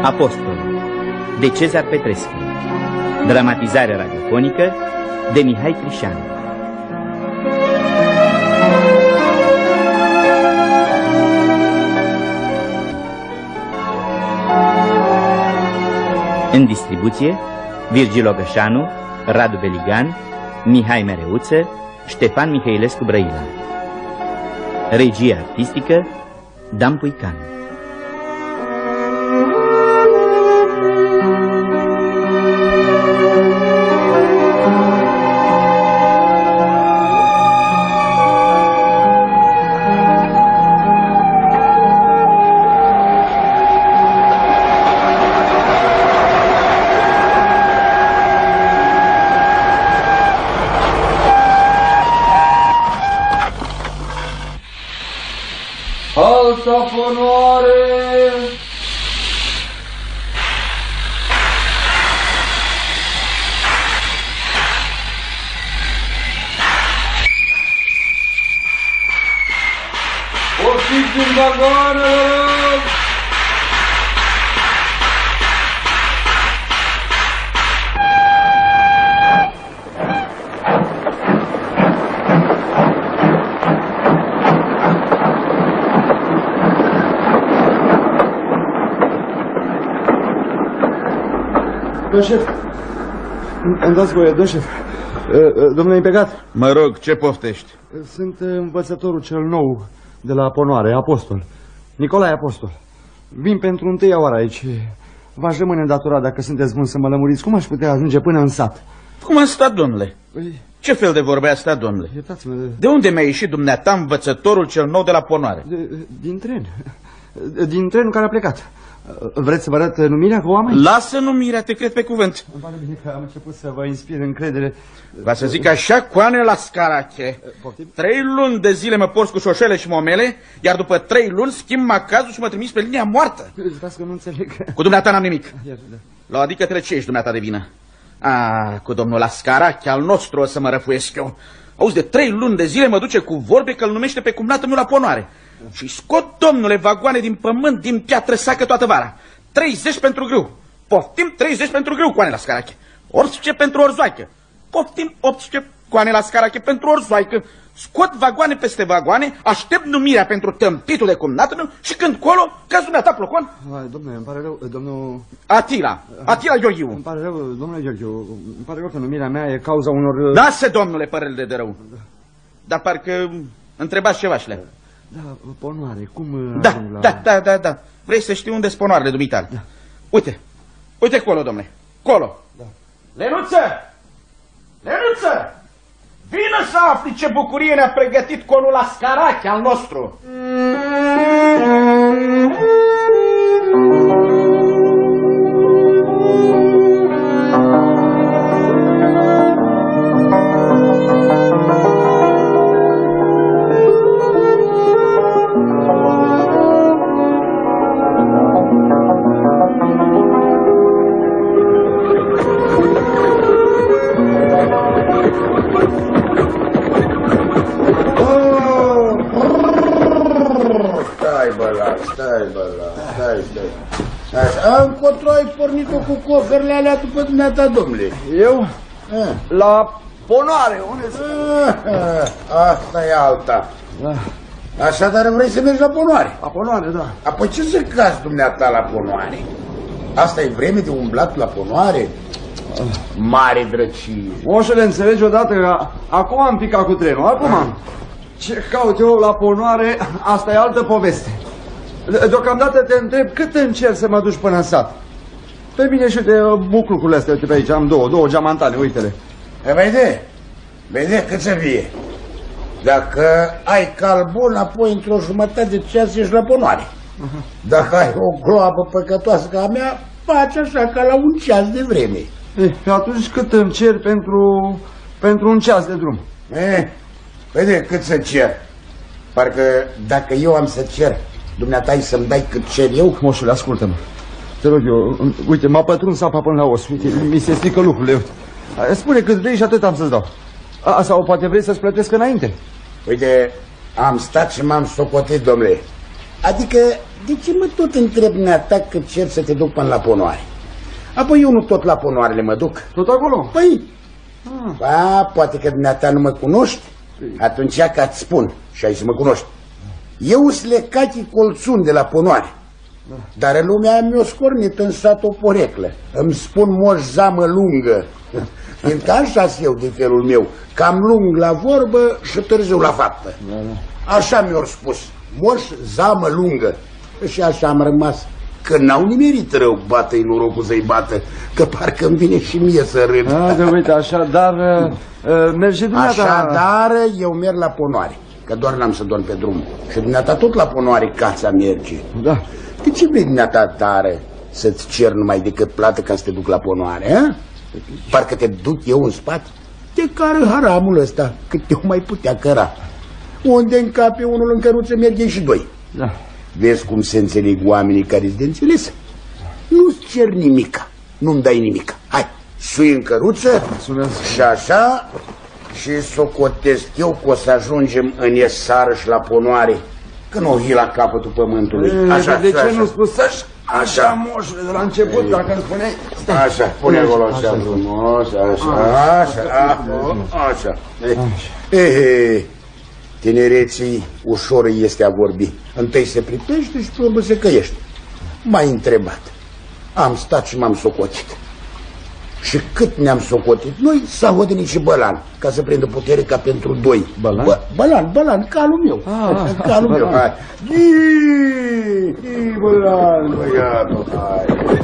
Apostol de Cezar Petrescu. Dramatizare radiofonică de Mihai Crișan. În distribuție Virgil Ogășanu, Radu Beligan, Mihai Mereuță, Ștefan Mihailescu Brăila. Regie artistică Dan Puican. Alta ponoare! Poftiți din vagoane! Domn șef, îmi dați voie, domn șef. Domnule impegat. Mă rog, ce poftești? Sunt învățătorul cel nou de la Ponoare, Apostol. Nicolae Apostol. Vin pentru întâia oară aici. V-aș rămâne îndatorat dacă sunteți bun să mă lămuriți. Cum aș putea ajunge până în sat? Cum a stat, domnule? Păi... Ce fel de vorbe a stat, domnule? Iertați-mă. De unde mi-a ieșit dumneata învățătorul cel nou de la Ponoare? Din tren. Din trenul care a plecat. Vreți să vă arăt numirea cu oameni? Lasă numirea, te cred pe cuvânt. Îmi pare bine că am început să vă inspir încredere. Va să zic așa, coane la scarache. 3 luni de zile mă porți cu șoșele și momele, iar după 3 luni schimb macazul și mă trimis pe linia moartă. Stați că nu înțeleg. Cu dumneata n-am nimic. Da. La adică ce ești dumneata de vină? Cu domnul Lascarache al nostru o să mă răfuiesc eu. Auzi, de 3 luni de zile mă duce cu vorbe că îl numește pe cumnatul meu la Ponoare. Și scot, domnule, vagoane din pământ, din piatră sacă toată vara. 30 pentru grâu. Poftim 30 pentru grâu, coane la scarache. 18 pentru orzoaică. Poftim 18 coane la scarache pentru orzoaică. Scot vagoane peste vagoane, aștept numirea pentru tâmpitul de cumnatul meu și când colo, cazul meu plocon. Domnule, îmi pare rău, domnul... Atila Gheorghiu. Îmi pare rău, domnule Gheorghiu, îmi pare rău că numirea mea e cauza unor... Lasă, domnule, părele de rău. Dar parcă întrebați ceva, șlea. Da, Ponoare, cum... Da. Vrei să știi unde-s ponoarele dumitale? Da. Uite colo, domnule, colo. Da. Lenuță! Vină să afli ce bucurie ne-a pregătit conul Lascarache al nostru. Stai. Încotro ai pornit-o cu coferele alea după dumneata, domnule? Eu? La Ponoare, unde asta e alta. Da. Așadar vrei să mergi la Ponoare? La Ponoare, da. Apoi ce să cazi dumneata la Ponoare? Asta e vreme de umblat la Ponoare? Mare drăcie. Moșule, înțelegi odată că acum am picat cu trenul, acum. Ce caut eu la Ponoare, asta e altă poveste. Deocamdată te întreb cât încerc să mă duci până în sat. Pe mine și de buclucurile astea, uite pe aici, am două geamantane, uite-le. Vede cât să fie. Dacă ai cal bun, apoi într-o jumătate de ceas ești la Ponoare. Dacă ai o gloabă păcătoasă ca a mea, faci așa ca la un ceas de vreme. Și atunci cât îmi cer pentru un ceas de drum? Vede cât să cer. Parcă dacă eu am să cer, dumneata ai să-mi dai cât cer eu? Moșule, ascultă-mă. Te rog eu, uite, m-a pătruns apa până la os. Uite, mi se strică lucrurile. Spune cât vrei și atât am să-ți dau. Sau poate vrei să-ți plătesc înainte. Uite, am stat și m-am socotit, domnule. Adică, de ce mă tot întreb neata că cer să te duc până la Ponoare? Apoi eu nu tot la Ponoarele mă duc. Tot acolo? Păi, poate că dumneata nu mă cunoști? Atunci ca îți spun și ai să mă cunoști. Eu sunt Cachi Colțun de la Ponoare. Dar lumea mi-a scornit în sat o poreclă. Îmi spun Moș Zamă Lungă. Fiindcă așa eu de felul meu, cam lung la vorbă și târziu la faptă. Așa mi-au spus, Moș Zamă Lungă. Și așa am rămas. Că n-au nimerit rău, bată-i norocul să-i bată, că parcă îmi vine și mie să râd. Da, uite, așadar, merge dumneata... Așadar, eu merg la Ponoare, că doar n-am să dorm pe drum. Și dumneata tot la Ponoare cața merge. Da. De ce vrei dumneata tare să-ți cer numai decât plată ca să te duc la Ponoare, a? Parcă te duc eu în spate? Te cară haramul ăsta, cât te mai putea căra. Unde încape unul în căruță, merge și doi. Da. Vezi cum se înțeleg oamenii care-s de înțeles? Nu-ți cer nimica, nu-mi dai nimica. Hai, sui în căruță. Și așa, și socotesc eu că o să ajungem în Esară și la Ponoare, că nu o hi la capătul pământului. Așa, de ce așa. nu spus așa, moșule, de la început, dacă îmi spuneai... Așa, pune acolo așa frumos, așa. Tinereții ușor este a vorbi. Întâi se pripește și pe urmă se căiește. M-ai întrebat. Am stat și m-am socotit. Și cât ne-am socotit noi, s-a hodinit și Bălan, ca să prindă putere ca pentru doi. Bălan? Bălan, calul meu. Calul meu. Hai. Bălan, băiatul, hai.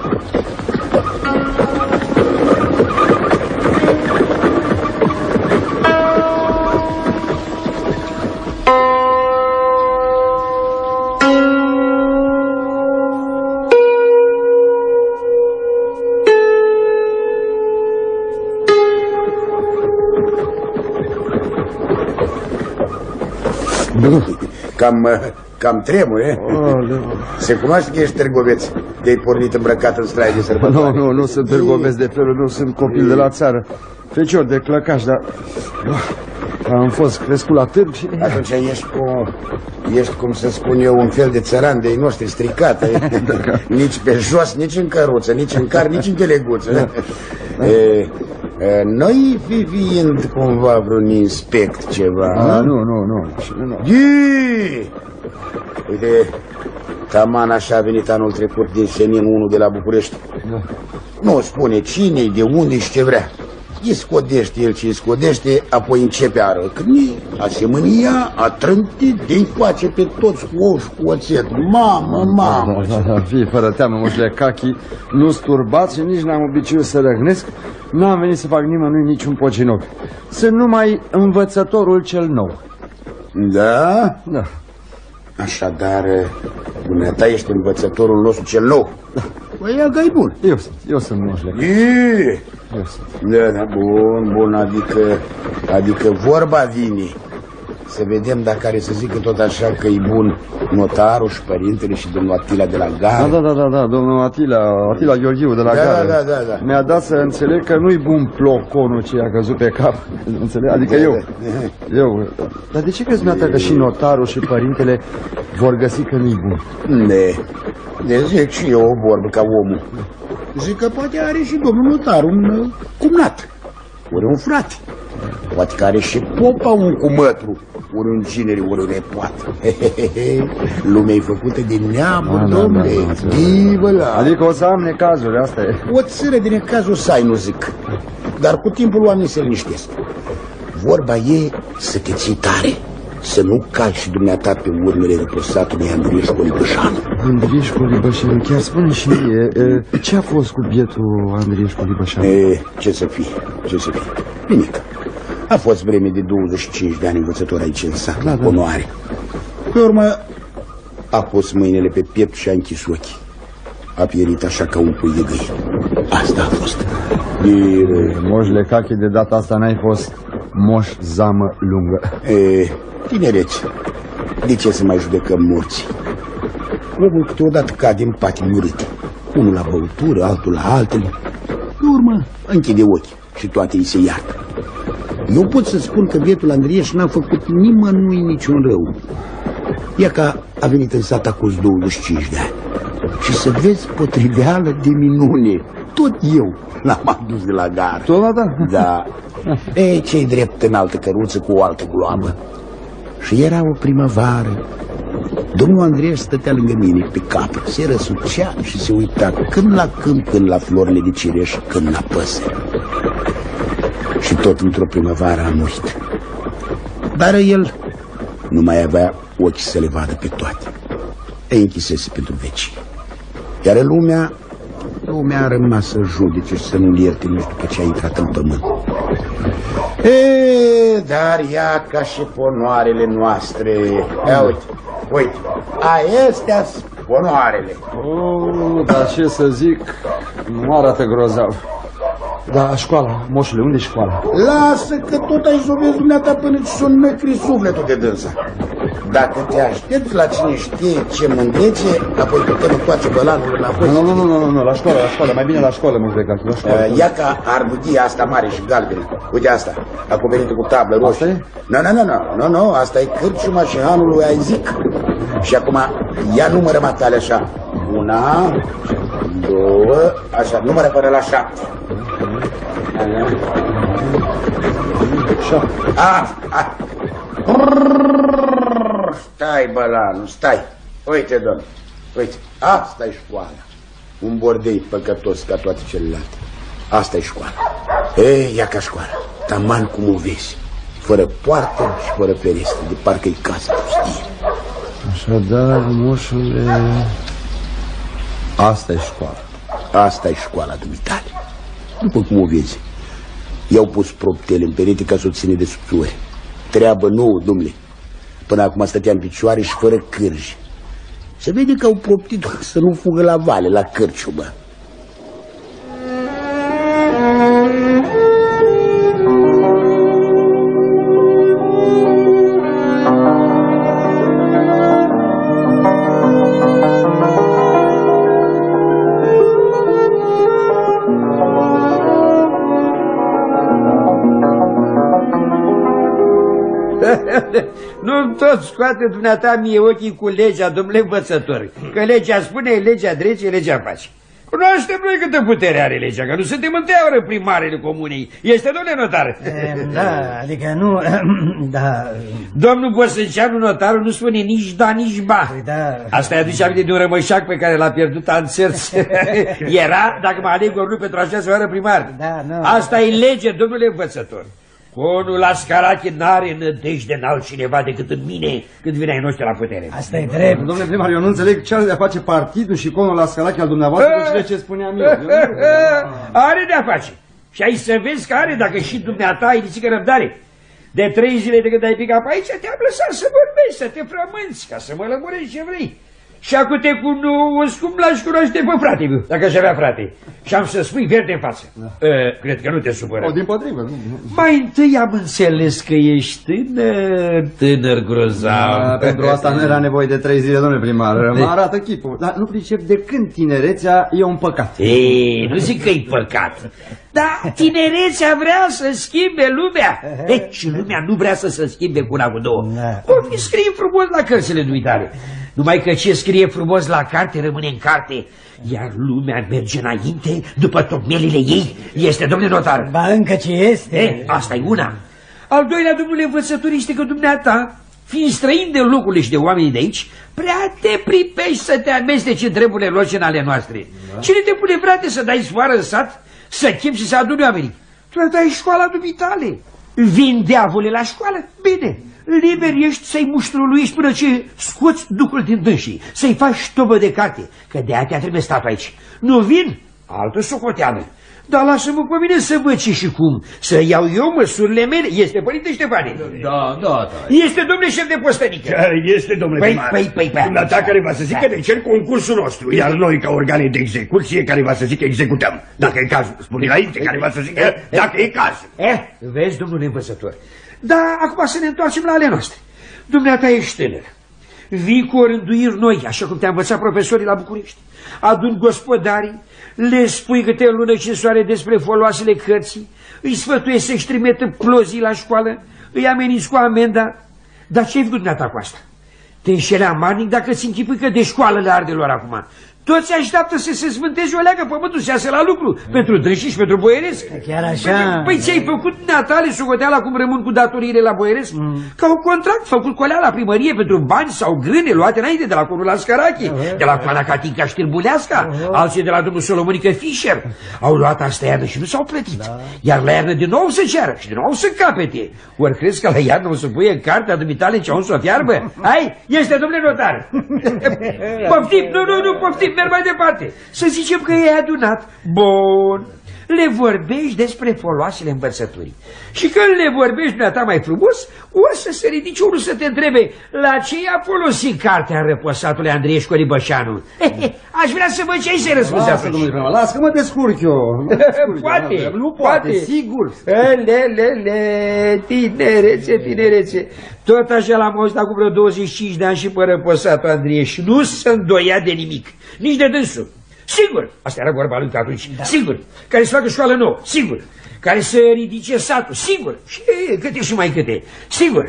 Cam tremure. Se cunoaște că ești târgoveț. Te-ai pornit îmbrăcat în straie de sărbătoare. Nu sunt târgoveț de felul, nu sunt copil de la țară. Fecior de clăcaș, dar am fost crescut la târg și... Atunci ești, cum să spun eu, un fel de țăran de-ai noștri stricat. Nici pe jos, nici în căruță, nici în car, nici în teleguță. Noi fiind cumva vreun inspect ceva. Nu. Uite, taman așa a venit anul trecut din senin unul de la București. Nu spune cine, de unde și ce vrea. Îi scodește el ce-i scodește, apoi începe a răcni, a semânia, a trânti, de-i face pe toți cu ou și cu oțet. Mamă! Fii fără teamă, moșule Cachi, nu-s turbat și nici n-am obiceiul să răgnesc. N-am venit să fac nimănui niciun pocinoc. Sunt numai învățătorul cel nou. Da? Da. Așadar, dumneata ești învățătorul nostru cel nou. Păi ea că-i bun. Eu sunt moșule. Da, bun, adică vorba vine. Să vedem dacă are să zică tot așa că e bun notarul și părintele și domnul Atila de la gară. Da, domnul Atila Gheorghiu de la gară. Da. Mi-a dat să înțeleg că nu-i bun ploconul ce i-a căzut pe cap. Înțeleg? Adică eu. Dar de ce crezi dumneata că și notarul și părintele vor găsi că nu-i bun? De zic și eu o vorbă ca omul. Zic că poate are și domnul notar un cumnat, ori un frate. Poate că are și popa un cumătru, ori un ginere, ori un repoat. Lumea-i făcută din neamuri, domnule. Adică o să am necazuri, asta e. O țără de necazuri să ai, nu zic. Dar cu timpul oamenii se liniștesc. Vorba e să te ții tare, să nu calci și dumneata pe urmele răposatului Andrieș Colibășanu. Andrieș Colibășanu, chiar spune și mie, ce a fost cu bietul Andrieș Colibășanu? Ce să fie? Nimic. A fost vreme de 25 de ani învățător aici în sat, la Ponoare. Pe urmă, a pus mâinile pe piept și a închis ochii. A pierit așa ca un pui de găină. Asta a fost. Moșule Cachi, de data asta n-ai fost Moș Zamă Lungă. Tinereți, de ce să mai judecăm morții? Omul câteodată cade în patimi urâte. Unul la băutură, altul la altele. Pe urmă, închide ochii și toate îi se iartă. Eu pot să spun că bietul Andrieș n-a făcut nimănui niciun rău. Ia că a venit în sat acum 25 de ani. Și să vezi potriveală de minune. Tot eu l-am adus de la gară. Tot la da? Da. Ei, ce-i drept în altă căruță cu o altă gloabă. Și era o primăvară. Domnul Andrieș stătea lângă mine pe cap, se răsucea și se uita când la câmp, când la florile de cireș, când la păsări. Și tot într-o primăvară a murit. Dar el nu mai avea ochi să le vadă pe toate. Îi închisese pentru vecii. Iar lumea a rămas să judece și să nu-l ierte nici după ce a intrat în pământ. Dar ia ca și ponoarele noastre. Ia uite, aestea-s ponoarele. Dar ce să zic, nu arată grozav. Dar școala, moșule, unde e școala? Lasă că tot ai să o vezi dumneata până ce s-o năcri sufletul de dânsa. Dacă te aștepți la cine știe ce mândrece, apoi putem întoarce bălanul înapoi. Nu, la școală, mai bine la școală, moșule, la școală. Ia ca arbudia asta mare și galbenă. Uite asta, acoperită cu tablă roșie. Nu, asta e cârciuma și anul lui Isaac. Și acum, ia numără matale așa. 1, 2, așa, numără până la 7. Stai, bălanu, stai. Uite, domnule, uite, asta e școala. Un bordei păcătos ca toate celelalte. Asta e școala. Ei, ia ca școala, taman cum o vezi. Fără poartă și fără ferestre, de parcă-i casă pustie. Așadar, moșule, asta e școala. Asta e școala dumitale. După cum o vezi, i-au pus proptele în perete ca să o ține de subțuie. Treabă nouă, domnule. Până acum stătea în picioare și fără cârji. Se vede că au proptit să nu fugă la vale, la cârciumă. Nu tot scoate dumneata mie ochii cu legea, domnule învățător. Că legea spune, legea drece, legea face. Cunoaștem noi câtă putere are legea, că nu suntem în teoră primarele comunei. Este, domnule notar? Da, adică nu, da. Domnul Bosânceanu, notarul, nu spune nici da, nici ba. Da. Asta îi aduce aminte de un rămășac pe care l-a pierdut anțerț. Era, dacă mă aleg ori nu pentru așa să oară primar. Da, nu. Asta e lege, domnule învățător. Conul la Scarache n-are nădejde în altcineva decât în mine când vine ai noștri la putere. Asta e drept. Domnule primar, eu nu înțeleg ce are de a face partidul și conul la Scarache al dumneavoastră cu cele ce spuneam eu. Are de a face. Și ai să vezi că are, dacă și dumneata ai lisică răbdare. De 3 zile de când ai picat pe aici, te-am lăsat să vorbești, să te frămânți, ca să mă lămurești ce vrei. Și acum te cunosc cum l-aș cunoaște pe frate meu, dacă aș avea frate. Și am să spui verde în față. Da. Cred că nu te supără. O, dimpotrivă. Mai întâi am înțeles că ești tânăr grozav. Da, pentru asta nu era nevoie de 3 zile, domnule primar. Mă arată chipul. Dar nu pricep de când tinerețea e un păcat. Ei, nu zic că e păcat. Dar tinerețea vrea să schimbe lumea. Și lumea nu vrea să se schimbe cu una cu două. O fi scrie frumos la cărțile dumitare. Numai că ce scrie frumos la carte rămâne în carte. Iar lumea merge înainte după tocmelile ei. Este, domnule notar? Ba încă ce este. Asta e una. Al doilea, domnule învățător, este că dumneata, fiind străin de locurile și de oamenii de aici, prea te pripești să te amesteci în treburile lor ale noastre. Cine te pune, frate, să dai sfoară în sat, să chem și să aduni oamenii? Tu ai școala dumitale. Vin diavole la școală? Bine. Liber ești să-i muștruluiești până ce scoți duhul din dânsii, să-i faci tobă de carte, că de-aia te-a trebuit stat aici. Nu vin? Altă socoteală. Dar lasă-mă pe mine să văd ce și cum, să iau eu măsurile mele. Este, părinte Ștefane? Da. Este, domnule șef de postănică? Este, domnule primar. Păi. Dumneata care va să zică de cer concursul nostru, iar noi, ca organe de execuție, care va să zică executăm. Dacă e cazul, spune înainte, care va să zică dacă e cazul. Vezi, domnule învățător. Dar acum să ne întoarcem la ale noastre. Dumneata ești tânăr. Vii cu orânduiri noi, așa cum te-a învățat profesorii la București. Aduni gospodarii, le spui câte lună și soare despre foloasele cărții, îi sfătuiesc să-și trimită plozii la școală, îi ameninți cu amenda. Dar ce-ai făcut dumneata cu asta? Te înșeli amarnic dacă ți închipui că de școală le ardelor acum. Toți așteaptă să se sfânteze o leagă, pământul se iasă la lucru, pentru drăși și pentru boieresc. Chiar așa? Păi ți-ai făcut natale socoteala cum rămân cu datoriile la boieresc? Ca un contract făcut cu alea la primărie pentru bani sau grâne luate înainte de la conul la Scarache, de la coana Catinca Știrbuleasca, alții de la domnul Solomonică Fischer. Au luat asta iarnă și nu s-au plătit. Iar la iarnă din nou să ceară și din nou să capete. Ori crezi că la iarnă o să puie în cartea dumitale ce-au să o fiarbă? Hai, este, domnule notar. Poftim, nu, poftim. Merg mai departe. Să zicem că e adunat. Bun. Le vorbești despre foloasele învățăturii. Și când le vorbești dumneata mai frumos, o să se ridice unul să te întrebe la ce i-a folosit cartea răposatului Andrei Școlibășanu. Aș vrea să văd ce ai să-i răspunzi atunci. Lasă că mă descurc eu. Poate. Nu poate, sigur. Tinerețe. Tot așa l-am auzit acum vreo 25 de ani și pe răposatul Andrei și nu se îndoia de nimic. Nici de dânsul. Sigur, asta era vorba lui atunci, sigur, care să facă școală nouă, sigur, care să ridice satul, sigur, și câte și mai câte, sigur,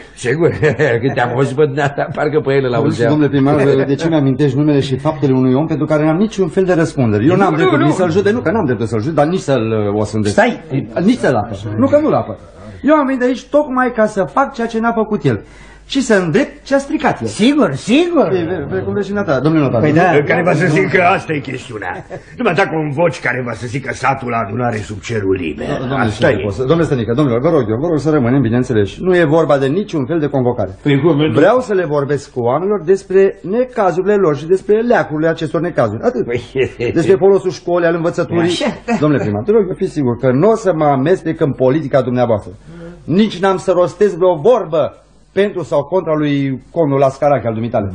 câte am auzit pe dumneata, parcă pe el l-auzeam. Domnule primar, de ce mi-amintești numele și faptele unui om pentru care n-am niciun fel de răspundere? Eu n-am dreptul nici să-l judec, nu că n-am dreptul să-l judec, dar nici să-l osândesc. Stai! Nici să-l apă, nu că nu-l apă. Eu am venit aici tocmai ca să fac ceea ce n-a făcut el. Și să îndrept ce a stricat el. Sigur. Precum de și nata, domnule notar. Păi da. Care va să zică, asta e chestiunea. Dumneata convoci care va să zică satul la adunare sub cerul liber. Asta e. Domnule Stănică, domnilor, vă rog să rămânem, bineînțeles. Nu e vorba de niciun fel de convocare. Vreau să le vorbesc cu oamenilor despre necazurile lor și despre leacurile acestor necazuri. Atât. Despre folosul școlii, al învățăturii. Domnule primar, te rog, eu fiți sigur că nu o să mă amestec în politica dumneavoastră. Nici n-am să rostesc vreo vorbă pentru sau contra lui conul la Scarache al dumitale.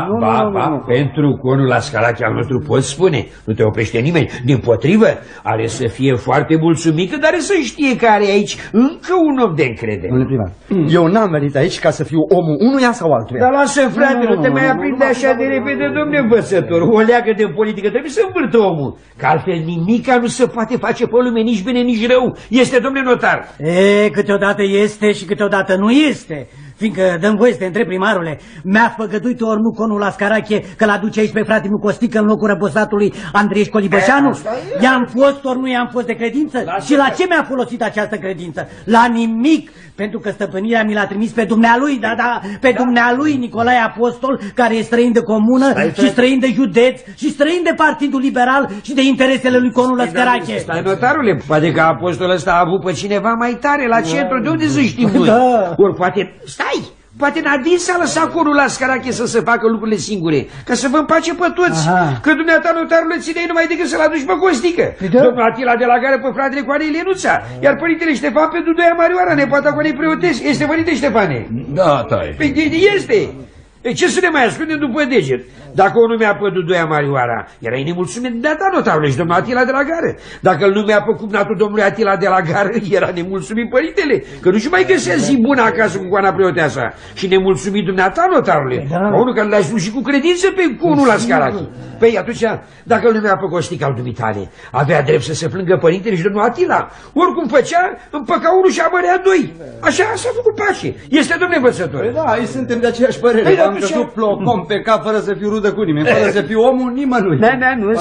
Ba, pentru conul la Scarache al nostru poți spune, nu te oprește nimeni, dimpotrivă, are să fie foarte mulțumit, dar să știe că are aici încă un om de încredere. Domnule primar, eu n-am venit aici ca să fiu omul unuia sau altuia. Dar lasă, frate, nu te mai aprinde așa de repede, domne învățător. O leagă de politică trebuie să învârtă omul, că altfel nimica nu se poate face pe lume, nici bine, nici rău. Este, domne notar. Câteodată este și câteodată nu este. Fiindcă dăm voie să te întreb, primarule, mi-a făgăduit ori nu conul la Scarache că l-aduce aici pe frate meu Costică în locul răposatului Andrei Școlibășanu? I-am fost ori nu i-am fost de credință? Și la ce mi-a folosit această credință? La nimic, pentru că stăpânirea mi l-a trimis pe dumnealui, pe dumnealui Nicolae Apostol, care e străin de comună și străin de județ și străin de Partidul Liberal și de interesele lui conul la Scarache. Stai, notarule, poate că apostolul ăsta a avut pe cineva mai tare la centru, de unde să știm noi? Ori poate... Poate Nadine s-a lăsat conul la Scarache să se facă lucrurile singure, ca să vă împace pe toți. Că dumneata notarul țineai numai decât să-l aduci pe Costică. Domnul Atila de la Gară pe fratele Coanei Lenuța, iar părintele Ștefan pe Dudoia Marioara, nepoata Coanei Preotesi. Este, părinte Ștefane? Da, tai. Păi este. Ce să ne mai ascundem după deget? Dacă o numea pe Dudoia Marioara, era nemulțumit de data notarului și domnul Atila de la Gară. Dacă îl numea pe cumnatul domnului Atila de la Gară, era nemulțumit părintele, că nu-și mai găsea zi bună acasă cu coana preoteasa. Și nemulțumit dumneata notarule, ca unul care l-a slușit cu credință pe conul la Scarache. Păi atunci, dacă îl numea pe Costică al dumitale, avea drept să se plângă părintele și domnul Atila. Oricum făcea, împăca unul și amărea doi. Așa s-a făcut pace. Este, domnule învățător. Da, aici suntem de aceeași părere. Am căzut plocom pe cap fără să fiu rudă cu nimeni, fără să fiu omul nimănui. Nu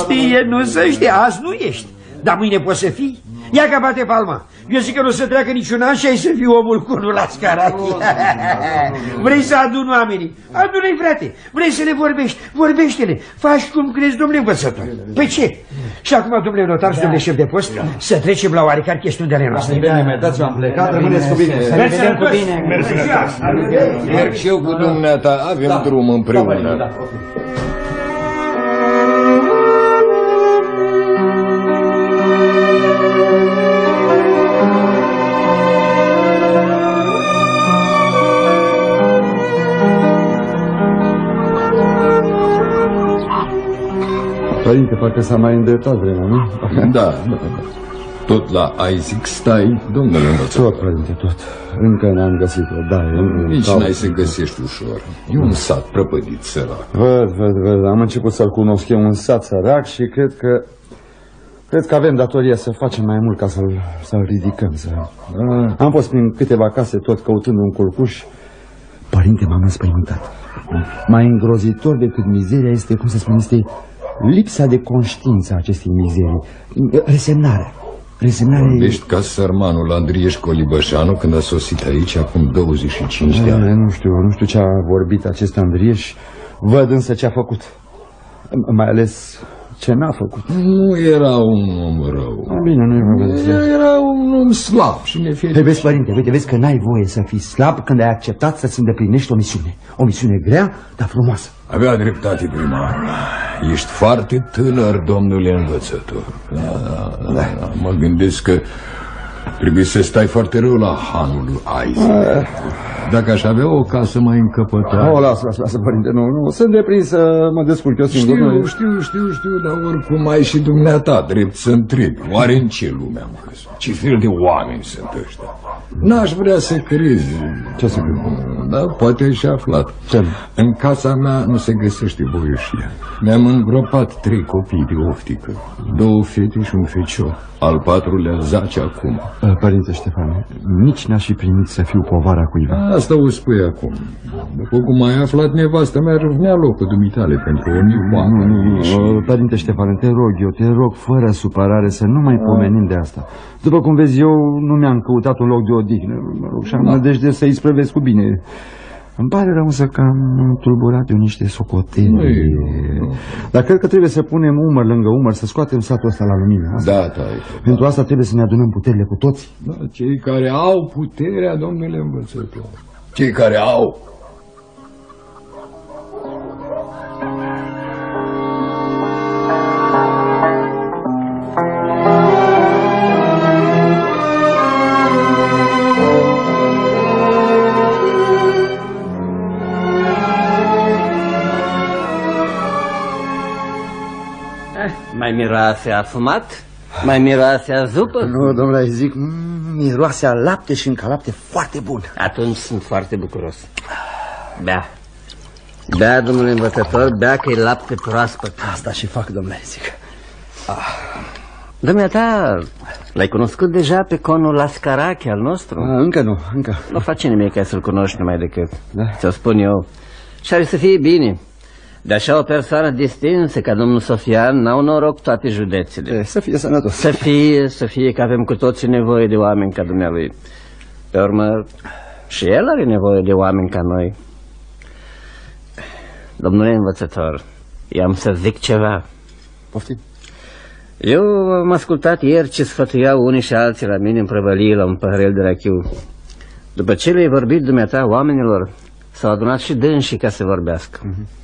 să știe, azi nu ești. Dar mâine poți să fii? Ia că bate palma. Eu zic că nu o să treacă niciun an și ai să fii omul cu unul la Scarache. Vrei să aduni oamenii? Adună-i, frate. Vrei să le vorbești? Vorbește-le. Faci cum crezi, domnule învățător. Pe ce? Și acum, domnule notar și domnule șef de post, să trecem la oarecare chestiuni de ale noastre. Bine, dați-o, am plecat, rămâneți cu bine. Merg și eu cu dumneata, avem drum împreună. Părinte, parcă s-a mai îndreptat vremea, nu? Da. Tot la Isaac stai, domnule învățător? Tot, părinte, tot. Încă n-am găsit-o, da. Nici n-ai să găsești ușor. E un sat prăpădit sărac. Văd. Am început să-l cunosc. E un sat sărac și cred că Cred că avem datoria să facem mai mult ca să-l ridicăm. Am fost prin câteva case tot căutând un culcuș. Părinte, m-am înspăimântat. Mai îngrozitor decât mizeria este, cum să spun, este lipsa de conștiință a acestei mizerii. Resemnarea. Vorbești ca sărmanul Andrieș Colibășanu când a sosit aici acum 25 de ani. Nu știu ce a vorbit acest Andrieș. Văd însă ce a făcut. Mai ales ce n-a făcut. Nu era un om rău. Bine, nu e vorba de asta. Era un om slab și nefericit. Vezi, părinte, vezi că n-ai voie să fii slab când ai acceptat să-ți îndeplinești o misiune. O misiune grea, dar frumoasă. Avea dreptate primarul. Ești foarte tânăr, domnule învățător. Da. Mă gândesc că trebuie să stai foarte rău la hanul Isaac. Dacă aș avea o casă mai încăpătoare... Lasă, părinte, nu. Sunt deprins să mă descurc eu singur. Știu, dar oricum ai și dumneata drept să întrebi. Oare în ce lume am căzut? Ce fel de oameni sunt ăștia? N-aș vrea să crezi. Ce să crezi? Da, poate ai și aflat. Ce? În casa mea nu se găsește voioșia. Mi-am îngropat 3 copii de oftică. 2 fete și un fecior. Al 4-lea zace acum. Părinte Ștefane, nici n-aș fi primit să fiu povara cuiva. Asta o spui acum. După cum ai aflat, nevastă mea râvnea locul dumitale pentru o nipoată. Părinte Ștefane, te rog, fără supărare, să nu mai pomenim de asta. După cum vezi, eu nu mi-am căutat un loc de odihnă, și am nădejde să îi sprăvesc cu bine. Îmi pare rău să că am tulburat eu niște socoteli. Dar cred că trebuie să punem umăr lângă umăr, să scoatem satul ăsta la lumină. Pentru asta trebuie să ne adunăm puterile cu toți. Da, cei care au puterea, domnule învățător. Cei care au. Mai miroase a fumat? Mai miroase a zupă? Nu, domnule, zic, miroase a lapte și încă lapte foarte bun. Atunci sunt foarte bucuros. Bea, domnule învățător, bea că e lapte proaspăt. Asta și fac, domnule, zic. Dumneata, l-ai cunoscut deja pe conul Lascarache al nostru? Încă nu. Nu face nimic ca să-l cunoști numai decât. Da. Ți-o spun eu. Și are să fie bine. De așa o persoană distinsă ca domnul Sofian n-au noroc toate județele. Să fie sănătos. Să fie că avem cu toții nevoie de oameni ca dumnealui. Pe urmă, și el are nevoie de oameni ca noi. Domnule învățător, i-am să zic ceva. Poftim. Eu am ascultat ieri ce sfătuiau unii și alții la mine în prăvălie la un păhărel de rachiu. După ce le-ai vorbit dumneata oamenilor, s-au adunat și dânsii ca să vorbească.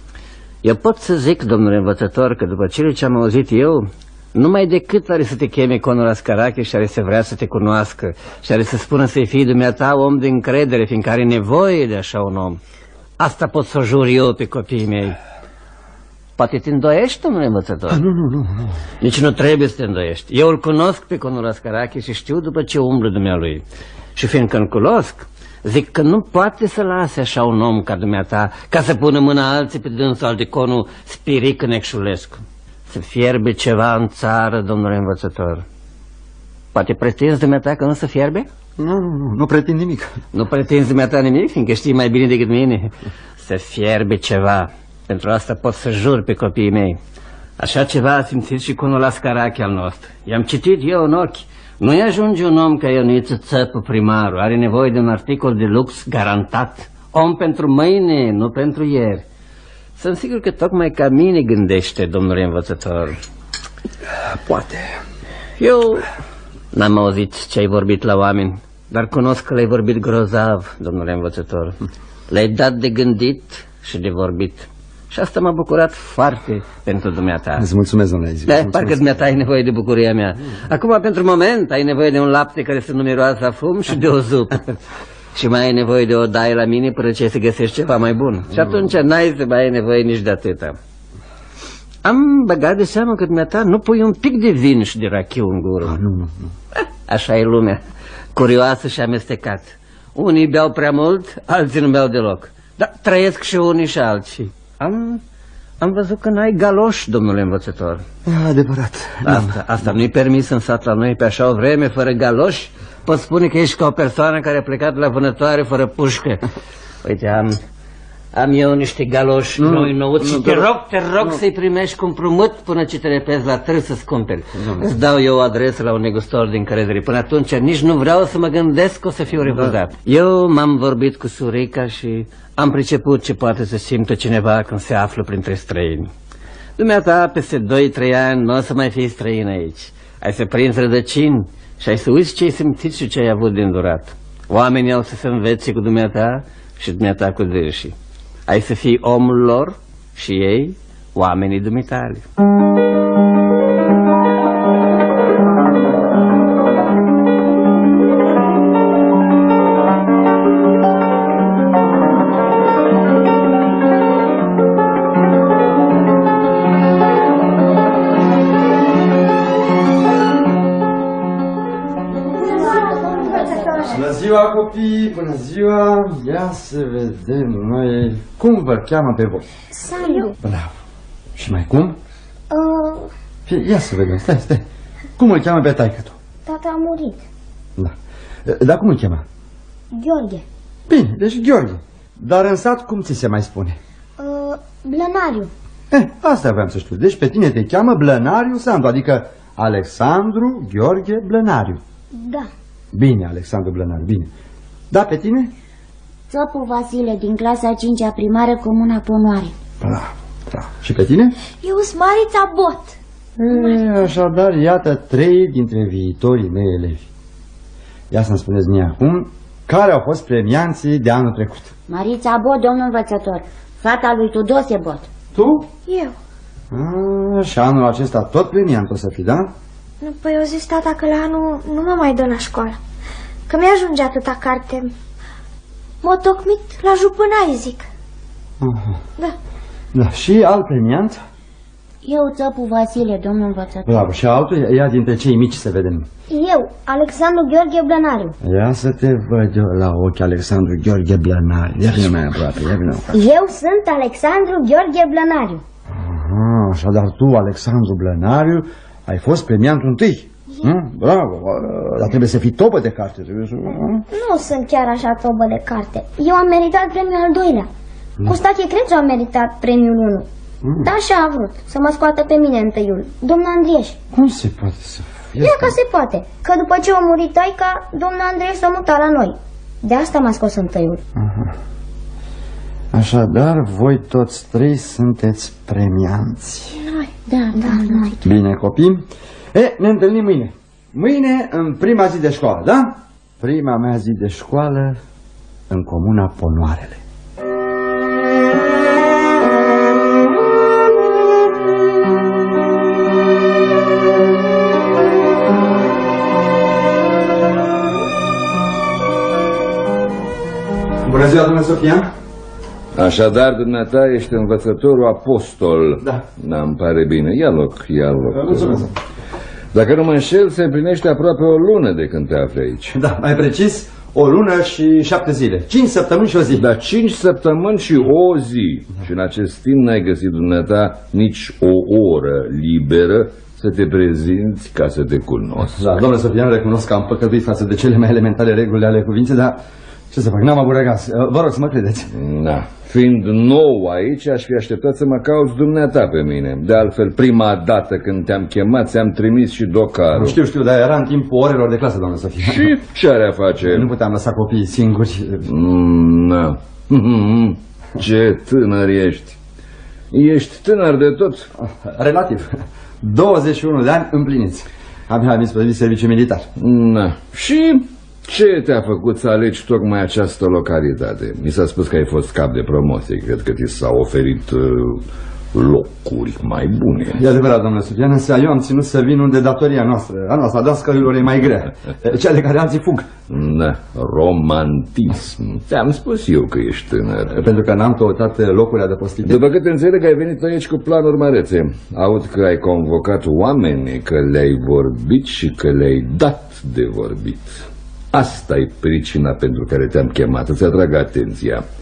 Eu pot să zic, domnule învățător, că după cele ce am auzit eu, numai decât are să te cheme conul Lascarache și are să vrea să te cunoască și are să spună să-i fii dumneata om de încredere, fiindcă are nevoie de așa un om. Asta pot să o jur eu pe copiii mei. Poate te îndoiești, domnule învățător? Nu. Nici nu trebuie să te îndoiești. Eu îl cunosc pe conul Lascarache și știu după ce umblă dumnealui. Și fiindcă îl cunosc, zic că nu poate să lase așa un om ca dumneata ca să pună mâna alții pe dânsul al de conul Spiric Necșulescu. Să fierbe ceva în țară, domnule învățător. Poate pretinzi dumneata că nu să fierbe? Nu pretind nimic. Nu pretinzi dumneata nimic, fiindcă știi mai bine decât mine. Să fierbe ceva. Pentru asta pot să jur pe copiii mei. Așa ceva a simțit și conul Lascarache al nostru. I-am citit eu în ochi. Nu-i ajunge un om ca Ioniță Țăpu, primarul. Are nevoie de un articol de lux garantat. Om pentru mâine, nu pentru ieri. Sunt sigur că tocmai ca mine gândește, domnule învățător. Poate. Eu n-am auzit ce ai vorbit la oameni, dar cunosc că le-ai vorbit grozav, domnule învățător. Le-ai dat de gândit și de vorbit. Și asta m-a bucurat foarte pentru dumneata. Îți mulțumesc, domnule Izic. Parcă dumneata ai nevoie de bucuria mea. Acum, pentru moment, ai nevoie de un lapte care să nu miroasă a fum și de o zupă. Și mai ai nevoie de o daie la mine până ce să găsești ceva mai bun. Și atunci n-ai să mai ai nevoie nici de atâta. Am băgat de seamă că dumneata nu pui un pic de vin și de rachiu în gură. Nu. Așa e lumea, curioasă și amestecat. Unii beau prea mult, alții nu beau deloc. Dar trăiesc și unii și alții. Am văzut că n-ai galoși, domnule învățător. Adevărat. Asta nu-i permis în sat la noi pe așa o vreme, fără galoși. Poți spune că ești ca o persoană care a plecat la vânătoare fără pușcă. Uite, am eu niște galoși noi nouți și te rog să-i primești cu împrumut până ce te repezi la târg să-ți cumperi. Îți dau eu o adresă la un negustor din Cărădării. Până atunci nici nu vreau să mă gândesc că o să fiu refuzat. Eu m-am vorbit cu surica și am priceput ce poate să simtă cineva când se află printre străini. Dumneata, peste 2-3 ani nu o să mai fii străin aici. Ai să prinzi rădăcini și ai să uiți ce ai simțit și ce ai avut de îndurat. Oamenii au să se învețe cu dumneata și dumneata cu dânsii. Ai să fii omul lor și ei oamenii dumitale. Bună ziua, copii! Bună ziua! Ia să vedem noi... Cum vă cheamă pe voi? Sandu. Bravo! Și mai cum? Ia să vedem, stai. Cum îl cheamă pe taică-tu? Tata a murit. Da. Dar cum îl cheamă? Gheorghe. Bine, deci Gheorghe. Dar în sat cum ți se mai spune? Blănariu. Asta vreau să știu. Deci pe tine te cheamă Blănariu Sandu, adică Alexandru Gheorghe Blănariu. Da. Bine, Alexandru Blănariu, bine. Da, pe tine? Țopu Vasile, din clasa 5-a primară, Comuna Ponoare. Bravo. Și pe tine? Eu sunt Marița Bot. Așadar, iată 3 dintre viitorii mei elevi. Ia să-mi spuneți mie acum, care au fost premianții de anul trecut? Marița Bot, domnul învățător. Fata lui Tudose Bot. Tu? Eu. Și anul acesta tot premiant o să fii, da? Păi eu zis tata că la anul nu mă mai dă la școală. Că mi-ajunge atâta carte. M-a tocmit la jupânaie, zic. Da, și alt premiant? Eu, Țăpu Vasile, domnul învățător. Bravo, și altul? Ia dintre cei mici să vedem. Eu, Alexandru Gheorghe Blănariu. Ia să te văd eu la ochi, Alexandru Gheorghe Blănariu. Ia vină mai aproape, Eu sunt Alexandru Gheorghe Blănariu. Așadar tu, Alexandru Blănariu, ai fost premiantul întâi. Bravo, dar trebuie să fii topă de carte. Nu sunt chiar așa topă de carte. Eu am meritat premiul al 2-lea. Costache Crețu a meritat premiul 1. Da, așa a vrut, să mă scoată pe mine întâiul, domnul Andrieș. Cum se poate să fie? Ia că se poate, că după ce a murit taica, domnul Andrieș s-a mutat la noi. De asta m-a scos întâiul. Așadar, voi toți 3 sunteți premianți. Noi, da, noi. Bine, copii. Ne întâlnim mâine. Mâine, în prima zi de școală, da? Prima mea zi de școală în Comuna Ponoarele. Bună ziua, domnule Sofia. Așadar, dumneata, ești învățătorul apostol. Da. Îmi pare bine. Ia loc. Mulțumesc. Dacă nu mă înșel, se împlinește aproape o lună de când te afli aici. Da, mai precis, o lună și 7 zile. 5 săptămâni și o zi. Da, 5 săptămâni și o zi. Și în acest timp n-ai găsit dumneata nici o oră liberă să te prezinți ca să te cunosc. Da, domnule Sofian, recunosc că am păcătuit față de cele mai elementare reguli ale cuvinței, dar ce să fac, n-am avut răgaz. Vă rog să mă credeți. Da, fiind nou aici, aș fi așteptat să mă cauți dumneata pe mine. De altfel, prima dată când te-am chemat, ți-am trimis și docarul. Știu, dar era în timpul orelor de clasă, domnule Sofian. Și ce are a face? Nu puteam lăsa copiii singuri. Da. Ce tânăr ești. Ești tânăr de tot? Relativ. 21 de ani împliniți. Abia am ispăzit serviciu militar. Da. Și ce te-a făcut să alegi tocmai această localitate? Mi s-a spus că ai fost cap de promoție. Cred că ți s-au oferit locuri mai bune. E adevărat, domnule Sofian, însă eu am ținut să vin unde datoria noastră, a noastră, a dascărilor e mai grea. Cea de care alții fug. Da, romantism. Ți-am spus eu că ești tânăr. Pentru că n-am căutat locuri adăpostite. După cât înțeleg, ai venit aici cu planuri mărețe. Aud că ai convocat oameni, că le-ai vorbit și că le-ai dat de vorbit. Asta e pricina pentru care te-am chemat, îți atrag atenția.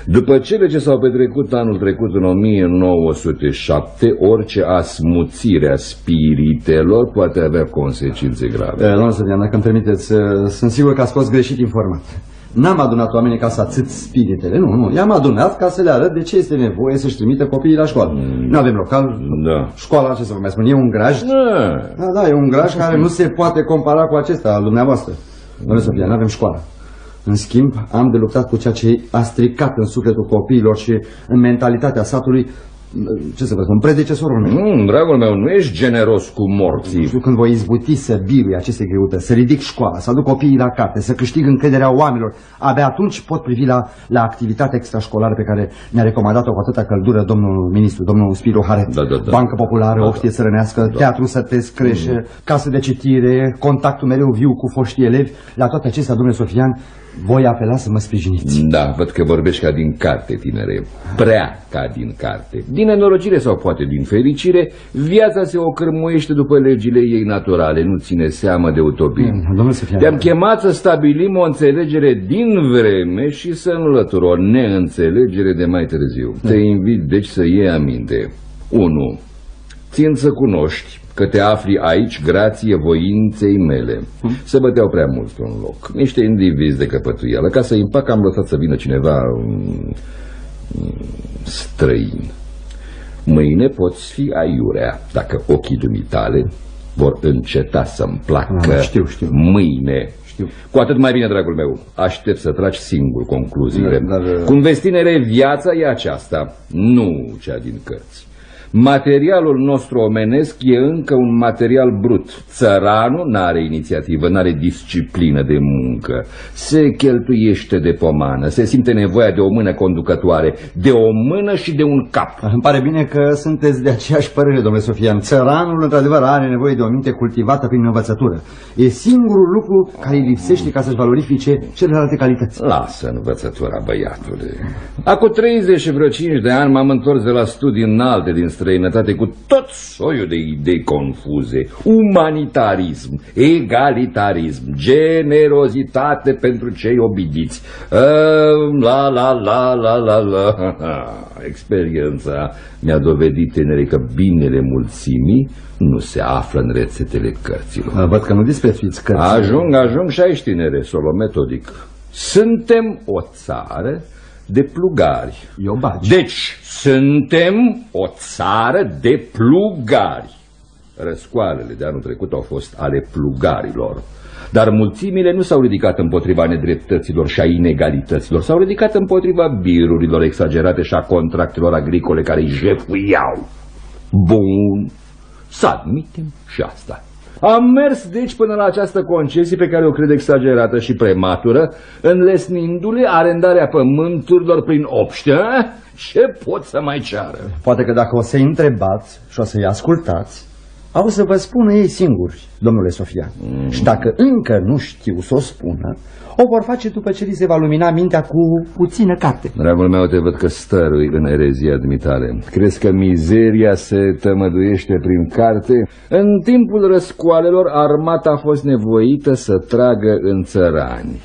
După cele ce s-au petrecut anul trecut în 1907, orice asmuțire a spiritelor poate avea consecințe grave. Domnul Săvian, dacă îmi permiteți, sunt sigur că ați fost greșit informat. N-am adunat oamenii ca să atât spiritele, nu, i-am adunat ca să le arăt de ce este nevoie să-și trimită copiii la școală. Nu avem local, școala, ce să vă mai spun, e un graj. Da, e un graj care nu se poate compara cu acesta al dumneavoastră. Domnule Săvian, n-avem școală. În schimb, am de luptat cu ceea ce a stricat în sufletul copiilor și în mentalitatea satului, ce să vă spun, predecesorul meu. Dragul meu, nu ești generos cu morții. Nu știu, când voi izbuti să birui aceste greutăți, să ridic școala, să aduc copiii la carte, să câștig încrederea oamenilor, abia atunci pot privi la activitatea extrașcolară pe care ne-a recomandat-o cu atâta căldură domnul ministru, domnul Spiru Haret. Bancă populară, Oftie țărănească, teatru sătesc, creșă, casă de citire, contactul mereu viu cu foștii elevi. La toate acestea, domnule Sofian, voi apela să mă sprijiniți. Da, văd că vorbești ca din carte, tinere. Prea ca din carte. Din nenorocire sau poate din fericire, viața se ocârmuiește după legile ei naturale, nu ține seamă de utopii. Te-am chemat să stabilim o înțelegere din vreme și să înlătur o neînțelegere de mai târziu. Te invit deci să iei aminte. 1. Țin să cunoști că te afli aici grație voinței mele. Se băteau prea mult pe un loc. Niște indivizi de căpătuială. Ca să impac am lăsat să vină cineva străin. Mâine poți fi aiurea dacă ochii dumitale vor înceta să-mi placă. Știu. Mâine. Cu atât mai bine, dragul meu. Aștept să tragi singur concluziile. Cum vezi, tinere, viața e aceasta, nu cea din cărți. Materialul nostru omenesc e încă un material brut. Țăranul n-are inițiativă, n-are disciplină de muncă. Se cheltuiește de pomană, se simte nevoia de o mână conducătoare, de o mână și de un cap. Îmi pare bine că sunteți de aceeași părere, domnule Sofian. Țăranul, într-adevăr, are nevoie de o minte cultivată prin învățătură. E singurul lucru care îi lipsește ca să-și valorifice celelalte calități. Lasă învățătura, băiatule. Acum 30 și vreo 5 de ani m-am întors de la studii înalte din străinătate cu tot soiul de idei confuze. Umanitarism, egalitarism, generozitate pentru cei obidiți. Experiența mi-a dovedit, tinere, că binele mulțimii nu se află în rețetele cărților. Văd că nu disprețuiți cărțile. Ajung și aici, tinere, solometodic. Suntem o țară de plugari. Deci, suntem o țară de plugari. Răscoalele de anul trecut au fost ale plugarilor. Dar mulțimile nu s-au ridicat împotriva nedreptăților și a inegalităților. S-au ridicat împotriva birurilor exagerate și a contractelor agricole care îi jefuiau. Bun, să admitem și asta. Am mers deci până la această concesie pe care o cred exagerată și prematură, înlesnindu-le arendarea pământurilor prin obște. Ce pot să mai ceară? Poate că dacă o să-i întrebați și o să-i ascultați, au să vă spună ei singuri, domnule Sofian. Și dacă încă nu știu să o spună, o vor face după ce li se va lumina mintea cu puțină carte. Dragul meu, te văd că stărui în erezia dumitale. Crezi că mizeria se tămăduiește prin carte? În timpul răscoalelor, armata a fost nevoită să tragă în țărani.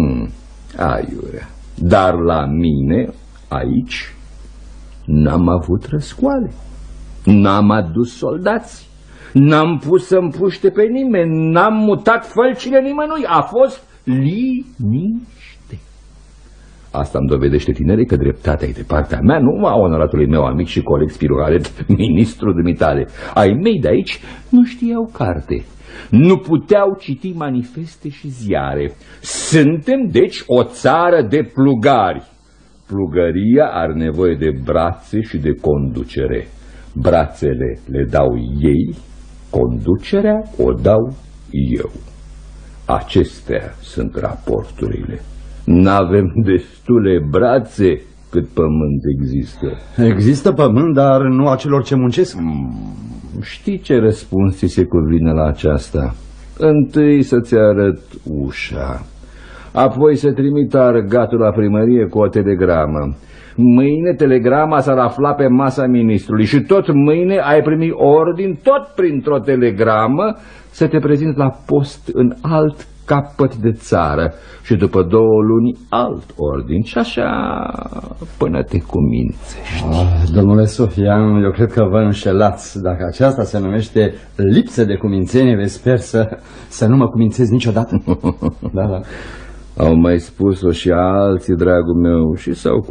Aiurea. Dar la mine, aici, n-am avut răscoale. N-am adus soldați. N-am pus să împuște pe nimeni. N-am mutat fălcile nimănui. A fost liniște. Asta îmi dovedește, tinere, că dreptatea e de partea mea, nu a onoratului meu amic și coleg Spiru Haret, ministru dumitale. Ai mei de aici nu știau carte, nu puteau citi manifeste și ziare. Suntem, deci, o țară de plugari. Plugăria are nevoie de brațe și de conducere. Brațele le dau ei, conducerea o dau eu. Acestea sunt raporturile. N-avem destule brațe cât pământ există. Există pământ, dar nu a celor ce muncesc? Știi ce răspuns ți se cuvine la aceasta? Întâi să-ți arăt ușa, apoi să trimit argatul la primărie cu o telegramă. Mâine telegrama s-ar afla pe masa ministrului și tot mâine ai primi ordin, tot printr-o telegramă, să te prezinți la post în alt capăt de țară și după 2 luni alt ordin și așa până te cumințești. Domnule Sofian, eu cred că vă înșelați. Dacă aceasta se numește lipsă de cumințenie, sper să nu mă cumințez niciodată. Da. Au mai spus-o și alții, dragul meu, și s-au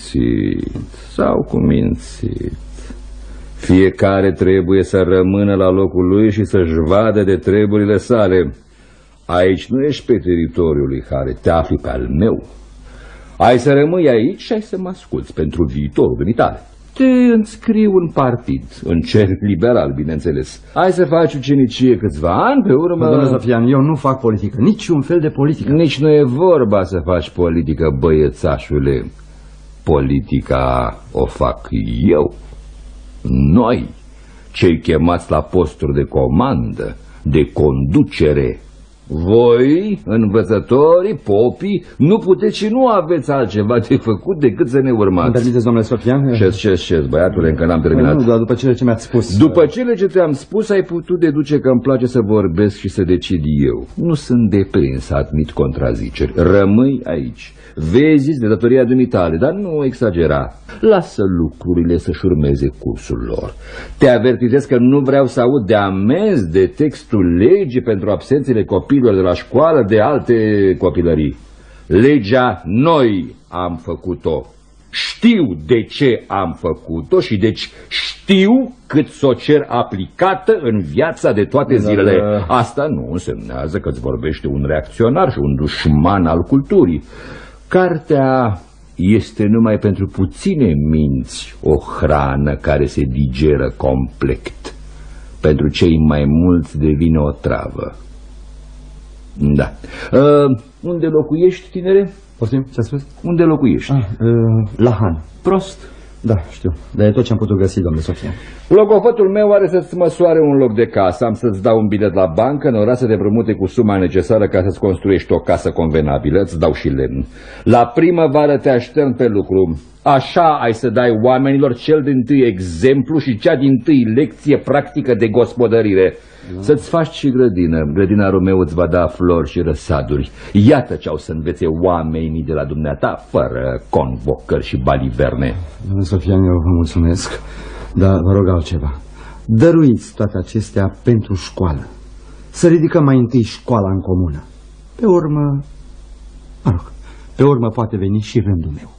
cumințit. Fiecare trebuie să rămână la locul lui și să-și vadă de treburile sale. Aici nu ești pe teritoriul lui Hare, te afli pe al meu. Ai să rămâi aici și ai să mă asculți pentru viitorul dumitale. Te înscriu în partid, în cerc liberal, bineînțeles. Ai să faci ucenicie câțiva ani, pe urmă... Domnule Sofian, eu nu fac politică, niciun fel de politică. Nici nu e vorba să faci politică, băiețașule. Politica o fac eu. Noi, cei chemați la posturi de comandă, de conducere. Voi, învățătorii, popii, nu puteți și nu aveți altceva de făcut decât să ne urmați. Îmi permiteți, domnule Sofian? Șez, băiatule, încă n-am terminat. Nu, doar după cele ce mi-ați spus. După cele ce te-am spus, ai putut deduce că îmi place să vorbesc și să decid eu. Nu sunt deprins să admit contraziceri. Rămâi aici. Vezi de datoria dumitale, dar nu exagera. Lasă lucrurile să-și urmeze cursul lor. Te avertizez că nu vreau să aud de amenzi, de textul legii pentru absențele copiilor de la școală, de alte copilării. Legea noi am făcut-o. Știu de ce am făcut-o și deci știu cât s-o cer aplicată în viața de toate zilele. Asta nu însemnează că îți vorbește un reacționar și un dușman al culturii. Cartea este numai pentru puține minți o hrană care se digeră complet. Pentru cei mai mulți devine o travă. Da. Unde locuiești, tinere? Poftim, ce-a spus? Unde locuiești? La Han. Prost. Da, știu. Dar e tot ce am putut găsi, domnule Sofian. Logofătul meu are să-ți măsoare un loc de casă. Am să-ți dau un bilet la bancă, în oraș să te împrumute cu suma necesară ca să-ți construiești o casă convenabilă. Îți dau și lemn. La primăvară te aștept pe lucru. Așa ai să dai oamenilor cel dintâi exemplu și cea dintâi lecție practică de gospodărire. Să-ți faci și grădină. Grădinarul meu îți va da flori și răsaduri. Iată ce au să învețe oamenii de la dumneata, fără convocări și baliverne. Domnule Sofian, eu vă mulțumesc, dar vă rog altceva. Dăruiți toate acestea pentru școală. Să ridicăm mai întâi școala în comună. Pe urmă, pe urmă poate veni și rândul meu.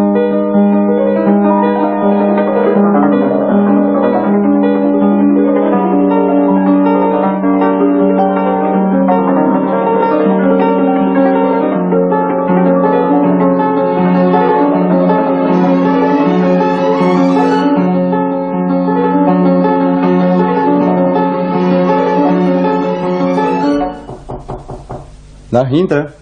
Da, intră.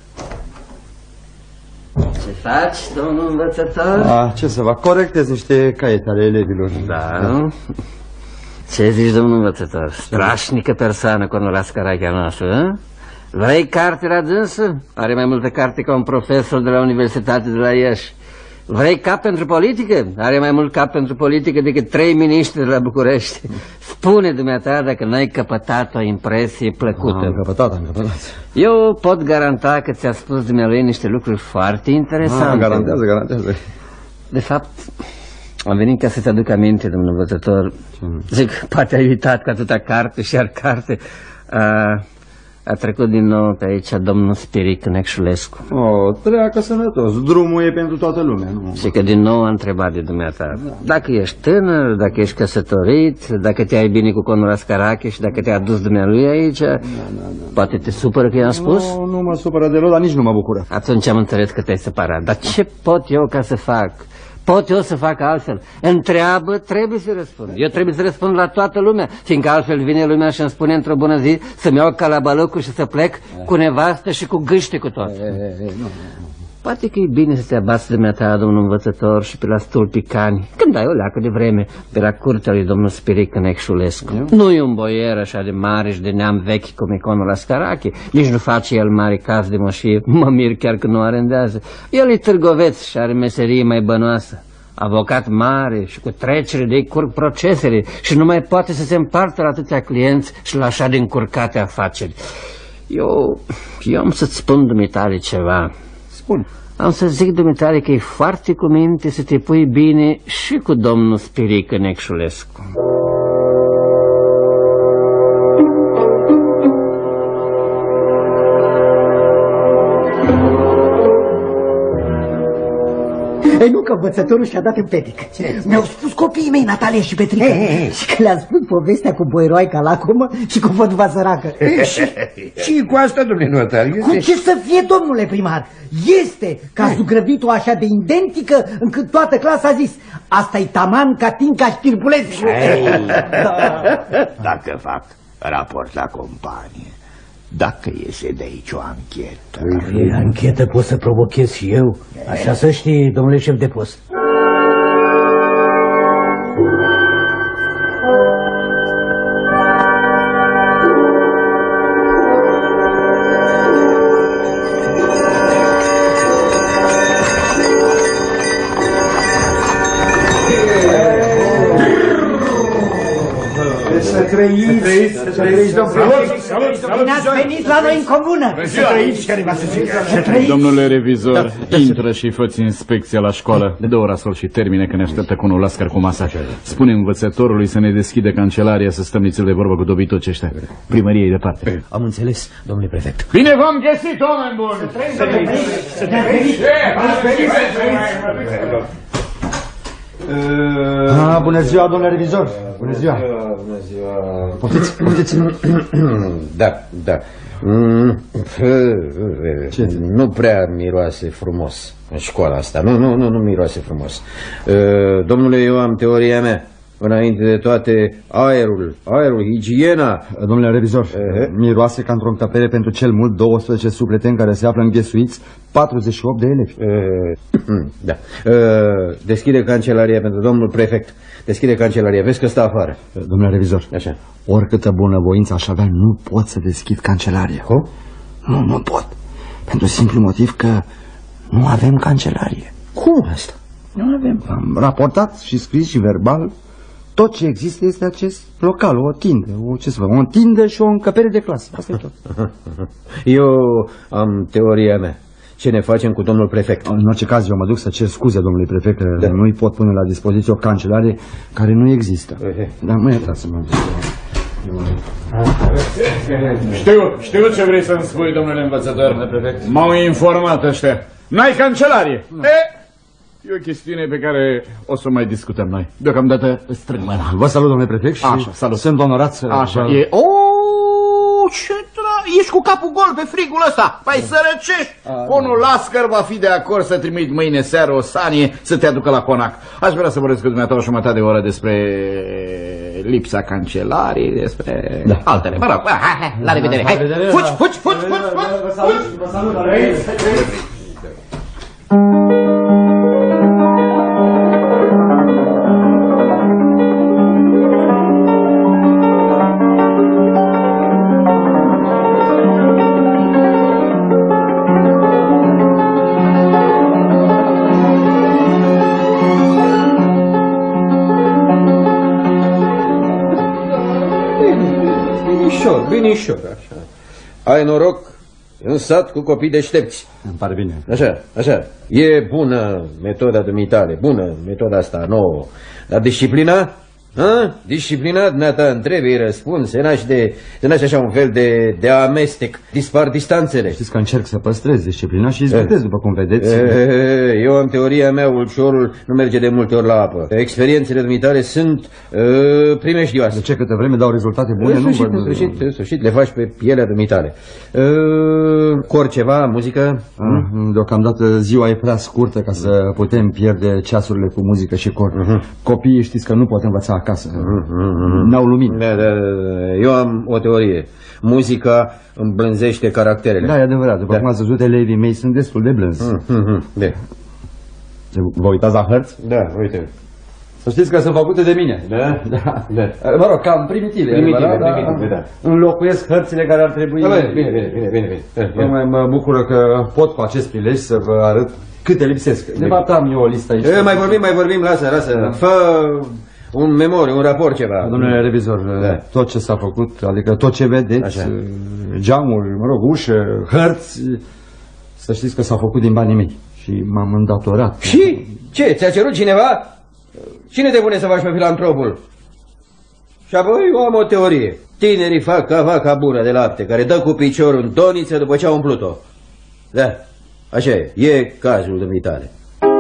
Ce faci, domnul învățător? Ce să fac? Corectez niște caiete ale elevilor. Da. Ce zici, domnul învățător? Strașnică persoană, Cornul Ascarachea noastră, Vrei carte la dânsă? Are mai multe carte ca un profesor de la Universitatea de la Iași. Vrei cap pentru politică? Are mai mult cap pentru politică decât 3 miniștri de la București. Spune dumneata dacă n-ai căpătat o impresie plăcută. Am căpătat. Eu pot garanta că ți-a spus dumnealui niște lucruri foarte interesante. Garantează. De fapt, am venit ca să-ți aduc aminte, domnul învățător. Zic, poate ai uitat că atâta carte și iar carte. A trecut din nou pe aici domnul Spiric Necșulescu. Treacă sănătos, drumul e pentru toată lumea, nu? Și că din nou a întrebat de dumneata. Dacă ești tânăr, dacă ești căsătorit, dacă te-ai bine cu Conul Ascarache și dacă te-a adus dumnealui aici, poate te supără că i-am spus? Nu mă supără deloc, dar nici nu mă bucură. Atunci am înțeles că te-ai separat. Dar ce pot eu ca să fac? Pot eu să fac altfel? Întreabă, trebuie să răspund. Eu trebuie să răspund la toată lumea, fiindcă altfel vine lumea și îmi spune într-o bună zi să-mi iau calabalăcul și să plec cu nevastă și cu gâște cu tot. Poate că e bine să te abați dumneata, domnul învățător, și pe la stulpicani, când ai o leacă de vreme, pe la curtea lui domnul Spiric Necșulescu. Nu e un boier așa de mare și de neam vechi cum e Conul Ascarache, nici nu face el mare caz de moșie, mă mir chiar că nu arendează. El e târgoveț și are meserie mai bănoasă. Avocat mare și cu trecere de-i curg procesele și nu mai poate să se împartă la atâția clienți și la așa de încurcate afaceri. Eu am să-ți spun dumitale ceva. Spune. Am să zic dumitale că e foarte cu minte să te pui bine și cu domnul Spirică Necșulescu. Ei, nu că învățătorul și-a dat în petică. Mi-au spus copiii mei, Natalia și Petrica, și că le-a spus povestea cu boiroaica la comă și cu văduva săracă. Și cu asta, domnule notar? Cu ce să fie, domnule primar? Este că a zugrăvit-o așa de identică încât toată clasa a zis: asta-i taman ca Tinca Știrbulescu. Dacă fac raport la companie, dacă iese de aici o anchetă... Anchetă pot să provochez și eu, așa să știi, domnule șef de post. Să trăiți, Bine ați venit la noi în comună! Domnule revizor, intră și fă-ți inspecția la școală. Dă-o rasol și termine, că ne așteaptă cu unul lascar cu masa. Spune învățătorului să ne deschide cancelaria, să stăm nițel de vorbă cu dobitoci ăștia. Primăria e departe. Am înțeles, domnule prefect. Bine v-am găsit, oameni buni! Bună ziua, domnule revizor. Bună ziua. Bună ziua. Poftiți. Da. Nu prea miroase frumos în școala asta. Nu miroase frumos. Domnule, eu am teoria mea. Înainte de toate, aerul, igiena. Domnule revizor, miroase ca într-o încăpere pentru cel mult 12 supleteni care se află înghesuiți, 48 de elevi. Da. Deschide cancelaria pentru domnul prefect. Deschide cancelaria, vezi că stă afară. Domnule revizor, așa. Oricâtă bunăvoință aș avea, nu pot să deschid cancelaria. Cum? Nu pot. Pentru simplu motiv că nu avem cancelarie. Cum asta? Nu avem. Am raportat și scris și verbal. Tot ce există este acest local, o tindă, o tindă și o încăpere de clasă. Asta e tot. Eu am teoria mea. Ce ne facem cu domnul prefect? În orice caz, eu mă duc să cer scuze, domnule prefect, că nu-i pot pune la dispoziție o cancelare care nu există. Dar mă iertați să mă Știu ce vrei să-mi spui, domnule învățător. M-au informat ăștia. N-ai cancelarie. E o chestiune pe care o să mai discutăm noi. Deocamdată strâng mâna. Vă salut, domnule prefect, și așa, salut. Sunt onorat să... Așa, ești cu capul gol pe frigul ăsta. Păi sărăcești. Unul lascăr va fi de acord să trimit mâine seară o sanie să te aducă la conac. Aș vrea să vorbesc cu dumneata o jumătate de oră despre lipsa cancelarii, despre altele. Mă rog, hai, la revedere. Hai, fugi. Vă salut, Binișor, așa. Ai noroc în sat cu copii deștepți. Îmi pare bine. Așa. E bună metoda dumitale, bună metoda asta nouă. Dar disciplina? Disciplina, dumneata întrebi, răspund, se naște așa un fel de amestec, dispar distanțele. Știți că încerc să păstrez disciplina și izbutez, după cum vedeți. Eu am teoria mea, ulciorul nu merge de multe ori la apă. Experiențele dumitale sunt primejdioase. De ce câtă vreme dau rezultate bune? În sfârșit, le faci pe pielea dumitale. Cor ceva, muzică? Deocamdată ziua e prea scurtă ca să putem pierde ceasurile cu muzică și cor. Copiii știți că nu pot învăța acasă. N-au lumină. Eu am o teorie. Muzica îmblânzește caracterele. Da, e adevărat. După cum ați văzut, elevii mei sunt destul de blânzi. Vă uitați la hărți? Da, uite. Să știți că sunt făcute de mine. Da. Mă rog, cam primitive, da. Înlocuiesc hărțile care ar trebui... Bine. Mă bucură că pot cu acest prilej să vă arăt câte lipsesc. De fapt am eu o listă aici. Mai vorbim, lasă. un memoriu, un raport ceva. Domnule revizor, tot ce s-a făcut, adică tot ce vedeți, geamuri, mă rog, ușă, hărți, să știți că s-au făcut din banii mei și m-am îndatorat. Și? Ce? Ți-a cerut cineva? Cine te pune să faci pe filantropul? Și apoi eu am o teorie. Tinerii fac ca vaca bună de lapte, care dă cu piciorul în doniță după ce au umplut-o. Da, așa e cazul dumitale.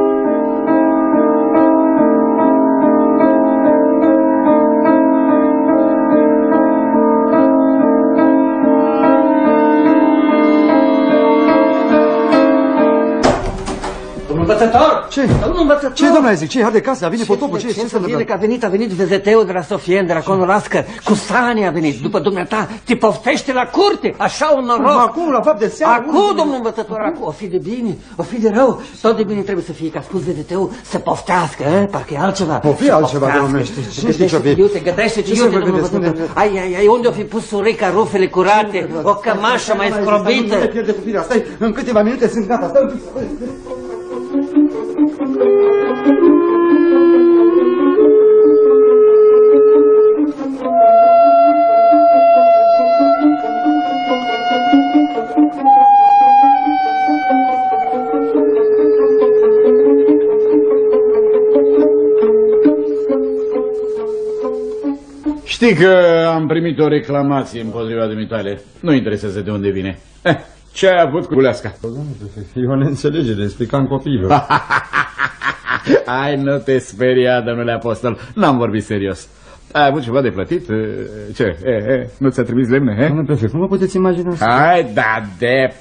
Ce? Ce, domnule, zic? Ce? Arde casa, vine potopul, ce? Ce să vine că a venit VZT-ul de la Sofien, de la conul Lascăr, cu Sani a venit, după dumneata, te poftește la curte, așa un noroc. Acum, la fapt de seară. Acum, domnul învățător, acum, o fi de bine, o fi de rău, tot de bine trebuie să fie, că a spus VZT-ul, să poftească, parcă e altceva. O fi altceva, domnule, știi, gătește-te, iute, domnul învățător. Ai, unde o fi pus surica, rufele curate, o cămașă mai scrobită. Stai, în câteva minute sunt gata, stai. Știi că am primit o reclamație împotriva dumitale. Nu interesează de unde vine. Ce ai avut cu Buleasca? E o neînțelegere, explicam copiilor. Hai, nu te speria, domnule apostol. N-am vorbit serios. Ai avut ceva de plătit? Ce? Nu ți-a trimis lemne? Domnule prefect, nu mă puteți imagina asta? Hai, de.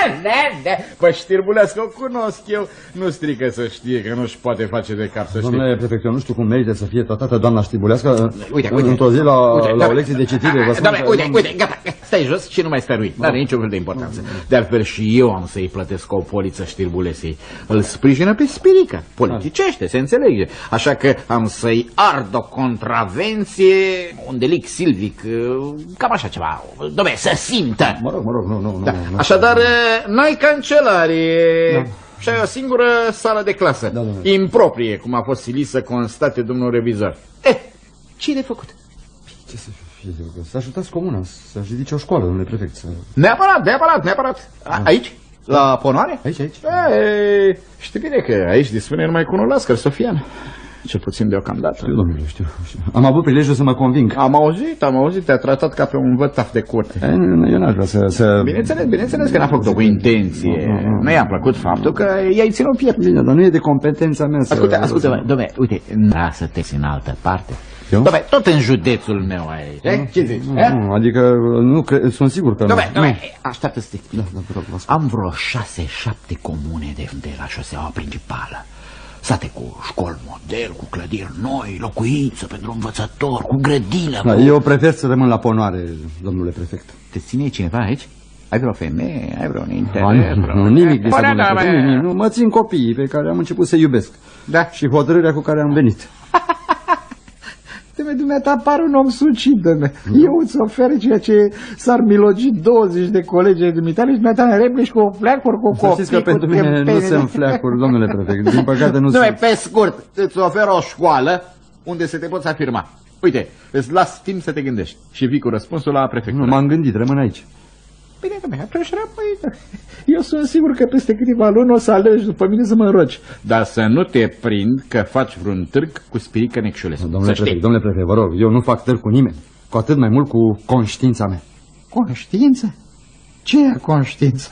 Păi Știrbulească o cunosc eu. Nu strică să știe că nu-și poate face de cap, să știe. Domnule prefect, eu nu știu cum merită să fie tratată doamna Știrbulească. Uite. Într-o zi la o lecție de citire. Uite, gata, stai jos și nu mai stărui. N-are niciun fel de importanță. De altfel și eu am să-i plătesc o poliță Știrbulesei. Îl sprijină pe Spirica. Politicește, se înțelege. Așa că am să-i ard o contravenție, un delict silvic, cam așa ceva. Dom'le, să simtă. Mă rog, nu. Așadar, n-ai cancelarie și ai o singură sală de clasă. Improprie, cum a fost silit să constate domnul revizor. Ce-i de făcut? Ce să fie? Să ajutați comuna, să-și ridice o școală, domnule prefect. Neapărat. Aici? La Ponoare? Aici. Știi bine că aici dispune numai cu unul Lascăr, Sofian. Cel puțin deocamdată. Știu, domnule, știu. Am avut prilejul să mă conving. Am auzit, te-a tratat ca pe un vătaf de curte. Eu n-aș vrea să... Bineînțeles că n-a făcut-o cu intenție. Nu i-a plăcut faptul că i-ai ținut piept. Bine, dar nu e de competența mea să... Ascultă, dom'le, uite, n-a să te în altă parte. Dom'le, tot în județul meu aici. Ce zici? Nu, adică nu, sunt sigur că nu. Dom'le, așteaptă să te explic. Am vreo 6-7 comune de la șoseaua principală. Sate cu școli model, cu clădiri noi, locuință pentru învățători, cu grădină. Eu prefer să rămân la Ponoare, domnule prefect. Te ține cineva aici? Ai vreo femeie? Ai vreun interes? Nu, nimic de asta, domnule prefect. Nu, mă țin copiii pe care am început să iubesc. Da. Și hotărârea cu care am venit. Dumneata par un om sucit, eu îți ofer ceea ce s-ar milogi 20 de colegi de dumitale și dumneata ne replici cu fleacuri, cu copii. Să știți că pentru mine nu sunt fleacuri, domnule prefect. Din păcate nu sunt. Pe scurt, îți ofer o școală unde să te poți afirma. Uite, îți las timp să te gândești și vii cu răspunsul la prefectură. Nu, m-am gândit, rămân aici. Bine, atunci rămâi. Eu sunt sigur că peste câteva luni o să alegi după mine să mă rogi. Dar să nu te prind că faci vreun târg cu Spirica Necșulescu. Domnule prefect, vă rog, eu nu fac târg cu nimeni. Cu atât mai mult cu conștiința mea. Conștiință? Ce e conștiință?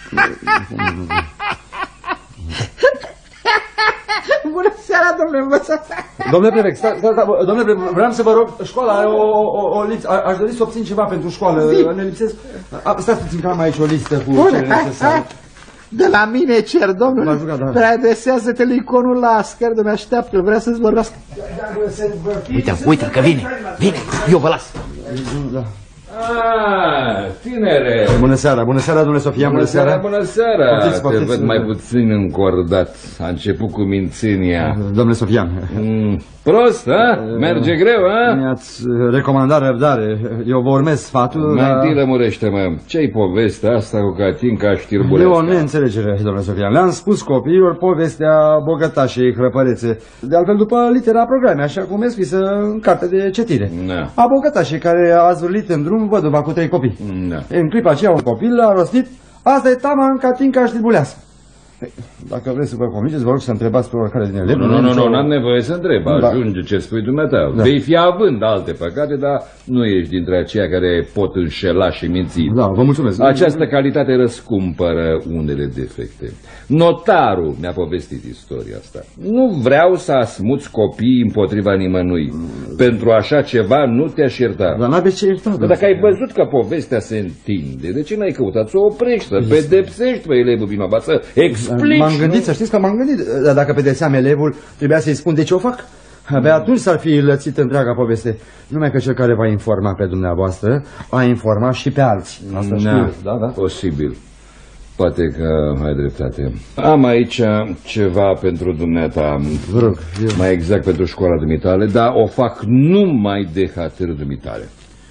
Bună seara, domnule învățător! Domnule prefect, domnule prefect, vreau să vă rog, școala are o lipsă, aș dori să obțin ceva pentru școală, ne lipsesc, stați puțin că am aici o listă cu cele necesare. De la mine cer, domnule, preadresează-te lui conul Lascăr, de-mi așteaptă, vrea să-ți vorbească. Uite-l că vine, eu vă las. Tinere! Bună seara, domnule Sofian, bună seara! Bună seara! Poftiți, poftiți. Te văd mai puțin încordat. A început cu mințenia. Domnule Sofian. Prost, a? Merge greu, a? Mi-ați recomandat răbdare. Eu vă urmez sfatul, Mai întâi lămurește-mă. Ce-i povestea asta cu Catinca Știrbulescu? E o neînțelegere, domnule Sofian. Le-am spus copiilor povestea bogătașei hrăpărețe. De altfel, după litera programei, așa cum e scrisă în carte de citire. A bogătașei care a zvârlit în drum văduva cu 3 copii. În clipa aceea un copil a rostit: asta e tama în Catinca Știrbulescu. Dacă vreți să vă convingeți, vă rog să întrebați pe oricare din ele. Nu, n-am nevoie să întreb. Ajunge ce spui dumneata. Vei fi având alte păcate, dar nu ești dintre aceia care pot înșela și minți. Da, vă mulțumesc. Această calitate răscumpără unele defecte. Notarul mi-a povestit istoria asta. Nu vreau să asmuți copiii împotriva nimănui. Pentru așa ceva nu te-aș ierta. Dar n-aveți ce ierta. Dar dacă ai văzut că povestea se întinde, de ce n-ai căutat să o oprești, să pedepsești pe elevul vinovat, să explici? M-am gândit, să știți că m-am gândit. Dar dacă pedepseam elevul, trebuia să-i spun de ce o fac. Abia atunci s-ar fi lățit întreaga poveste. Numai că cel care va informa pe dumneavoastră a informat și pe alții. Asta știu. Da. Posibil. Poate că ai dreptate. Am aici ceva pentru dumneata. Vă rog. Mai exact pentru școala dumitale, dar o fac numai de hârtiile dumitale.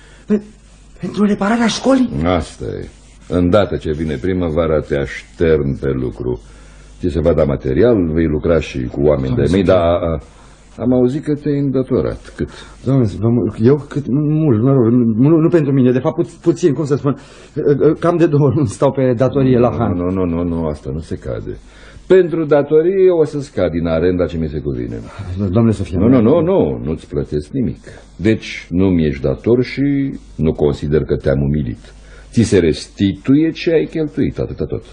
Pentru repararea școlii? Asta e. Îndată ce vine primăvara, te aștern pe lucru. Ți se va da material, vei lucra și cu oameni de mei, dar am auzit că te-ai îndatorat. Cât? Doamne, eu cât? Mult, mă rog, nu pentru mine, de fapt puțin, cum să spun, cam de 2 luni stau pe datorie la Han. Nu, asta nu se cade. Pentru datorie o să scad din arenda ce mi se cuvine. Domnule Sofian. Nu-ți plătesc nimic. Deci nu mi-ești dator și nu consider că te-am umilit. Ți se restituie ce ai cheltuit, atâta tot.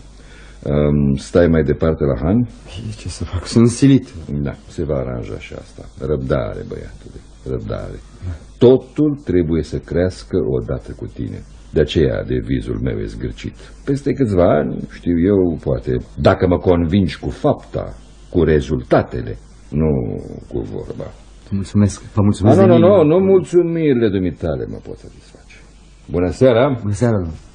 Stai mai departe la Han? Ce să fac? Sunt silit. Da, se va aranja și asta. Răbdare, băiatule, răbdare. Totul trebuie să crească odată cu tine. De aceea devizul meu e zgârcit. Peste câțiva ani, știu eu, poate, dacă mă convingi cu fapta, cu rezultatele, nu cu vorba. Mulțumesc, vă mulțumesc. Nu, mulțumirile dumitale mă pot satisface. Bună seara! Bună seara!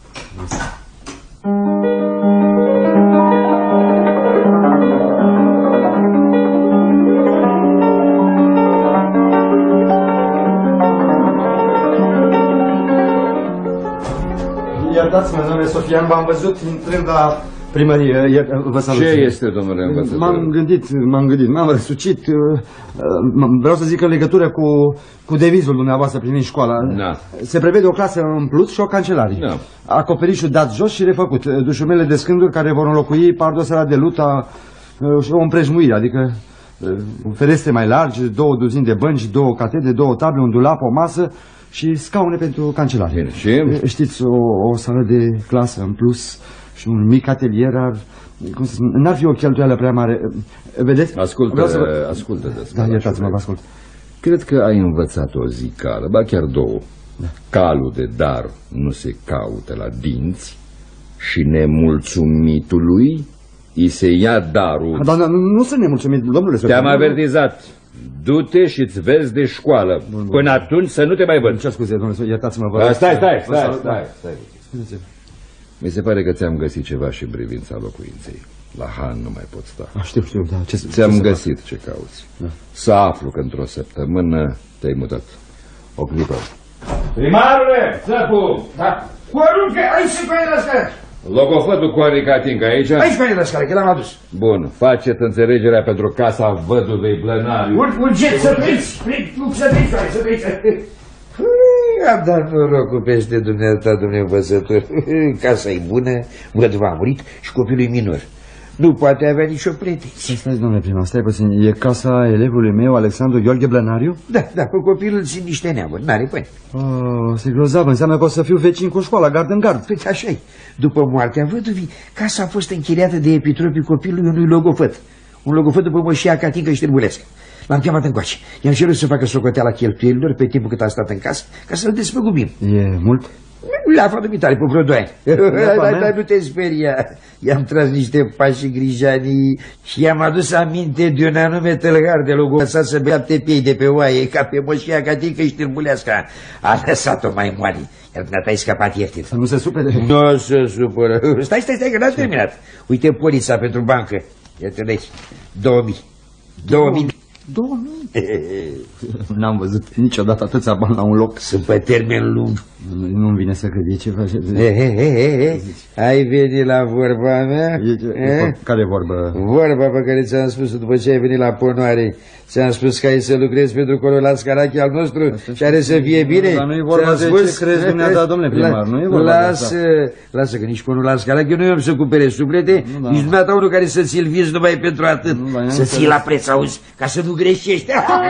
Iertați-mă, domnule Sofian, v-am văzut intrând la primărie. Vă salut. Ce este, domnule învățător? M-am gândit, m-am răsucit. Vreau să zic în legătură cu devizul dumneavoastră privind școala. Se prevede o clasă în plus și o cancelarie. Acoperișul dat jos și refăcut. Dușumele de scânduri care vor înlocui pardosera de lut, o împrejmuire, adică ferestre mai largi, 2 duzini de bănci, 2 catedre, 2 table, un dulap, o masă și scaune pentru cancelarie. Știți, o sală de clasă în plus și un mic atelier n-ar fi o cheltuială prea mare. Vedeți? Ascultă. Da, iertați-mă, vă ascult. Cred că ai învățat o zicală, ba chiar 2. Calul de dar nu se caută la dinți și nemulțumitului îi se ia darul. Dar nu sunt nemulțumit, domnule Sofian. Te-am avertizat. Du-te și-ți vezi de școală. Până atunci să nu te mai văd. Ce scuze, domnule, iertați-mă, vă rog. Stai. Mi se pare că ți-am găsit ceva și în privința locuinței. La Han nu mai pot sta. Știu, da. Ți-am găsit ce cauți. Să aflu că într-o săptămână te-ai mutat. O clipă. Primarule, țăpu! Da. Poruncă, aici se coaie la scară. Logofătul cu Catinca aici? Aici coaie la scară, că l-am adus. Bun, faceți înțelegerea pentru casa văduvei Blănariu. Urgent, să trăiți, să trăiți. Am dat norocul peste dumneata, domnule învățător. Casa-i bună, văduva a murit și copilul e minor. Nu poate avea nicio pretenție. Stai, domnule primar, stai puțin. E casa elevului meu, Alexandru Gheorghe Blănariu? Da, cu copilul sunt niște neamuri, n-are bani. Se grozav, înseamnă că o să fiu vecin cu școala, gard în gard. Păi așa-i. După moartea văduvii, casa a fost închiriată de epitropii copilului unui logofăt. Un logofăt după moșia Catinca Știrbulescu. L-am chemat încoace. I-am cerut să facă socoteala cheltuielilor pe timpul cât a stat în casă, ca să-l despăgubim. E mult? leafă dumitare pe vreo 2 ani. Dar nu te speria. I-am tras niște pași grijanii și i-am adus aminte de un anume tălgar de loc lăsat să bea piei de pe oaie, ca pe moșia catică și târbulească. A lăsat-o mai moale, iar dumneata ai scăpat ieftin. Să nu se supere. Nu se supără. Stai, că n-am terminat. Uite polița pentru bancă. Iată-l aici. 2000. 2000. N-am văzut niciodată atâția bani la un loc. Sunt pe termen lung. Nu-mi vine să cred. Ce faci? Ai venit la vorba mea? Care vorbă? Vorba pe care ți-am spus după ce ai venit la ponoare. Ți-am spus că ai să lucrezi pentru colonel Scarache al nostru și are să fie bine. Dar nu-i vorba de ce crezi dumneata, domnule primar. Nu-i vorba de asta. Lasă că nici colonel Scarache nu i-am să cumpere suplete, nici dumneata unul care să ți-l vizi numai pentru atât. Să ții la preț, auzi, ca să nu greșești.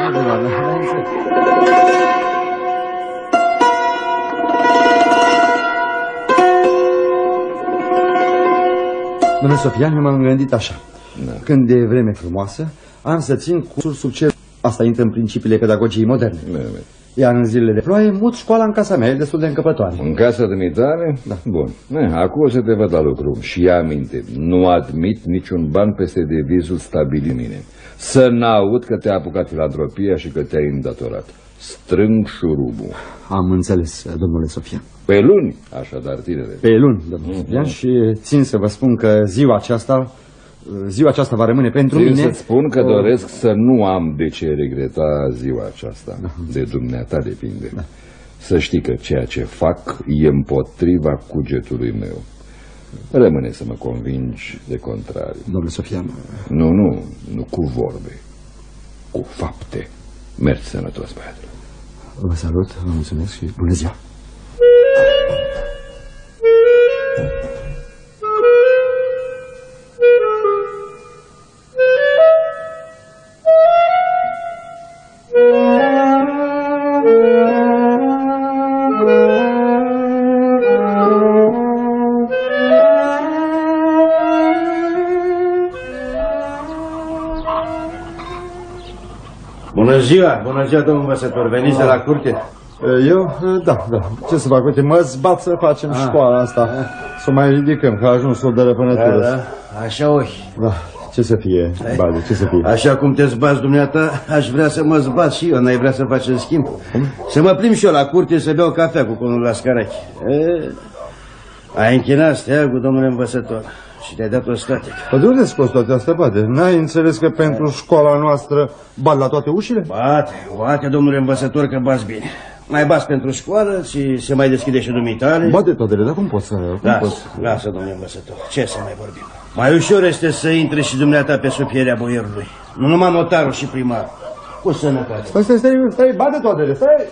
Domnule Sofian, eu m-am gândit așa. Când e vreme frumoasă, am să țin cursul sub cer. Asta intră în principiile pedagogiei moderne. Iar în zilele de ploaie mut școala în casa mea, e destul de încăpătoare. În casa dumitare? Da. Bun. Acum o să te văd la lucru. Și ia aminte, nu admit niciun ban peste devizul stabilit mine. Să n-aud că te-a apucat filantropia și că te-ai îndatorat. Strâng șurubul. Am înțeles, domnule Sofian. Pe luni, așadar, tinere. Pe luni, domnule Sofian, și țin să vă spun că ziua aceasta va rămâne pentru mine. Să-ți spun că doresc să nu am de ce regreta ziua aceasta. De dumneata depinde. Să știi că ceea ce fac e împotriva cugetului meu. Rămâne să mă convingi de contrariu. Domnule Sofian. Nu cu vorbe, cu fapte. Mergi sănătos, băiatul. Vă salut, vă mulțumesc și bună ziua. Bună ziua, domnul învățător, veniți de la curte? Eu? Da. Ce să fac? Uite, mă zbat să facem școala asta, să mai ridicăm, că a ajuns o dărăpânătură. Da, așa oi. Da, ce să fie, Bade, ce să fie? Așa cum te zbați dumneata, aș vrea să mă zbat și eu, n-ai vrea să facem schimb? Să mă plimb și eu la curte să beau cafea cu conul Scarache. Ai închinat steagul, domnule învățător, și te-ai dat o statică. Păi de unde scos toate astea, Bade? N-ai înțeles că pentru școala noastră bat la toate ușile? Bate, domnule învățător, că bați bine. Mai bați pentru școală și se mai deschide și dumitare. Bate toate, dar cum poți să... Lasă, domnule învățător, ce să mai vorbim? Mai ușor este să intre și dumneata pe sub pierea boierului. Nu numai notarul și primarul. Cu sănătate. Stai, bate toate, stai!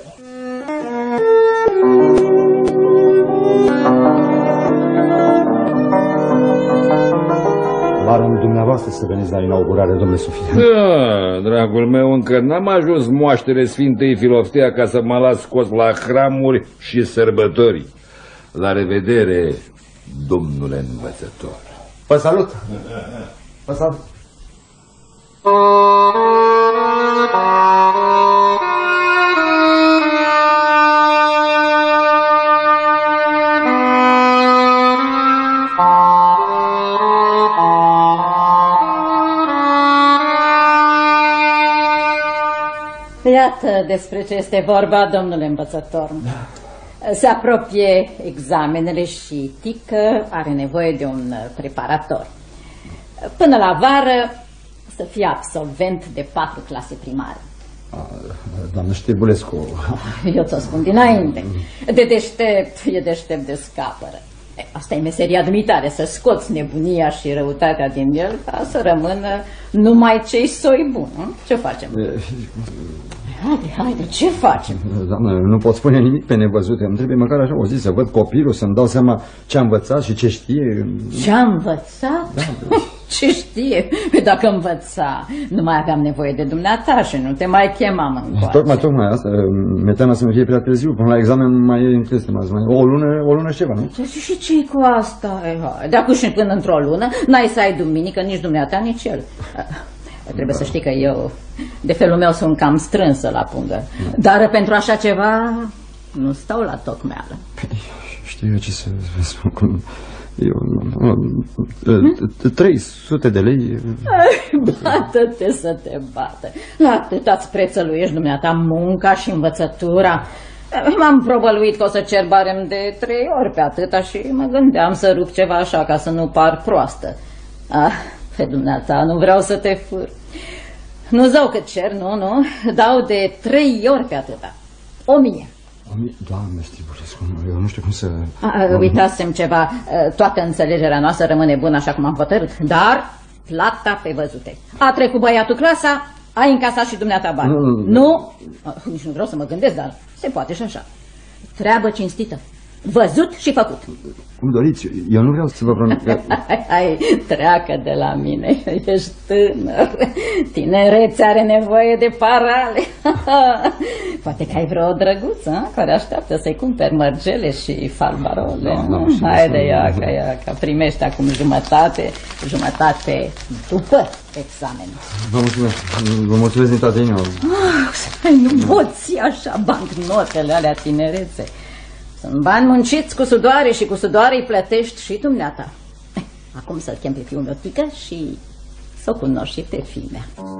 Varul dumneavoastră să veniți la inaugurare, domnule Sofian. Da, dragul meu, încă n-am ajuns moaștele Sfintei Filoftea ca să mă las scos la hramuri și sărbători. La revedere, domnule învățător. Vă salut! Vă salut! Iată despre ce este vorba, domnule învățător. Se apropie examenele și Tică are nevoie de un preparator. Până la vară să fie absolvent de 4 clase primare. Doamnă Știbulescu... Eu ți-o spun dinainte. De deștept, e deștept de scapără. Asta e meseria dumitare, să scoți nebunia și răutatea din el ca să rămână numai cei soi buni. Ce facem? Haide, ce facem? Doamnă, nu pot spune nimic pe nevăzute. Îmi trebuie măcar așa o zi să văd copilul, să-mi dau seama ce a învățat și ce știe. Ce a învățat? Da. Ce știe? Dacă învăța, nu mai aveam nevoie de dumneata și nu te mai chemam încoace. Tocmai asta. Mi-e teamă să nu fie prea târziu. Până la examen mai e o lună și ceva, nu? Și ce-i cu asta? De acum și până într-o lună n-ai să ai duminică nici dumneata, nici el. Trebuie să știi că eu, de felul meu, sunt cam strânsă la pungă. Dar pentru așa ceva nu stau la tocmeală. Știu eu ce să vă spun. 300 de lei. Bată-te să te bată. La atâta-ți prețăluiești dumneata munca și învățătura. M-am probăluit că o să cer barem de 3 ori pe atâta și mă gândeam să rup ceva așa ca să nu par proastă. Pe dumneata, nu vreau să te fur. Nu zău cât cer, nu, dau de 3 ori pe atâta. 1000. Doamne, Stribulescu, eu nu știu cum să... Uitasem ceva, toată înțelegerea noastră rămâne bună așa cum am hotărât, dar plata pe văzute. A trecut băiatul clasa, ai încasat și dumneata bani. Nu? Nici nu vreau să mă gândesc, dar se poate și așa. Treabă cinstită. Văzut și făcut. Cum doriți, eu nu vreau să vă pronunț. Hai, treacă de la mine, ești tânăr. Tinerețea are nevoie de parale. Poate că ai vreo drăguță care așteaptă să-i cumperi mărgele și falbarole. Haide, iaca, primești acum jumătate după examen. Vă mulțumesc din toată inima. Nu poți așa bancnotele alea tinerețe. Sunt bani munciți cu sudoare și cu sudoare îi plătești și dumneata. Acum să-l chem pe fiul meu pică și să o cunoști și pe fimea.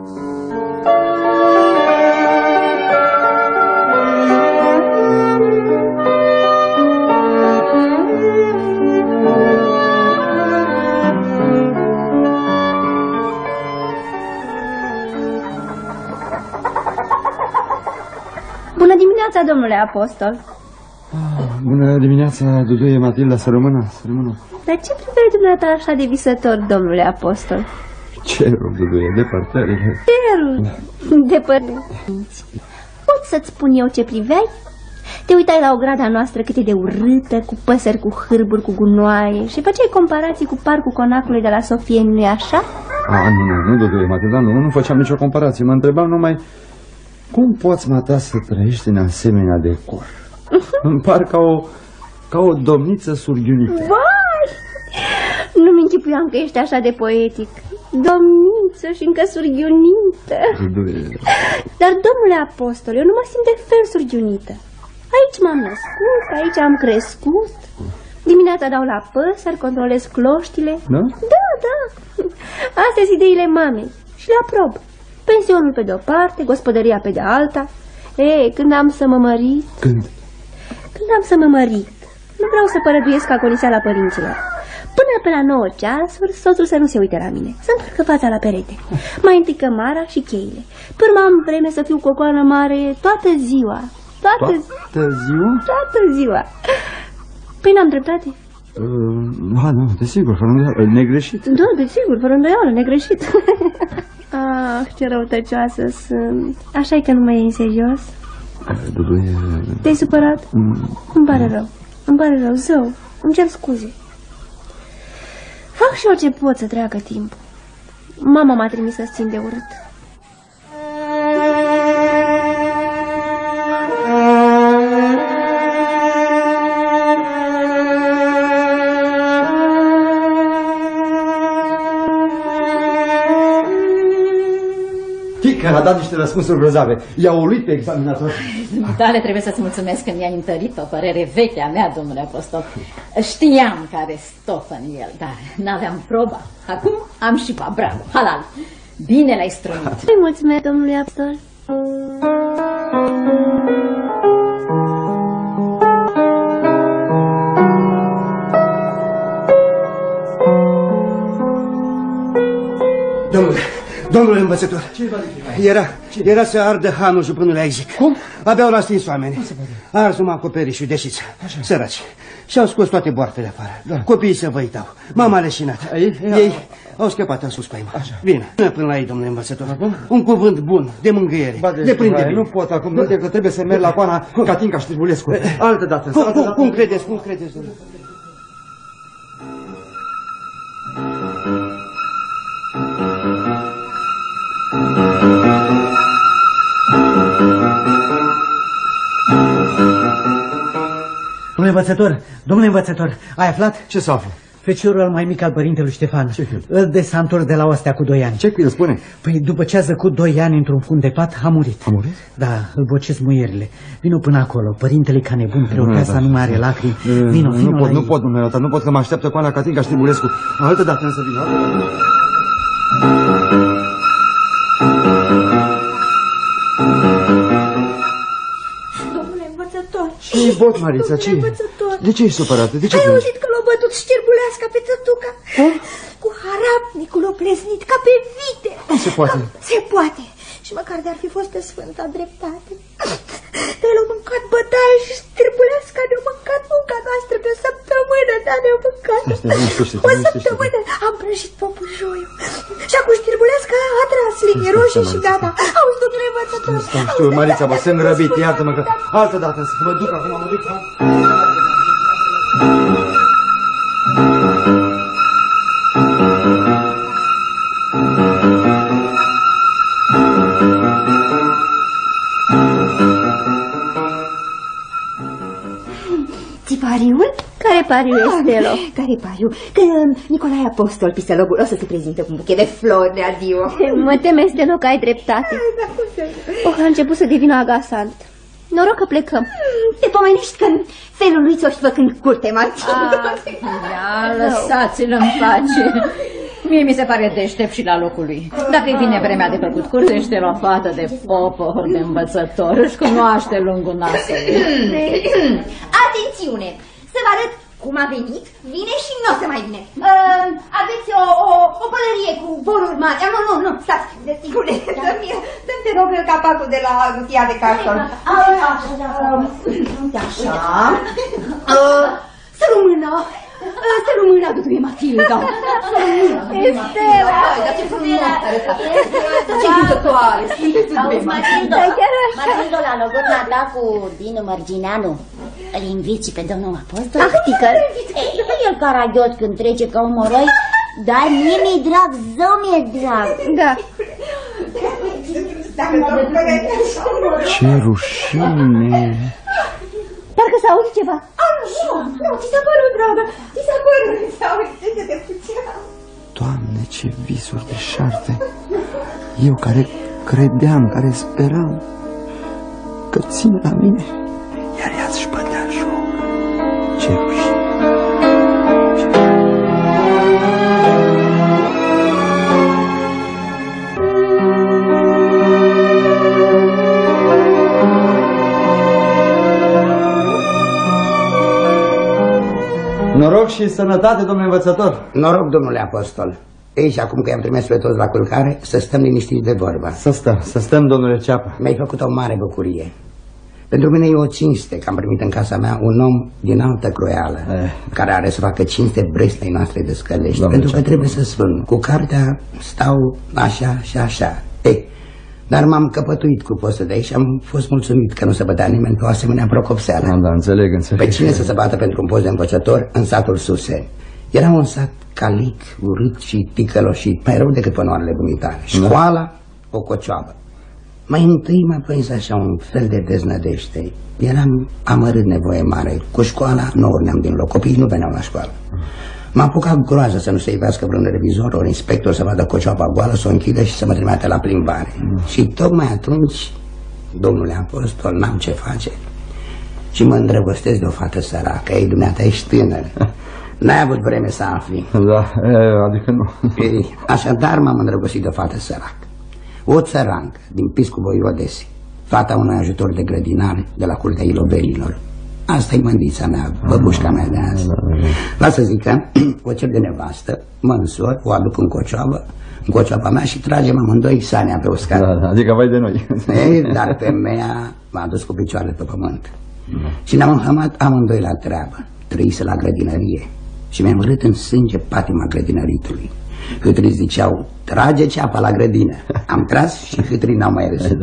Bună dimineața, domnule apostol. Bună dimineața, Duduie, Matilda, să rămână. Dar ce priveai dumneata așa de visător, domnule apostol? Cerul, Duduie, depărtările. Cerul, depărtările. Pot să-ți spun eu ce priveai? Te uitai la ograda noastră cât e de urâtă, cu păsări, cu hârburi, cu gunoaie și făceai comparații cu parcul Conacului de la Sofie, nu-i așa? Nu, Duduie, Matilda, nu făceam nicio comparație. Mă întrebam numai cum poți, mata, să trăiești în asemenea decor? Îmi par ca o domniță surghiunită. Vai! Nu-mi închipuiam că ești așa de poetic. Domniță și încă surghiunită. Dar, domnule apostol, eu nu mă simt de fel surghiunită. Aici m-am născut, aici am crescut. Dimineața dau la păsări, controlez cloștile. Da? Da. Astea sunt ideile mamei și le aprob. Pensionul pe de-o parte, gospodăria pe de alta. Când am să mă mărit... Când am să mă mărit, nu vreau să părăduiesc agoniseala părinților. Până pe la 9 ceasuri, soțul să nu se uite la mine, să întorcă fața la perete. Mai întâi cămara și cheile. Pe urmă am vreme să fiu cocoană mare toată ziua. Toată ziua? Păi n-am dreptate? Nu, desigur, fără îndoială, negreșit. Da, desigur, fără îndoială, negreșit. Ce răutăcioasă sunt. Așa-i că nu mă iei în serios? Duduie... Te-ai supărat? Îmi pare rău, zău. Îmi cer scuze. Fac și eu ce pot să treacă timpul. Mama m-a trimis să-ți țin de urât. Că a dat niște răspunsuri grozave. I-a uluit pe examinator. Dumitale, trebuie să-ți mulțumesc că mi-ai întărit o părere veche a mea, domnule apostol. Știam care stofă în el, dar n-aveam proba. Acum am și bravo, halal. Bine l-ai strânit. Îi mulțumesc, domnule apostol. Domnule învățător, era să ardă hanul jupânului Aizic. Cum? Abia l-a stins oamenii. A ars numai acoperișul de șiță. Săraci. Și-au scos toate boarfele afară. Da. Copiii se văitau. Mama leșinată. Ei au scăpat în sus pe Bine. Până la ei, domnule învățător. Un cuvânt bun, de mângâiere. De prinde bine. Nu pot acum, nu că trebuie să merg la coana Catinca Știrbulescu. Altă dată. Cum credeți, domnule? Domnule învățător, ai aflat? Ce să aflu? Feciorul al mai mic al părintelui Ștefan. Îl de s-a întors de la Ostea cu 2 ani. Ce îl spune? Păi după ce a zăcut 2 ani într-un fund de pat, a murit. A murit? Da, îl bocesc muierile. Vino până acolo, părintele ca nebun, preoteasa nu mai are lacrimi. Vino la nu pot, dumneata, nu pot, că mă așteaptă Coana Catinca Știbulescu. Altă dată însă vin, altă dată. Domnule învățător. Ce-i bot, Marița, ce De ce ești supărată? De ce ai auzit că l-a bătut șterbuleasca pe tătuca? Cu harapnicul l-a pleznit ca pe vite. Nu se poate. Se poate. Și măcar de-ar fi fost de sfânta dreptate. Dar l-a mâncat bătaie și șterbuleasca ne-a mâncat munca noastră de o săptămână, dar ne-a mâncat. O săptămână am prăjit popușoiul. Și acum șterbuleasca a tras linie roșie și gata. Auzi, domnule învățător. Știu, Marița, mă sunt răbit, iartă-mă că altă dată să mă duc acum, mă duc. Pariul? Care pariu, Estelo? Care pariu? Că Nicolae Apostol, pisălogul, o să se prezinte cu un buchet de flori de adio. Mă teme, Estelo, că ai dreptate. A început să devină agasant. Noroc că plecăm. Te pomenești că în felul lui ți-o și făcând curte, Martin. Da, lăsați-l în pace. Mie mi se pare deștept și la locul lui. Dacă-i vine vremea de făcut curte, ești o fată de popor, de învățător. Își cunoaște lungul nasului. Atențiune! Să vă arăt cum a venit, vine și nu o să mai vine. Aveți o pălărie cu boluri mari. Nu, stați, destigule. Dă-mi, te rog, capacul de la cutia de carton. Așa. Să rămână. Să rămână, du-te, Matilda. Estela! Dar ce frumos arăta. Ce gândătoare. Auzi, Matilda, la logodna ta cu Dinu Mărgineanu, îl inviți pe domnul Apostol? Tactică. El caragios când trece ca un moroi, dar mie mi-e drag, zău mi-e drag. Da. Ce rușine! Parcă s-a auzit ceva. Nu, ți s-a părut, dragă. Ți s-a părut. S-a auzit de puțin. Doamne, ce visuri de șarte! Eu care credeam, care speram că ține la mine, iar ea-ți șpătea joc. Ce rușine! Noroc și sănătate, domnule învățător. Noroc, domnule Apostol. Ei, și acum că i-am trimis pe toți la culcare, să stăm liniștiți de vorbă. Să stăm, domnule Ceapă. Mi-ai făcut o mare bucurie. Pentru mine e o cinste că am primit în casa mea un om din altă croială, care are să facă cinste Breslei noastre de Scălești. Doamne, pentru că trebuie să spun, cu cartea stau așa și așa. Ei, dar m-am căpătuit cu postul de aici și am fost mulțumit că nu se bătea nimeni pe o asemenea procopseală. Da, înțeleg. Pe cine să se bată pentru un post de învățător în satul Suseni? Era un sat calic, urât și ticăloșit, mai rău decât pănoarele bumitare. Școala, o cocioabă. Mai întâi m-a prins așa un fel de deznădejde. Eram amărât nevoie mare. Cu școala nu urneam din loc, copiii nu veneau la școală. M-a apucat groază să nu se ivească vreun revizor, ori inspector să vadă cocioapa goală, să o închidă și să mă trimite la plimbare. Și tocmai atunci, domnule Apostol, n-am ce face. Și mă îndrăgostesc de o fată săracă. Ei, dumneata, ești tânăr. N-ai avut vreme să afli. Da, adică nu. Ei, așadar m-am îndrăgostit de o fată săracă. O țărancă din Piscu Voivodesi, fata unui ajutor de grădinare de la curtea Ilovelilor. Asta e mândița mea, băbușca mea de azi. Lasă să zic că o cer de nevastă, mă însor, o aduc în cocioapa mea și tragem amândoi Sania pe uscat. Da, adică vai de noi. Ei, dar femeia m-a dus cu picioarele pe pământ. Și ne-am înhămat amândoi la treabă. Trăise la grădinărie și mi-am vărât în sânge patima grădinăritului. Hâtrii ziceau, trage ceapa la grădină. Am tras și hâtrii n-au mai râs.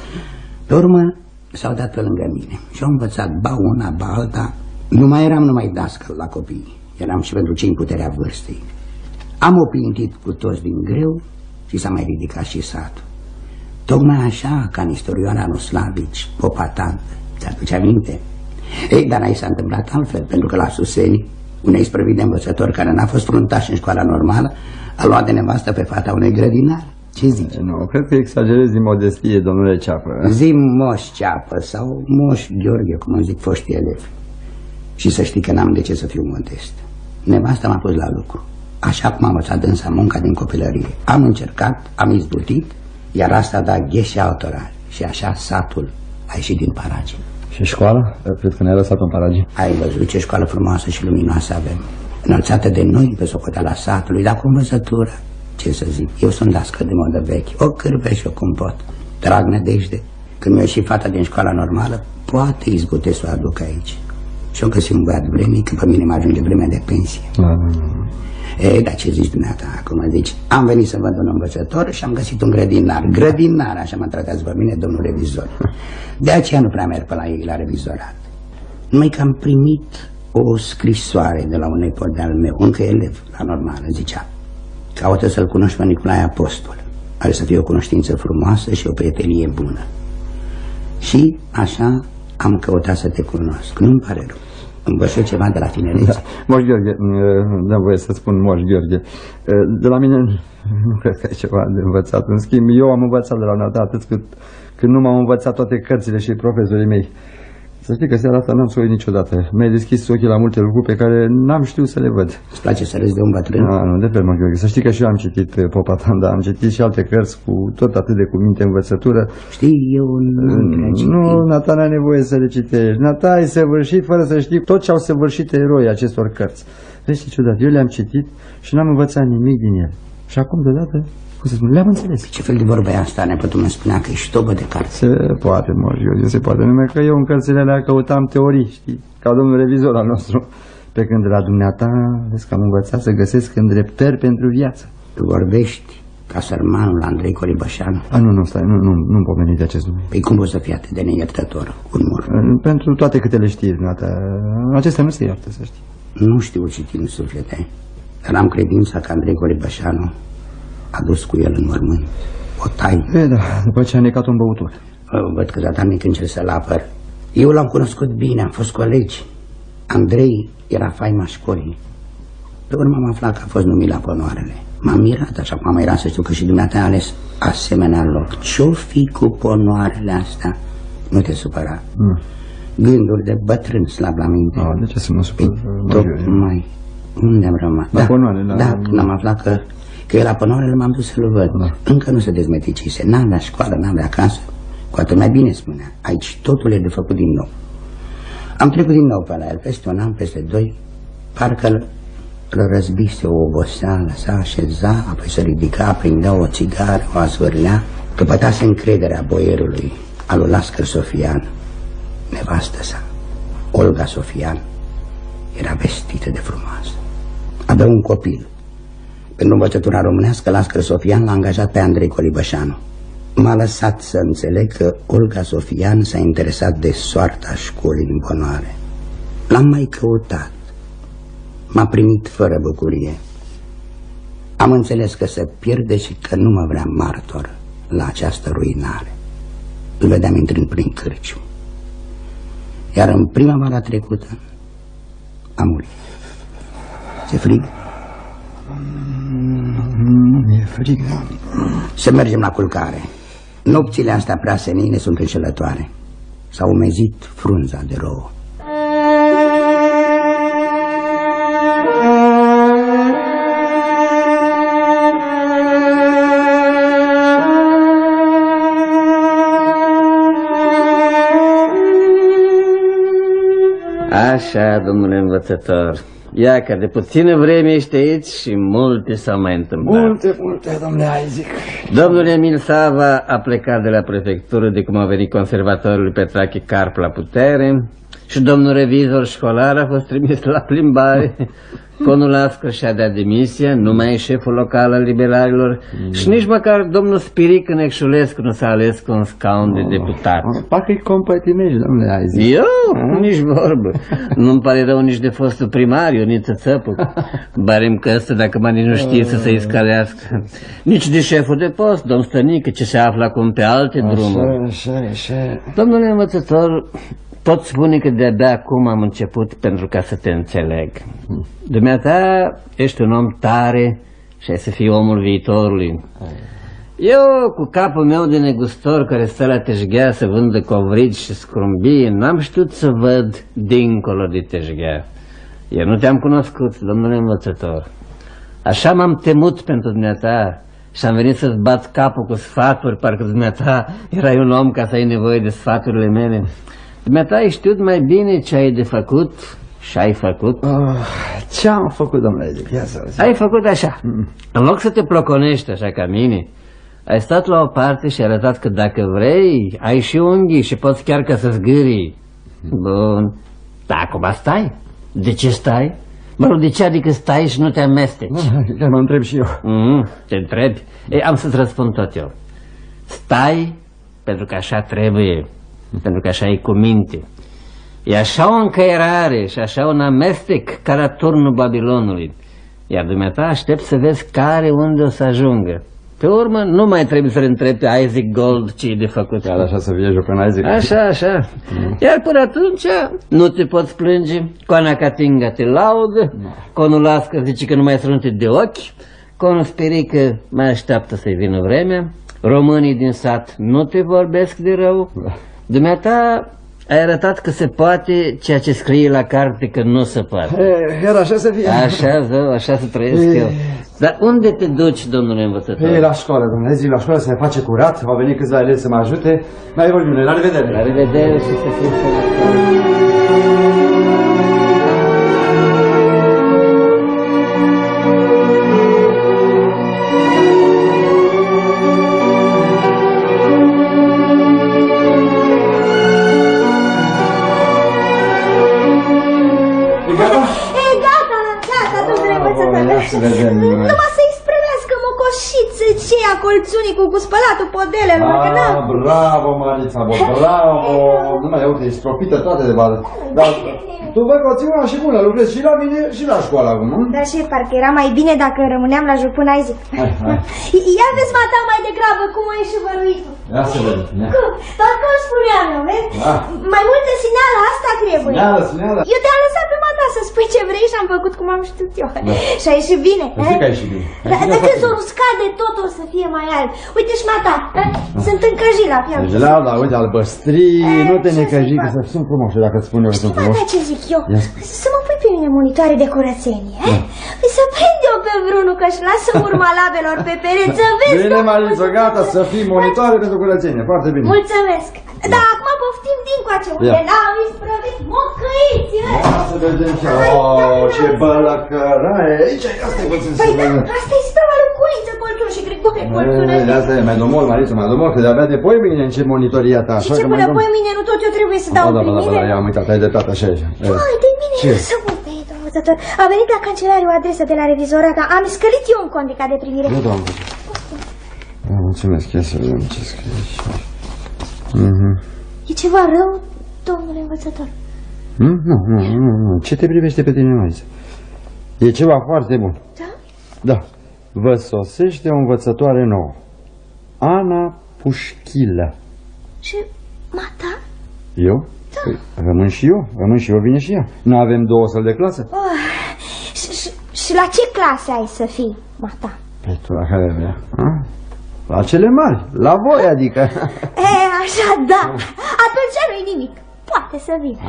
Pe urmă s-au dat pe lângă mine și au învățat ba una, ba alta. Nu mai eram numai dascăl la copii, eram și pentru cei în puterea vârstei. Am opintit cu toți din greu și s-a mai ridicat și satul. Tocmai așa ca în istorioara Nuslavici, popa tantă, ți-aduce aminte? Ei, dar aici s-a întâmplat altfel, pentru că la Suseni Un isprăvit de învățător care n-a fost fruntaș în școala normală a luat de nevastă pe fata unui grădinar. Ce zici? Nu, cred că exagerezi din modestie, domnule Ceapă. Zi Moș Ceapă sau Moș Gheorghe, cum îmi zic foștii elevi. Și să știi că n-am de ce să fiu modest. Nevasta m-a pus la lucru. Așa cum am învățat însă munca din copilărie. Am încercat, am izbutit, iar asta a dat gheși altora. Și așa satul a ieșit din paragine. Și școala? Cred că ne-ai lăsat în paragine. Ai văzut ce școală frumoasă și luminoasă avem. Înălțată de noi pe socoteala satului, dar cu învățătură. Ce să zic, eu sunt dască de modă veche. O cârpești o cum pot. Trag nădejde. Când mi-a ieșit fata din școala normală, poate izbutesc să o aduc aici. Și-o găsi un băiat vremnic, că pe mine mă ajunge vremea de pensie. Ei, dar ce zici dumneata? Acum zici, am venit să văd un învățător și am găsit un grădinar. Grădinar, așa mă tratează pe mine domnul revizor. De aceea nu prea merg pe la ei la revizorat. Numai că am primit o scrisoare de la un nepot de-al meu, încă elev la normală, zicea: caută să-l cunoști pe Nicolae Apostol. Are să fie o cunoștință frumoasă și o prietenie bună. Și așa am căutat să te cunosc. Nu-mi pare rău. Învățat ceva de la tinerețe. Da. Moș Gheorghe, dă-mi voie să spun Moș Gheorghe. De la mine nu cred că e ceva de învățat. În schimb, eu am învățat de la un dat atât cât nu m-am învățat toate cărțile și profesorii mei. Să știi că seara asta n-am să uit niciodată. Mi-ai deschis ochii la multe lucruri pe care n-am știut să le văd. Îți place să râzi de un bătrân? Nu, de fel, Moș Gheorghe. Să știi că și eu am citit Popatanda, am citit și alte cărți cu tot atât de cuminte învățătură. Știi, eu nu, Nata, n-ai nevoie să le citești. Nata, ai săvârșit fără să știi tot ce au săvârșit eroii acestor cărți. Vezi ce ciudat, eu le-am citit și n-am învățat nimic din ele. Și acum, deodată, cum să spun, le-am înțeles. Ce fel de vorbă e asta? Nepotul meu spunea că ești tobă de carte. Se poate, Moș Gheorghe, se poate. Numai că eu în cărțile alea căutam teorii, știi, ca domnul revizor al nostru. Pe când de la dumneata, vezi că am învățat să găsesc îndreptări pentru viață. Tu vorbești ca sărmanul Andrei Colibășanu. Nu, stai, nu-mi pomeni de acest nume. Păi cum poți să fii atât de neiertător? Pentru toate câte le știi, dumneata, acestea nu se iartă, să știi. Nu știu citim suflete, dar am credința că Andrei Colibășanu a dus cu el în mormânt o taină. Da, după ce a necat un băutur. Văd că zadarnic încerc să-l apăr. Eu l-am cunoscut bine, am fost colegi. Andrei era faima școlii. Pe urmă am aflat că a fost numit la ponoarele. M-am mirat, așa cum am mirat să știu că și dumneata a ales asemenea loc. Ce-o fi cu ponoarele astea? Nu te supăra. Gânduri de bătrân slab la minte. De ce să mă supăr? Tocmai. Unde am rămas? La ponoare, da, când am aflat că e la ponoarele, m-am dus să-l văd. Încă nu se dezmeticise, n-am la școală, n-am la acasă. Cu atât mai bine spunea, aici totul e de făcut din nou. Am trecut din nou pe la el, peste un an, peste doi, parcă-l răzbise o oboseală, s-a așeza, apoi se ridica, prindea o țigară, o azvârlea, căpătase încrederea boierului, al lui Lascăr Sofian. Nevastă sa, Olga Sofian, era vestită de frumoasă. Avea un copil. În învățătura românească, Lascăr Sofian l-a angajat pe Andrei Colibășanu. M-a lăsat să înțeleg că Olga Sofian s-a interesat de soarta școlii din ponoare. L-am mai căutat. M-a primit fără bucurie. Am înțeles că se pierde și că nu mă vrea martor la această ruinare. Îl vedeam intrând prin cârciu. Iar în primăvara trecută a murit. Ți-e frig? Mi-e frig. Să mergem la culcare. Nopțile astea prea senine sunt înșelătoare. S-a umezit frunza de rouă. Așa, domnule învățător. Ia că de puțină vreme ești aici și multe s-au mai întâmplat. Multe, domnule Isaac. Domnul Emil Sava a plecat de la prefectură de cum a venit conservatorul Petrache Carp la putere și domnul revizor școlar a fost trimis la plimbare. Conul Lascăr și-a dat demisia, nu mai e șeful local al liberalilor și nici măcar domnul Spiric Necșulescu nu s-a ales cu un scaun de deputat. Parcă-i compătimești, domnule Isaac. Eu? Nici vorbă. Nu-mi pare rău nici de fostul primar, Ioniță Țăpu. Barem că ăsta, dacă mani nu știe să se iscalească. Nici de șeful de post, domn Stănică, ce se află acum pe alte drumuri. Așa. Domnule învățător, pot spune că de-abia acum am început pentru ca să te înțeleg. Dumneata ești un om tare și ai să fii omul viitorului. Eu, cu capul meu de negustor care stă la teșghea să vândă covrigi și scrumbii, n-am știut să văd dincolo de teșghea. Eu nu te-am cunoscut, domnule învățător. Așa m-am temut pentru dumneata și am venit să-ți bat capul cu sfaturi, parcă dumneata erai un om ca să ai nevoie de sfaturile mele. Dumneata ai știut mai bine ce ai de făcut și ai făcut. Ce am făcut, domnule? Ai făcut așa. În loc să te ploconești așa ca mine, ai stat la o parte și ai arătat că dacă vrei, ai și unghii și poți chiar ca să zgârii. Bun. Dar acum stai. De ce stai? Mă rog, de ce adică stai și nu te amesteci? Chiar mă întreb și eu. Te întrebi? Ei, am să-ți răspund tot eu. Stai pentru că așa trebuie, pentru că așa e cu minte. E așa o încăierare și așa un amestec ca la turnul Babilonului. Iar dumneata aștept să vezi care unde o să ajungă. Pe urmă, nu mai trebuie să-l întrebi pe Isaac Gold ce e de făcut. Chiar așa să fie jocul Isaac. Așa, așa. Iar până atunci nu te poți plânge. Coana Catinga te laudă, conul Lască zice că nu mai strânte de ochi, conul Spirică mai așteaptă să-i vină vremea, românii din sat nu te vorbesc de rău. Dumneata ai arătat că se poate ceea ce scrie la carte că nu se poate. Iar așa să fie. Așa, zău, așa să trăiesc eu. Dar unde te duci, domnule învățător? La școală, domnule, zic la școală să ne face curat, va veni câțiva elevi să mă ajute. Mai vorbim, la revedere. La revedere și să fie sănătos. Numai să-i sprăvească mocoșiță ceea colțunii cu spălatul podelelor. Bravo, Marița, bravo! Nu mai uite, ești profită toate de bază. Dar tu văd că o ții una și bună, lucrezi și la mine și la școală acum, nu? Dar șef, parcă era mai bine dacă rămâneam la jupâna Isaac. Ia vezi, mata, mai degrabă cum a ieșit văruitul. Ia să vedem. Tot cum spuneam eu, vezi? Mai multă sineală, asta trebuie. Sineală. Eu te-am lăsat pe mata să spui ce vrei și am făcut cum am știut eu. Și a ieșit bine. Zic că a ieșit bine. Dar dacă s-o uscade, tot o să fie mai alb. Uite și mata, sunt încăjit la fiam. Dar uite, albăstrii, nu te necăji, că sunt frumos. Și dacă îți spun eu că sunt frumos. Mata, ce zic eu? Să mă pui pe mine monitoare de curățenie, Păi să prind eu pe vreunul că-și lasă urma labelor pe pereți, să vezi. Bine, Mariță, gata să fii monitoare pentru curățenie, foarte bine. Mulțumesc. Da, acum poftim dincoace, unde n-au isprăvit mocăiți, Ia să vedem ce... ce bălăcăraie. Aici, asta e puțin să vedem. Asta e sprava lui Culiță Colțun și Grigore Colțun. Asta e, mai domol, Mariță, mai domol, că de-abia de poi mine încep monitoria ta. Și ce până poi mine, nu tot eu trebuie să dau primire? Da, am uitat, ai dreptate, așa e. Hai, de mine, să uite, domnul învățător. A venit la cancelare o adresă de la revizorata. Am scălit eu un cont de ca de primire. Nu, doamnă. Mulțumesc, ia să vedem ce scrie aici. E ceva rău, domnule învățător? Nu. Ce te privește pe tine, Mariță? E ceva foarte bun. Da? Da. Vă sosește o învățătoare nouă. Ana Pușchilă. Și mata? Eu? Da. Păi, rămân și eu, vine și ea. Nu avem două săli de clasă? Și la ce clase ai să fii, mata? Păi tu la care vrea? La cele mari, la voi adică. Așa, da. Atunci nu-i nimic. Poate să vină.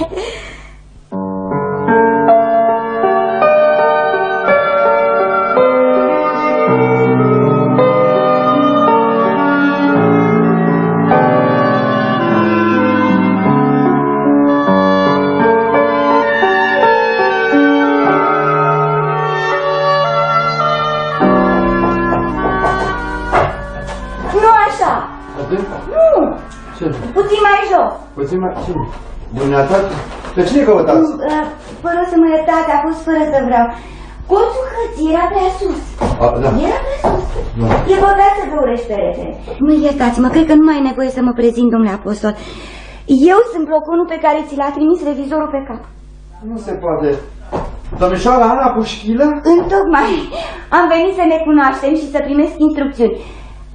Puțin mai jos. Puțin mai... Cine? Dumneata? Pe cine căutați? Vă rog să mă iertați, a fost fără să vreau. Colțul hății era prea sus. Da. Era prea sus. E băgat să vă urești peretele. Mă iertați-mă, cred că nu mai e nevoie să mă prezint, domnule apostol. Eu sunt bloconul pe care ți l-a trimis revizorul pe cap. Nu se poate. Domnișoara Ana Pușchilă? Întocmai. Am venit să ne cunoaștem și să primesc instrucțiuni.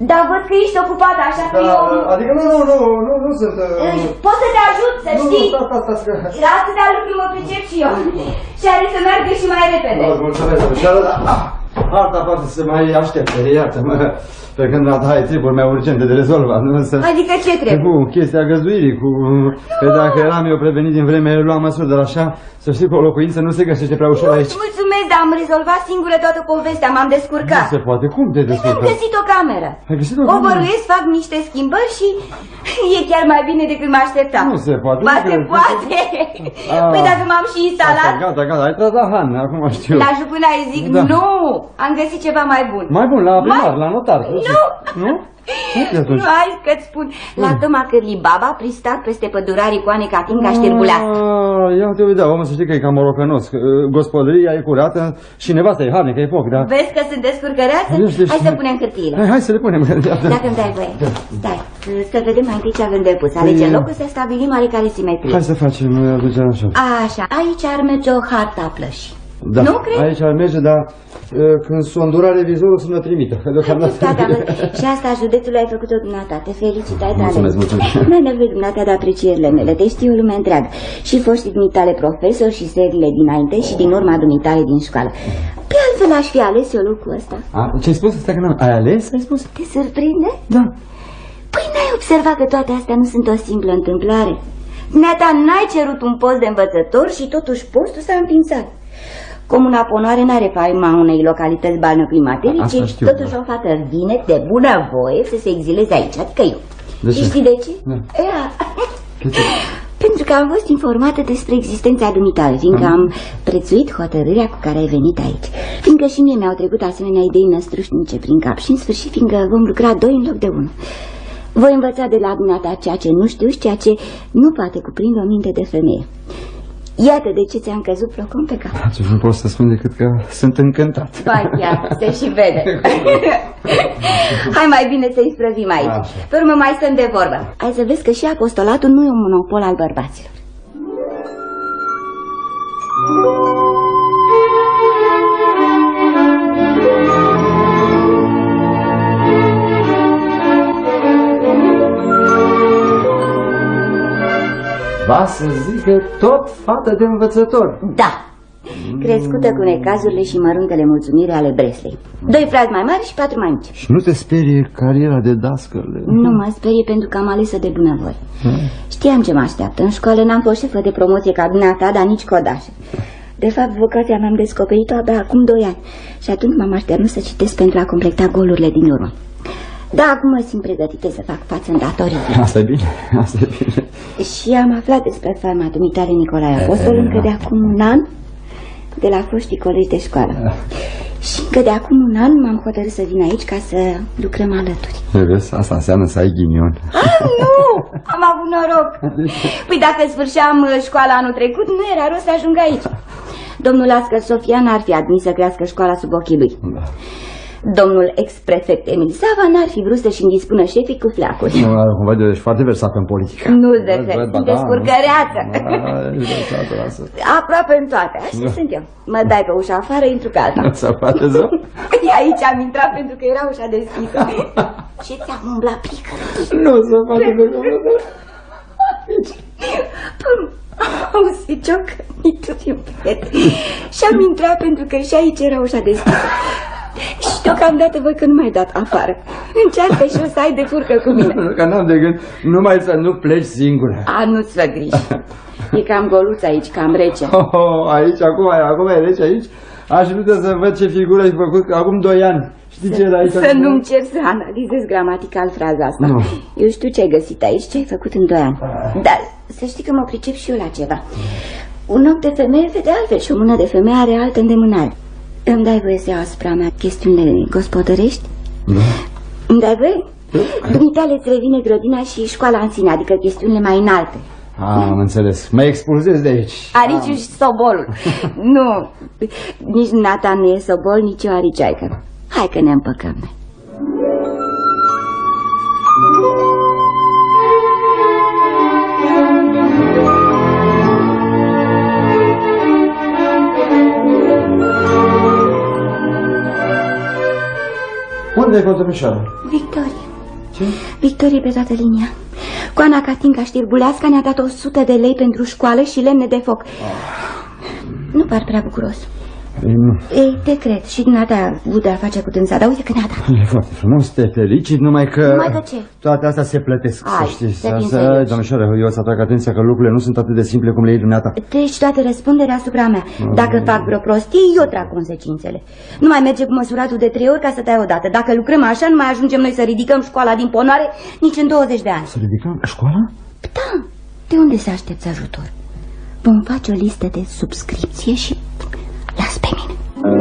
Dar văd că ești ocupat, așa că eu... Adică nu sunt... Pot să te ajut, să știi? Sta. La atâtea lucruri mă pricep și eu. Și are să meargă și mai repede. Mulțumesc, alta poate să mai aștepte, iartă-mă. Pe când ai treburi mai urgente de rezolvat, nu? Adică ce trebuie? Cu chestia găzduirii, cu... Pe dacă eram eu prevenit din vreme, luam măsuri, dar așa, să știi că o locuință nu se găsește prea ușor aici. Mulțumesc, dar am rezolvat singură toată povestea, m-am descurcat. Nu se poate, cum te descurcat? Am găsit o cameră. Ai găsit o cameră? O băruiesc, fac niște schimbări și e chiar mai bine decât mă așteptam. Nu se poate. Ba, se poate. Păi dacă m-am și instalat... Gata, ai tras la Han, acum știu. La jupânaie zic, nu, am găsit ceva mai bun. Mai bun, la primar, la notar. Nu? Nu, hai că-ți spun. La Toma Cârlibaba, pristat peste pădurarii cu Ane Catinga șterbulească. Ia te uita, omul să știi că e cam morocănos. Gospodăria e curată și nevasta e harnică, e foc, da? Vezi că sunt descurcăreață? Hai să punem hârtiile. Hai să le punem. Dacă îmi dai voie. Stai, să vedem mai întâi ce avem de pus. Alege locul să stabilim oarecare simetrie. Hai să facem așa. Așa, aici ar merge o hartă a plășii. Da, nu crezi? Aici ar merge, dar când sondura revizorul să mă trimită. Da, și asta a județului ai făcut-o dumneata. Te felicit, ai talent. Mulțumesc. Nu ai nevoie dumneata de aprecierile mele. Te știu lumea întreagă. Și foștii dumitale profesori și serile dinainte și din urma dumitale din școală. Pe altfel aș fi ales eu lucrul ăsta. Ce-ai spus? Asta că ai ales, ai spus? Te surprinde? Da. Păi n-ai observat că toate astea nu sunt o simplă întâmplare? Dumneata n-ai cerut un post de învățător și totuși postul s-a înființat. Comuna Ponoare n-are faima unei localități balneoclimaterice, totuși o fată vine de bună voie să se exileze aici, adică eu. Și știi de ce? Pentru că am fost informată despre existența dumitale, fiindcă am prețuit hotărârea cu care ai venit aici. Fiindcă și mie mi-au trecut asemenea idei năstrușnice prin cap și în sfârșit fiindcă vom lucra doi în loc de unul. Voi învăța de la dumneata ceea ce nu știu și ceea ce nu poate cuprinde o minte de femeie. Iată de ce ți-am căzut plocom pe cap. Nu pot să spun decât că sunt încântat. Ba chiar, se și vede. Hai mai bine să-i sprăvim aici. Pe urmă mai stăm de vorbă. Hai să vezi că și apostolatul nu e un monopol al bărbaților. Va să zică tot fată de învățător. Da, crescută cu necazurile și măruntele mulțumire ale Breslei. 2 frați mai mari și 4 mai mici. Și nu te sperie cariera de dascăle? Nu mă sperie pentru că am ales-o de bunăvoie. Știam ce mă așteaptă. În școală n-am fost șefă de promoție ca dumneata, dar nici codașă. De fapt, vocația mi-am descoperit-o abia acum 2 ani. Și atunci m-am așternut să citesc pentru a completa golurile din urmă. Da, acum mă simt pregătită să fac față în datorii. Asta e bine, asta e bine. Și am aflat despre faima dumitale Nicolae Apostol încă de acum un an, de la foștii colegi de școală. Și încă de acum un an m-am hotărât să vin aici ca să lucrăm alături. Vezi, asta înseamnă să ai ghinion. Nu, am avut noroc. Păi dacă sfârșeam școala anul trecut, nu era rost să ajung aici. Domnul Ascăr Sofia n-ar fi admis să crească școala sub ochii lui. Domnul ex-prefect Emil Sava n-ar fi vrut să-și îndispună șefii cu fleacuri. Nu, cumva ești foarte versat în politică. Nu-ți de fel, sunt descurcăreață. Aproape în toate, așa sunt eu. Mă dai pe ușa afară, intru pe alta. Se poate zău? Aici am intrat pentru că era ușa deschisă. Și ți-am umblat plică. Nu se poate zău. Auzi, ciocănitul din prieten. Și am intrat pentru că și aici era ușa deschisă. Și deocamdată văd că nu m-ai dat afară. Încearcă și o să ai de furcă cu mine. Că n-am de gând, numai să nu pleci singură. Nu-ți fă griji. E cam goluț aici, cam rece. Aici, acum e rece aici? Aș vrea să văd ce figură ai făcut acum 2 ani. Știi ce era aici? Să nu-mi cer să analizez gramatical fraza asta. Nu. Eu știu ce ai găsit aici, ce ai făcut în 2 ani. Dar să știi că mă pricep și eu la ceva. Un ochi de femeie vede altfel și o mână de femeie are altă îndemânare. Îmi dai voie să iau asupra mea chestiunile gospodărești? Da. Îmi dai voie? Dumitale îți revine grădina și școala în sine, adică chestiunile mai înalte. Am înțeles. Mă expulzez de aici. Ariciu și sobolul. Nu, nici Nata nu e sobol, nici eu ariciaică. Hai că ne împăcăm noi. Unde e contrămișoara? Victoria. Victorie pe toată linia. Coana Catinca Știrbuleasca ne-a dat 100 de lei pentru școală și lemne de foc. Nu par prea bucuros. Ei, te cred, și dumneata Buda face cu dânsa, dar uite că ne-a dat. E foarte frumos, te felicit, numai că ce? toate astea se plătesc, să știi. Domnișoară, eu o să atrag atenția că lucrurile nu sunt atât de simple cum le iei dumneata. Deci toată răspunderea asupra mea. Dacă fac vreo prostie, eu trag consecințele. Nu mai merge cu măsuratul de 3 ori ca să tai odată. Dacă lucrăm așa, nu mai ajungem noi să ridicăm școala din Ponoare nici în 20 de ani. Să ridicăm școala? Da, de unde să aștepți ajutor? Vom face o listă de subscripție și las pe mine.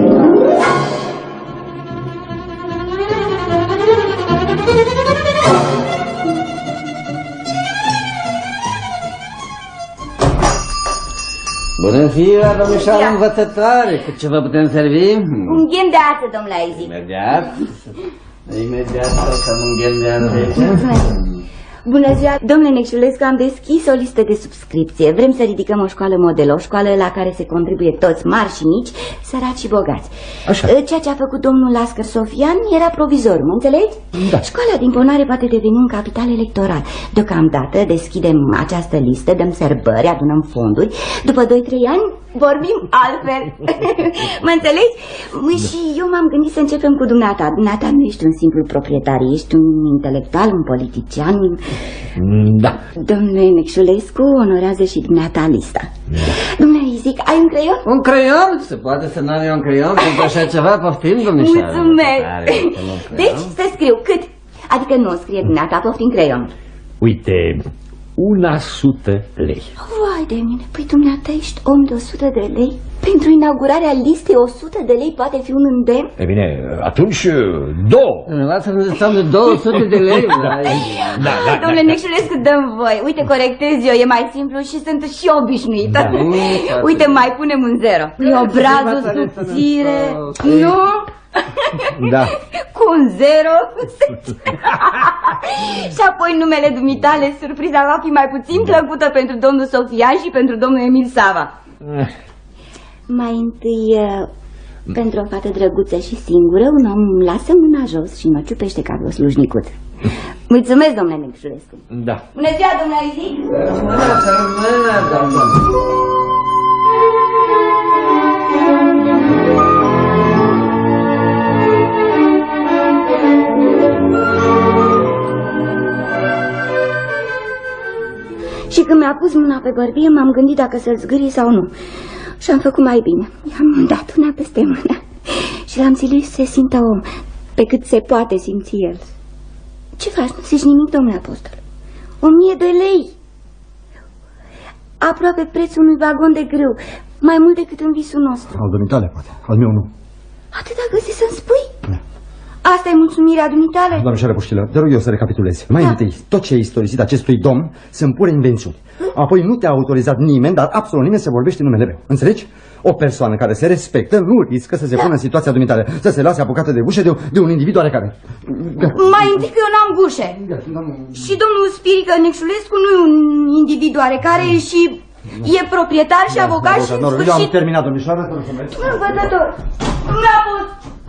Bună ziua, domnișoară învățătoare! Cu ce vă putem servi? Un ghem de ață, domnule Aizic. Imediat să un ghem de ață aici. Bună ziua, domnule Necșulescu, am deschis o listă de subscripție. Vrem să ridicăm o școală model, o școală la care se contribuie toți, mari și mici, săraci și bogați. Așa. Ceea ce a făcut domnul Lascăr Sofian era provizor, mă înțelegi? Da. Școala din Ponoare poate deveni un capital electoral. Deocamdată deschidem această listă, dăm sărbări, adunăm fonduri. După 2-3 ani vorbim altfel. Mă înțelegi? Și eu m-am gândit să începem cu dumneata. Dumneata nu ești un simplu proprietar, ești un intelectual, un politician. Da. Domnule Necșulescu onorează și dumneata lista. Domnule Izic, ai un creion? Un creion? Se poate să n-am eu un creion pentru așa ceva? Poftim, domnișoară. Mulțumesc. Deci să scriu cât? Adică nu o scrie dumneata, poftim creion. Uite, 100 lei. Vai de mine, păi dumneata ești om de 100 de lei? Pentru inaugurarea listei 100 de lei poate fi un îndemn? E bine, atunci 2. Dumneavoastră nu înseamnă 200 de lei? Da. Domnule Necșulescu, dăm voi. Uite, corectez eu, e mai simplu și sunt și obișnuită. Uite, mai punem un 0. E obrazul subțire. Nu? Da. Cu un 0. Și apoi numele dumitale, surpriza va fi mai puțin plăcută pentru domnul Sofian și pentru domnul Emil Sava. Mai întâi, pentru o fată drăguță și singură, un om lasă mâna jos și nu o ciupește ca vreo slujnicut. Mulțumesc, domnule Necșulescu. Da. Bună ziua, domnule Izic. Și când mi-a pus mâna pe bărbie, m-am gândit dacă să-l zgârii sau nu. Și am făcut mai bine. I-am dat una peste mână și l-am silit să se simtă om, pe cât se poate simți el. Ce faci? Nu zici nimic, domnule apostol? 1000 de lei! Aproape prețul unui vagon de grâu, mai mult decât în visul nostru. Al dumitale, poate, al meu nu. Atât a găsit să-mi spui? Asta e mulțumirea dumitale? Doamnișoară Puștilă, te rog eu să recapitulez. Mai întâi, tot ce ai istorisit acestui domn sunt pure invențiuni. Apoi nu te-a autorizat nimeni, dar absolut nimeni să vorbește în numele meu. Înțelegi? O persoană care se respectă nu riscă să se pună în situația dumitale, să se lase apucată de bușe de un individ oarecare. Mai întâi că eu n-am bușe. Și domnul Spirică Necșulescu nu e un individ oarecare și e proprietar și avocat și în sfârșit... Eu am terminat, domnișoară. Domnul învățător, nu a fost...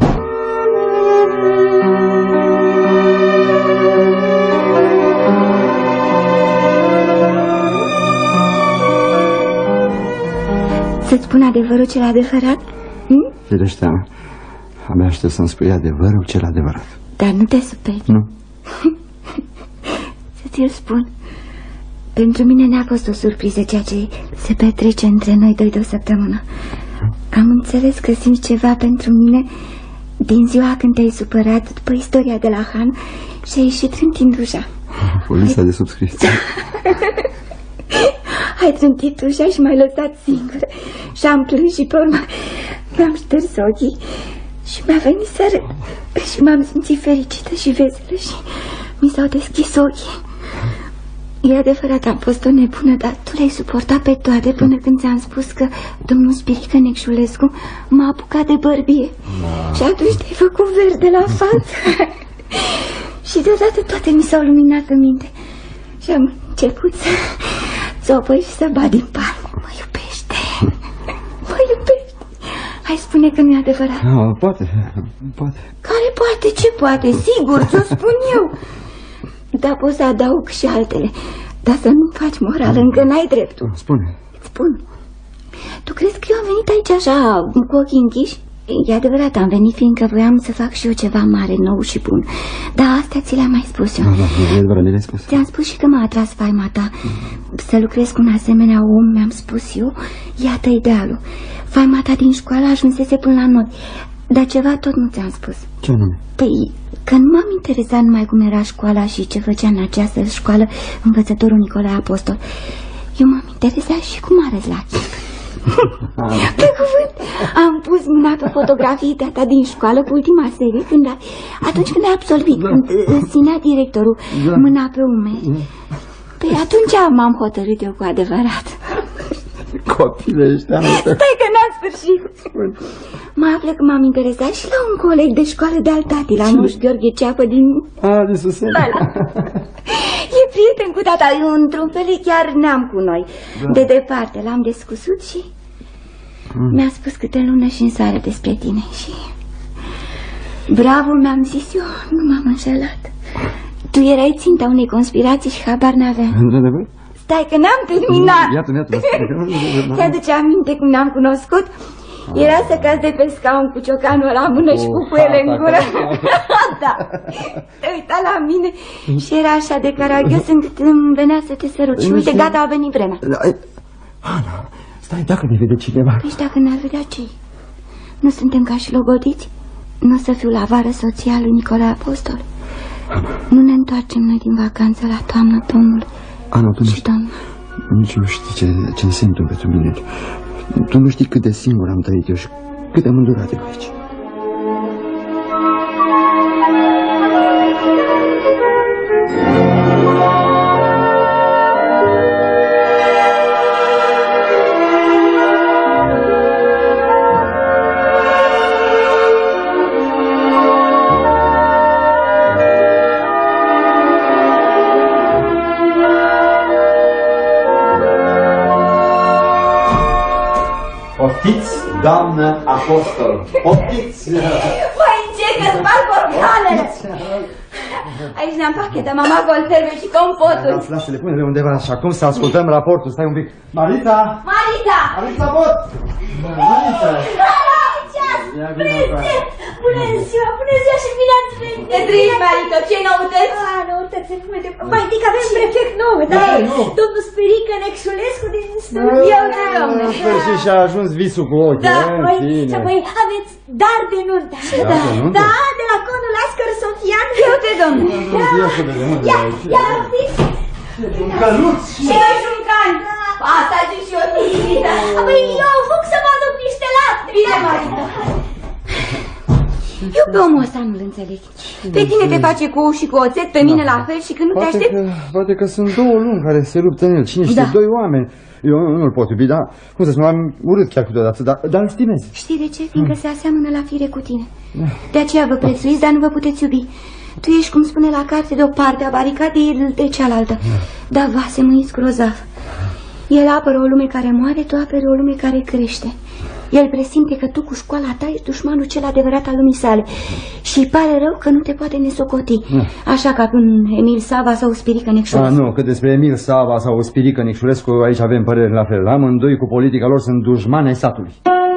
Să-ți spun adevărul cel adevărat? Firește, abia aștept să-mi spui adevărul cel adevărat. Dar nu te superi. Nu. Să ți-l spun. Pentru mine n-a fost o surpriză ceea ce se petrece între noi doi de o săptămână. Am înțeles că simți ceva pentru mine din ziua când te-ai supărat după istoria de la Han și ai ieșit trântind ușa. Polisa de subscripție. Ai trântit ușa și m-ai lăsat singură. Și am plâns și pe urmă mi-am șters ochii și mi-a venit să râd. Și m-am simțit fericită și veselă și mi s-au deschis ochii. E adevărat, am fost o nebună, dar tu le-ai suportat pe toate până când ți-am spus că domnul Spirică Necșulescu m-a apucat de bărbie. Și atunci te-ai făcut verde la față. Și deodată toate mi s-au luminat în minte. Și am început să țopăi și să bat din palmă. Mă iubește. Mă iubește. Hai, spune că nu e adevărat. Poate. Care poate? Ce poate? Sigur, ți-o spun eu. Da, poți să adaug și altele. Dar să nu faci moral, încă n-ai dreptul. Spune. Spun. Tu crezi că eu am venit aici așa, cu ochii închiși? E adevărat, am venit fiindcă voiam să fac și eu ceva mare, nou și bun. Dar astea ți le-am mai spus eu. E adevărat, le-ai spus. Ți-am spus și că m-a atras faima ta. Să lucrez cu un asemenea om, mi-am spus eu. Iată idealul. Faima ta din școală ajunsese până la noi. Dar ceva tot nu ți-am spus. Ce anume? Păi, că nu m-am interesat numai cum era școala și ce făcea în această școală învățătorul Nicolae Apostol. Eu m-am interesat și cum arăți la chip. Pe cuvânt, am pus mâna pe fotografii de-a din școală cu ultima serie, atunci când ai absolvit, când ținea directorul mâna pe umeri. Păi atunci m-am hotărât eu cu adevărat. Copile ăștia. Stai că n-am sfârșit. Mă află că m-am interesat și la un coleg de școală de-al tati, la Moș Gheorghe Ceapă din... din Suseni. E prieten cu tata, într-un fel e chiar neam cu noi. De departe, l-am descusut și mi-a spus câte lună și în soare despre tine. Și bravo, mi-am zis eu, nu m-am înșelat. Tu erai ținta unei conspirații și habar n-aveam. Într-adevăr? Stai că n-am terminat. Iată. Ți-aduce aminte cum ne-am cunoscut? Era să cazi de pe scaun cu ciocanul la mână și cu puiele în gură. Da. Te uita la mine și era așa de caragios încât îmi venea să te sărut. Și uite, gata, a venit vremea. Ana, stai, dacă ne vede cineva. Păi dacă ne-ar vedea ce? Nu suntem ca și logodiți? Nu o să fiu la vară soția lui Nicolae Apostol? Nu ne întoarcem noi din vacanță la toamnă, domnul? Ana, tu nici nu știi ce se întâmplă cu mine. Tu nu știi cât de singur am trăit eu și cât am îndurat eu aici. Poftiți, doamnă Apostol, poftiți! Mai încet că sparg organele! Aici ne-am pachetă, mama conserve și compotul. Lasă-le, pune-le undeva și acum să ascultăm raportul. Stai un pic. Marita! Marita! Marita, pot! Marita! Bună ziua și bine ați venit! Te trăiești, Marita, ce noutăți? Noutăți, mai întâi că avem prefect nou, da? Domnul Sperică Nexulescu din Stâlviu de Romne. În sfârșit și-a ajuns visul cu ochii. Da, și apoi aveți dar de nuntă. Da, de la conul Ascăr Sofian. Eu te, domnule. Ia, fiți! Un căluț! Și noi șuncani! Asta zic și eu, Tirita. Apoi eu fug să mă aduc niște lapte. Bine, Marita. Eu pe omul ăsta nu-l înțeleg. Pe tine te face cu ou și cu oțet, pe mine la fel și când nu te aștept... Poate că sunt două luni care se luptă în el. Cine știe, doi oameni. Eu nu-l pot iubi, dar, cum să spun, am urât chiar câteodată, dar îl stimez. Știi de ce? Fiindcă se aseamănă la fire cu tine. De aceea vă prețuiți, dar nu vă puteți iubi. Tu ești, cum spune la carte, de o parte a baricadei, el de cealaltă. Da, vase mâiți grozav. El apără o lume care moare, tu aperi o lume care crește. El presimte că tu cu școala ta ești dușmanul cel adevărat al lumii sale și îi pare rău că nu te poate nesocoti. Așa ca pe un Emil Sava sau Spirică Necșulescu. Nu, că despre Emil Sava sau Spirică Necșulescu aici avem păreri la fel. Amândoi cu politica lor sunt dușmani ai satului.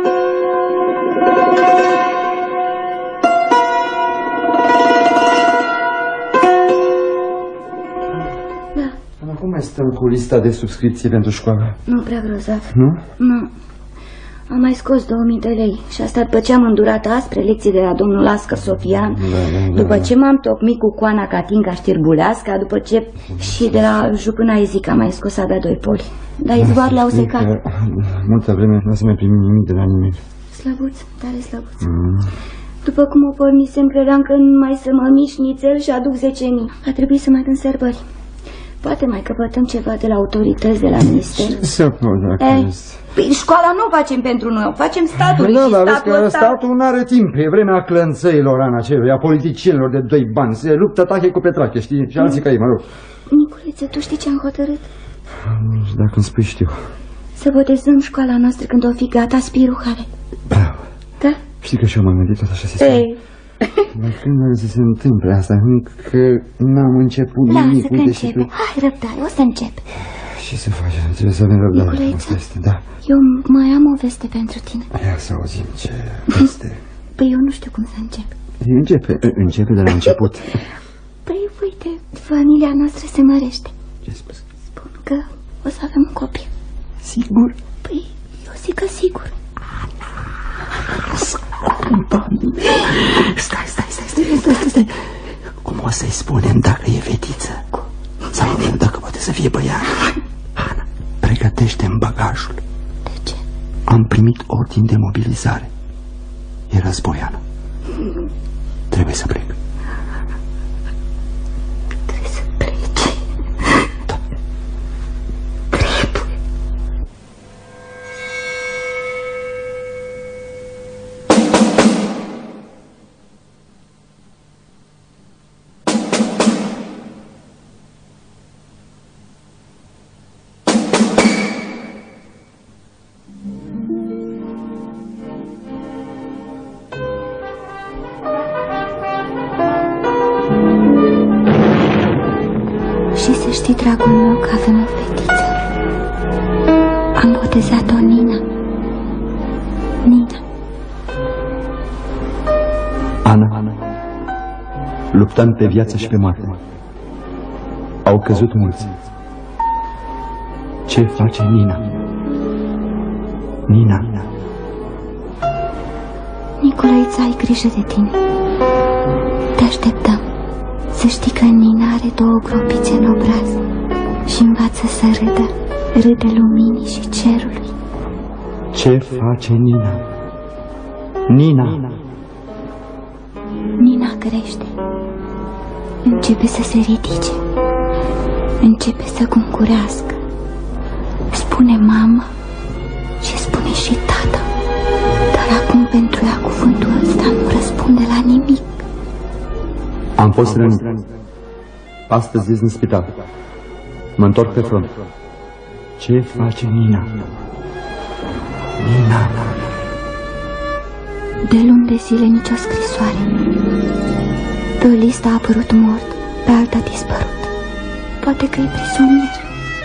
Cum mai stăm cu lista de subscripție pentru școală? Nu prea grozav. Nu? Nu. Am mai scos 2000 de lei și asta după ce am îndurat aspre lecții de la domnul Ascăr Sofian, după ce m-am tocmit cu coana Catinca Știrbuleasca, după ce și de la Jupâna Ezic am mai scos avea 2 poli. Dar izvoarele au secat. Multă vreme nu se mai primi nimic de la nimeni. Slăbuț, tare slăbuț. După cum o pornisem, credeam că numai să mă mișc nițel și aduc 10.000. A trebuit să mai dăm sărbări. Poate mai căpătăm ceva de la autorități, de la minister. Păi școala nu o facem pentru noi, o facem statul. Da, dar vezi că statul nu are timp. E vremea clănțăilor, Ana, a politicienilor de 2 bani. Se luptă tache cu petrache, știi? Și alții ca ei, mă rog. Niculețe, tu știi ce am hotărât? Dacă îmi spui, știu. Să botezăm școala noastră când o fi gata Spiru Hare. Bravo. Da? Știi că și eu m-am gândit tot așa se spune. Dar când o să se întâmple asta? Încă n-am început nimic. Lasă că începe. Hai, răbdare, o să încep. Ce să facem? Trebuie să avem răbdare. Niculețe, da. eu mai am o veste pentru tine. Ia să auzim ce veste. Păi eu nu știu cum să încep. Începe de la început. Păi uite, familia noastră se mărește. Ce spus? Spun că o să avem un copil. Sigur? Păi eu zic că sigur. Stai. Cum o să-i spunem dacă e fetiță? Sau dacă poate să fie băiat? Ana, pregătește-mi bagajul. De ce? Am primit ordin de mobilizare. E război, Ana. Trebuie să plec. Trebuie să pleci. Da. Trebuie. Știi, dragul meu, că avem o fetiță. Am botezat-o Nina. Nina. Ana, luptăm pe viață și pe moarte. Au căzut mulți. Ce face Nina? Nina. Nicolaița, ai grijă de tine. Te așteptăm. Să știi că Nina are 2 gropițe în obraz și învață să râdă. Râde luminii și cerului. Ce face Nina? Nina. Nina crește. Începe să se ridice. Începe să concurească. Spune mamă și spune și tata. Dar acum pentru ea cuvântul ăsta nu răspunde la nimic. Am fost rănit. Astăzi ies în spital. Mă întorc pe front. Ce face Nina? Nina. De luni de zile nicio scrisoare. Pe o listă a apărut mort, pe alta dispărut. Poate că e prizonier.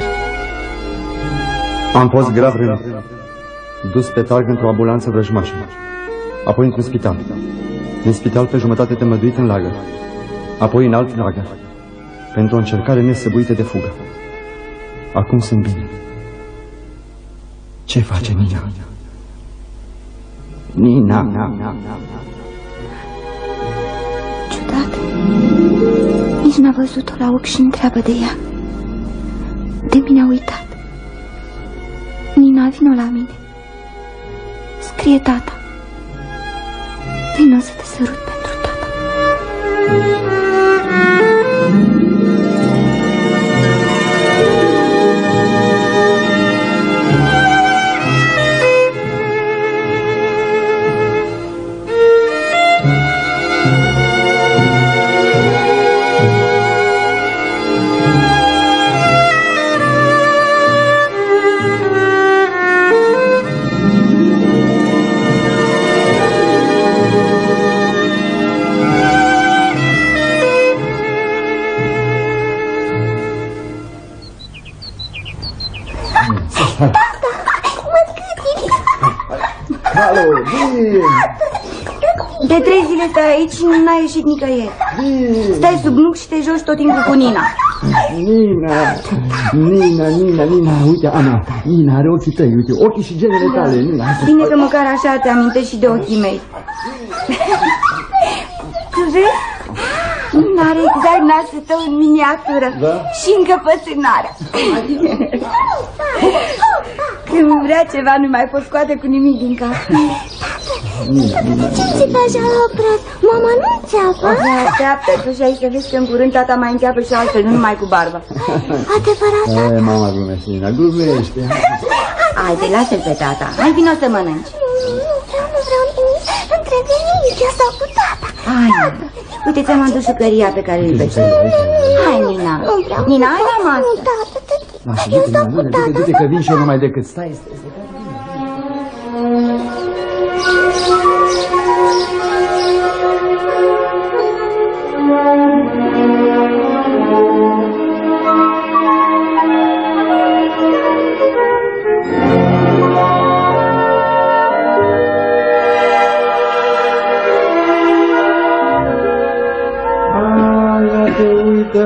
Am fost grav rănit. Dus pe targ într-o ambulanță vrăjmașă. Apoi într-un spital. Din spital pe jumătate tămăduit în lagăr. Apoi în alt lagăr. Pentru o încercare nesăbuită de fugă. Acum sunt bine. Ce face Nina? Nina. Ciudat. Nici n-a văzut-o la ochi și întreabă de ea. De mine a uitat. Nina, vino la mine. Scrie tata. Vino să te sărut pentru tata. Alo, bine! De 3 zile stai aici și n-ai ieșit nicăieri. Stai sub nuc și te joci tot timpul cu Nina. Nina, uite, Ana, Nina are ochii tăi, uite, ochii și genele tale, Nina. Bine că măcar așa te amintești și de ochii mei. Tu vezi? Nina are exact nasul tău în miniatură. Da? Și încăpățânarea. Când vrea ceva, nu mai pot scoate cu nimic din cap. Ce ți faci la obraz? Mama nu înțeapă? Așteaptă tu și aici să vezi că în curând tata mai înceapă și altfel, nu numai cu barbă. Adevărat? Mama glumește, Nina, glumește. Haide, lasă-l pe tata. Hai, vino să mănânci. Nu vreau nimic. Nu trebuie nimic. Eu stau cu tata. Hai, uite, ți-am adus jucăria pe care îl iubești. Hai, Nina. Nina, hai la masă. Nu, tata. Eu stau cu tata. Du-te că vin și eu numai decât. Stai.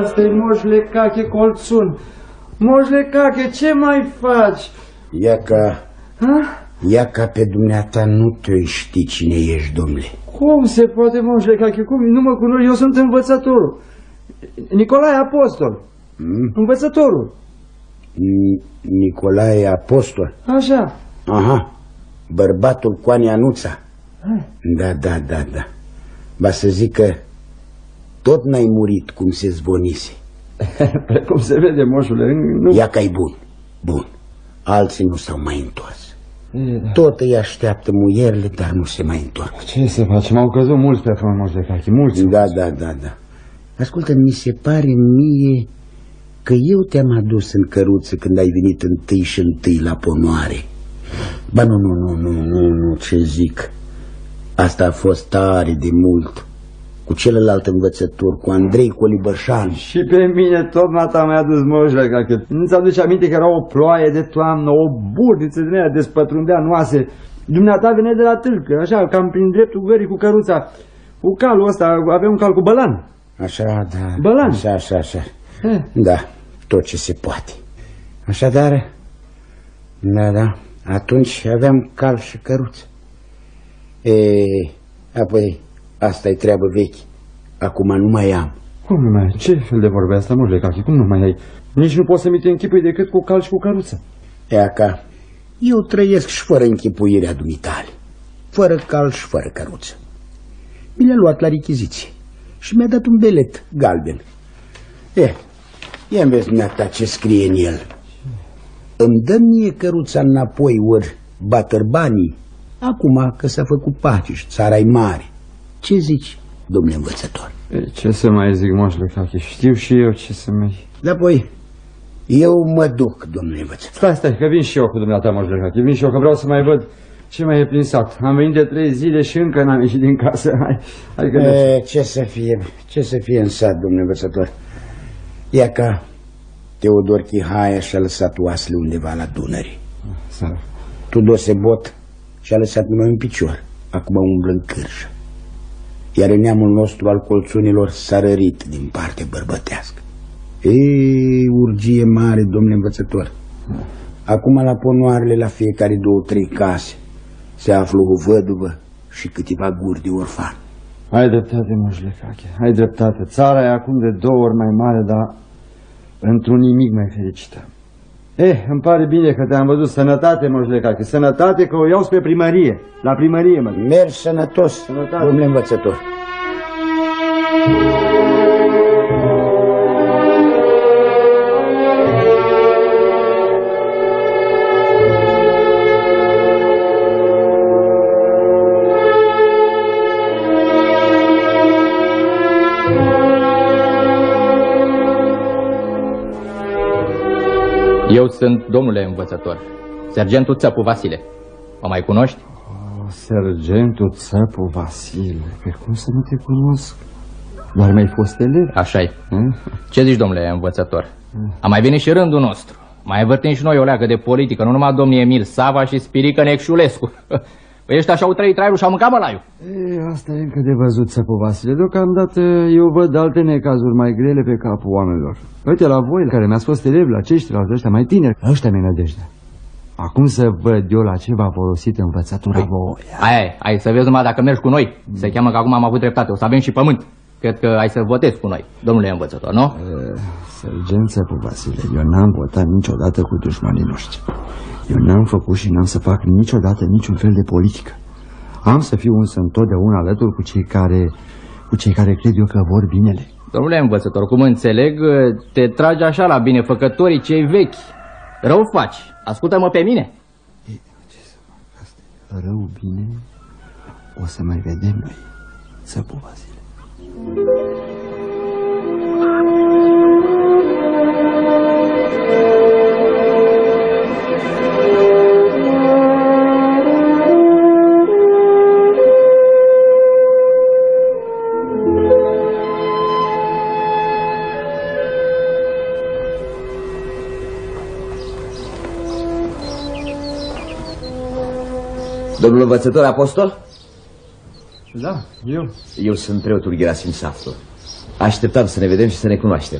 Asta-i Moșle Cache Colțun. Moșle Cache, ce mai faci? Ia ca pe dumneata nu te știi cine ești, domnule. Cum se poate, Moșle Cache? Cum? Nu mă cunoști, eu sunt învățătorul. Nicolae Apostol. Învățătorul. Nicolae Apostol? Așa. Aha, bărbatul cu Anuța. Da. Ba să zic că tot n-ai murit cum se zvonise. Cum se vede, moșule, nu... Ia că-i bun. Alții nu s-au mai întors. Tot îi așteaptă muierile, dar nu se mai întorc. Ce să facem? Au căzut mulți pe front, Moșle Cache, mulți. Da. Ascultă, mi se pare mie că eu te-am adus în căruță când ai venit întâi la ponoare. Ba nu, ce zic. Asta a fost tare de mult. Cu celălalt învățător, cu Andrei Colibășan. Și pe mine tot m-a mai adus, Moșle Cache. Nu ți-aduce aminte că era o ploaie de toamnă, o burniță din aia despătrundea noase. Dumneata venea de la tâlcă, așa, cam prin dreptul gării cu căruța. Cu calul ăsta, avea un cal cu bălan. Așa, da. Bălan. Așa. Da, tot ce se poate. Așadar, da, atunci aveam cal și căruță. Apoi, asta e treabă veche. Acum nu mai am. Cum nu mai ai? Ce fel de vorbe asta, Moșle Cache? Cum nu mai ai? Nici nu poți să mi te închipui decât cu cal și cu căruță. Eu trăiesc și fără închipuirea dumitale. Fără cal și fără căruță. Mi le-a luat la rechiziție și mi-a dat un belet galben. Ia-mi vezi dumneata ce scrie în el. Îmi dă mie căruța înapoi, ori batăr banii, acum că s-a făcut pace și țara-i mare. Ce zici, domnule învățător? Ce să mai zic, Moșle Cache? Știu și eu ce să mai... Da, apoi, eu mă duc, domnule învățător. Stai, că vin și eu cu dumneata, Moșle Cache. Vin și eu, că vreau să mai văd ce mai e prin sat. Am venit de 3 zile și încă n-am ieșit din casă. Hai că ce să fie în sat, domnule învățător? Ia ca Teodor Chihaia și-a lăsat oasele undeva la Dunăre. Tudose Bot și-a lăsat numai un picior. Acum umblă în cârșă. Iar neamul nostru al colțunilor s-a rărit din partea bărbătească. Urgie mare, domnule învățător. Acum la ponoarele la fiecare 2-3 case se află o văduvă și câteva guri de orfan. Ai dreptate, Moșle Cache, ai dreptate. Țara e acum de 2 ori mai mare, dar într-un nimic mai fericită. Îmi pare bine că te-am văzut. Sănătate, Moșle Cache, sănătate, că o iau spre primărie. La primărie, mă. Mergi sănătos, domnule învățător. Eu sunt domnule învățător, sergentul Țăpu Vasile. O mai cunoști? Sergentul Țăpu Vasile, pe cum să nu te cunosc? Doar mi-ai fost elev? Așa-i. Ce zici, domnule învățător? A mai venit și rândul nostru. Mai vârtim și noi o leagă de politică, nu numai domnii Emil Sava și Spirică Necșulescu. Păi ăștia și-au trăit traiul și-au mâncat mălaiul. Asta e încă de văzut, Țăpu Vasile. Deocamdată eu văd alte necazuri mai grele pe capul oamenilor. Uite, la voi, care mi-ați fost elevi, la ceilalți ăștia mai tineri, ăștia mi-e nădejdea. Acum să văd eu la ce v-a folosit învățătura voia. Hai să vezi numai dacă mergi cu noi. Se cheamă că acum am avut dreptate, o să avem și pământ. Cred că ai să votezi cu noi, domnule învățător, nu? Sergent Țăpu Vasile, eu n-am votat niciodată cu dușmanii noștri. Eu n-am făcut și n-am să fac niciodată niciun fel de politică. Am să fiu însă întotdeauna alături cu cei care cred eu că vor binele. Domnule învățător, cum înțeleg, te tragi așa la binefăcătorii cei vechi. Rău faci. Ascultă-mă pe mine. Ce să fac asta? Rău, bine, o să mai vedem noi, Țăpu Vasile. Domnul învățător Apostol? Da, eu. Eu sunt preotul Gerasim Safto. Așteptam să ne vedem și să ne cunoaștem.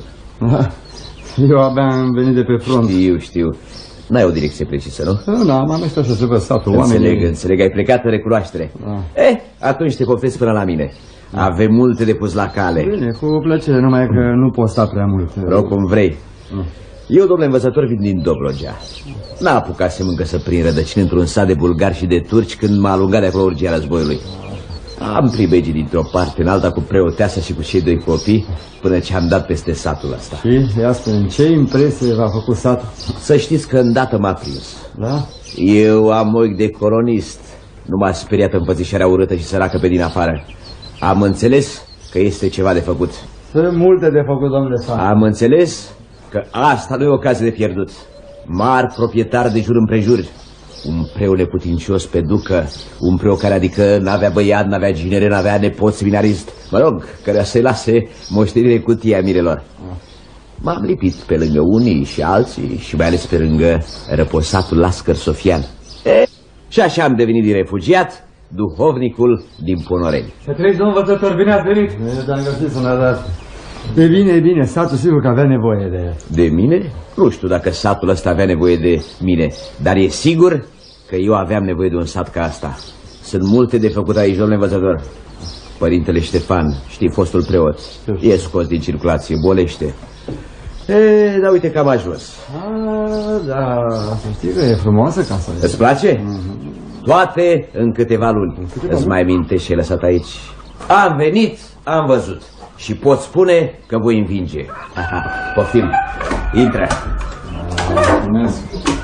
Eu abia am venit de pe front. Știu. N-ai o direcție precisă, nu? Nu, am ăștia să se văd satul. Înțeleg, ai plecat în recunoaștere. Atunci te confes până la mine. Avem multe de pus la cale. Bine, cu plăcere, numai că nu pot sta prea mult. Rog cum vrei. Eu, domnule învățător, vin din Dobrogea. N-a apucasem încă să prind rădăcini într-un sat de bulgari și de turci când m-a alungat de acolo urgia războiului. Am pribegii dintr-o parte în alta cu preoteasa și cu cei 2 copii până ce am dat peste satul ăsta. Și, ia spune, ce impresie v-a făcut satul? Să știți că îndată m-a prins. Da? Eu am ochi de colonist. Nu m-a speriat împățișarea urâtă și săracă pe din afară. Am înțeles că este ceva de făcut. Sunt multe de făcut, domnule Sat. Am înțeles că asta nu e ocazie de pierdut. Mari proprietari de jur împrejur, un preu neputincios pe ducă, un preu care adică n-avea băiat, n-avea ginere, n-avea nepot seminarist, mă rog, care să-i lase moștenire cutia mirelor. M-am lipit pe lângă unii și alții și mai ales pe lângă răposatul Lascăr Sofian. Și așa am devenit din refugiat duhovnicul din Ponoreni. Să treci, domnul învățător, bine ați venit. Te-am găsit să ne dat. E bine, satul sigur că avea nevoie de el. De mine? Nu știu dacă satul ăsta avea nevoie de mine, dar e sigur că eu aveam nevoie de un sat ca asta. Sunt multe de făcut aici, domnule învățător. Părintele Ștefan, știi, fostul preot, e scos din circulație, bolește. Dar uite că am ajuns. Da, să știi că e frumoasă casa. Îți place? Toate în câteva luni. Îți mai amintești ce ai lăsat aici? Am venit, am văzut. Și pot spune că voi învinge. Poftim, intră. Mulțumesc.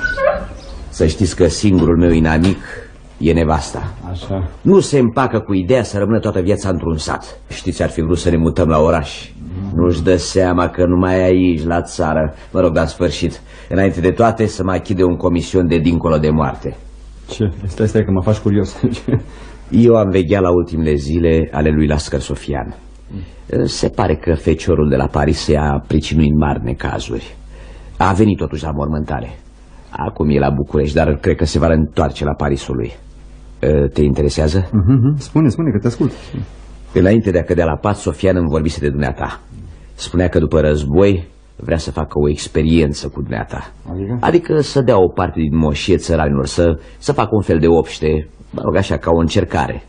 Să știți că singurul meu inamic e nevasta. Așa. Nu se împacă cu ideea să rămână toată viața într-un sat. Știți, ar fi vrut să ne mutăm la oraș. Nu-și dă seama că numai aici, la țară, mă rog, la sfârșit, înainte de toate să mă achide un comision de dincolo de moarte. Ce? Stai că mă faci curios. Eu am vegheat la ultimele zile ale lui Lascăr Sofian. Se pare că feciorul de la Paris i-a pricinuit mari necazuri. A venit totuși la mormântare. Acum e la București, dar cred că se va întoarce la Parisul lui. Te interesează? Spune că te ascult. Înainte de a cădea la pat, Sofian îmi vorbise de dumneata. Spunea că după război vrea să facă o experiență cu dumneata. Adică să dea o parte din moșie țăranilor, să facă un fel de obște, mă rog, așa, ca o încercare.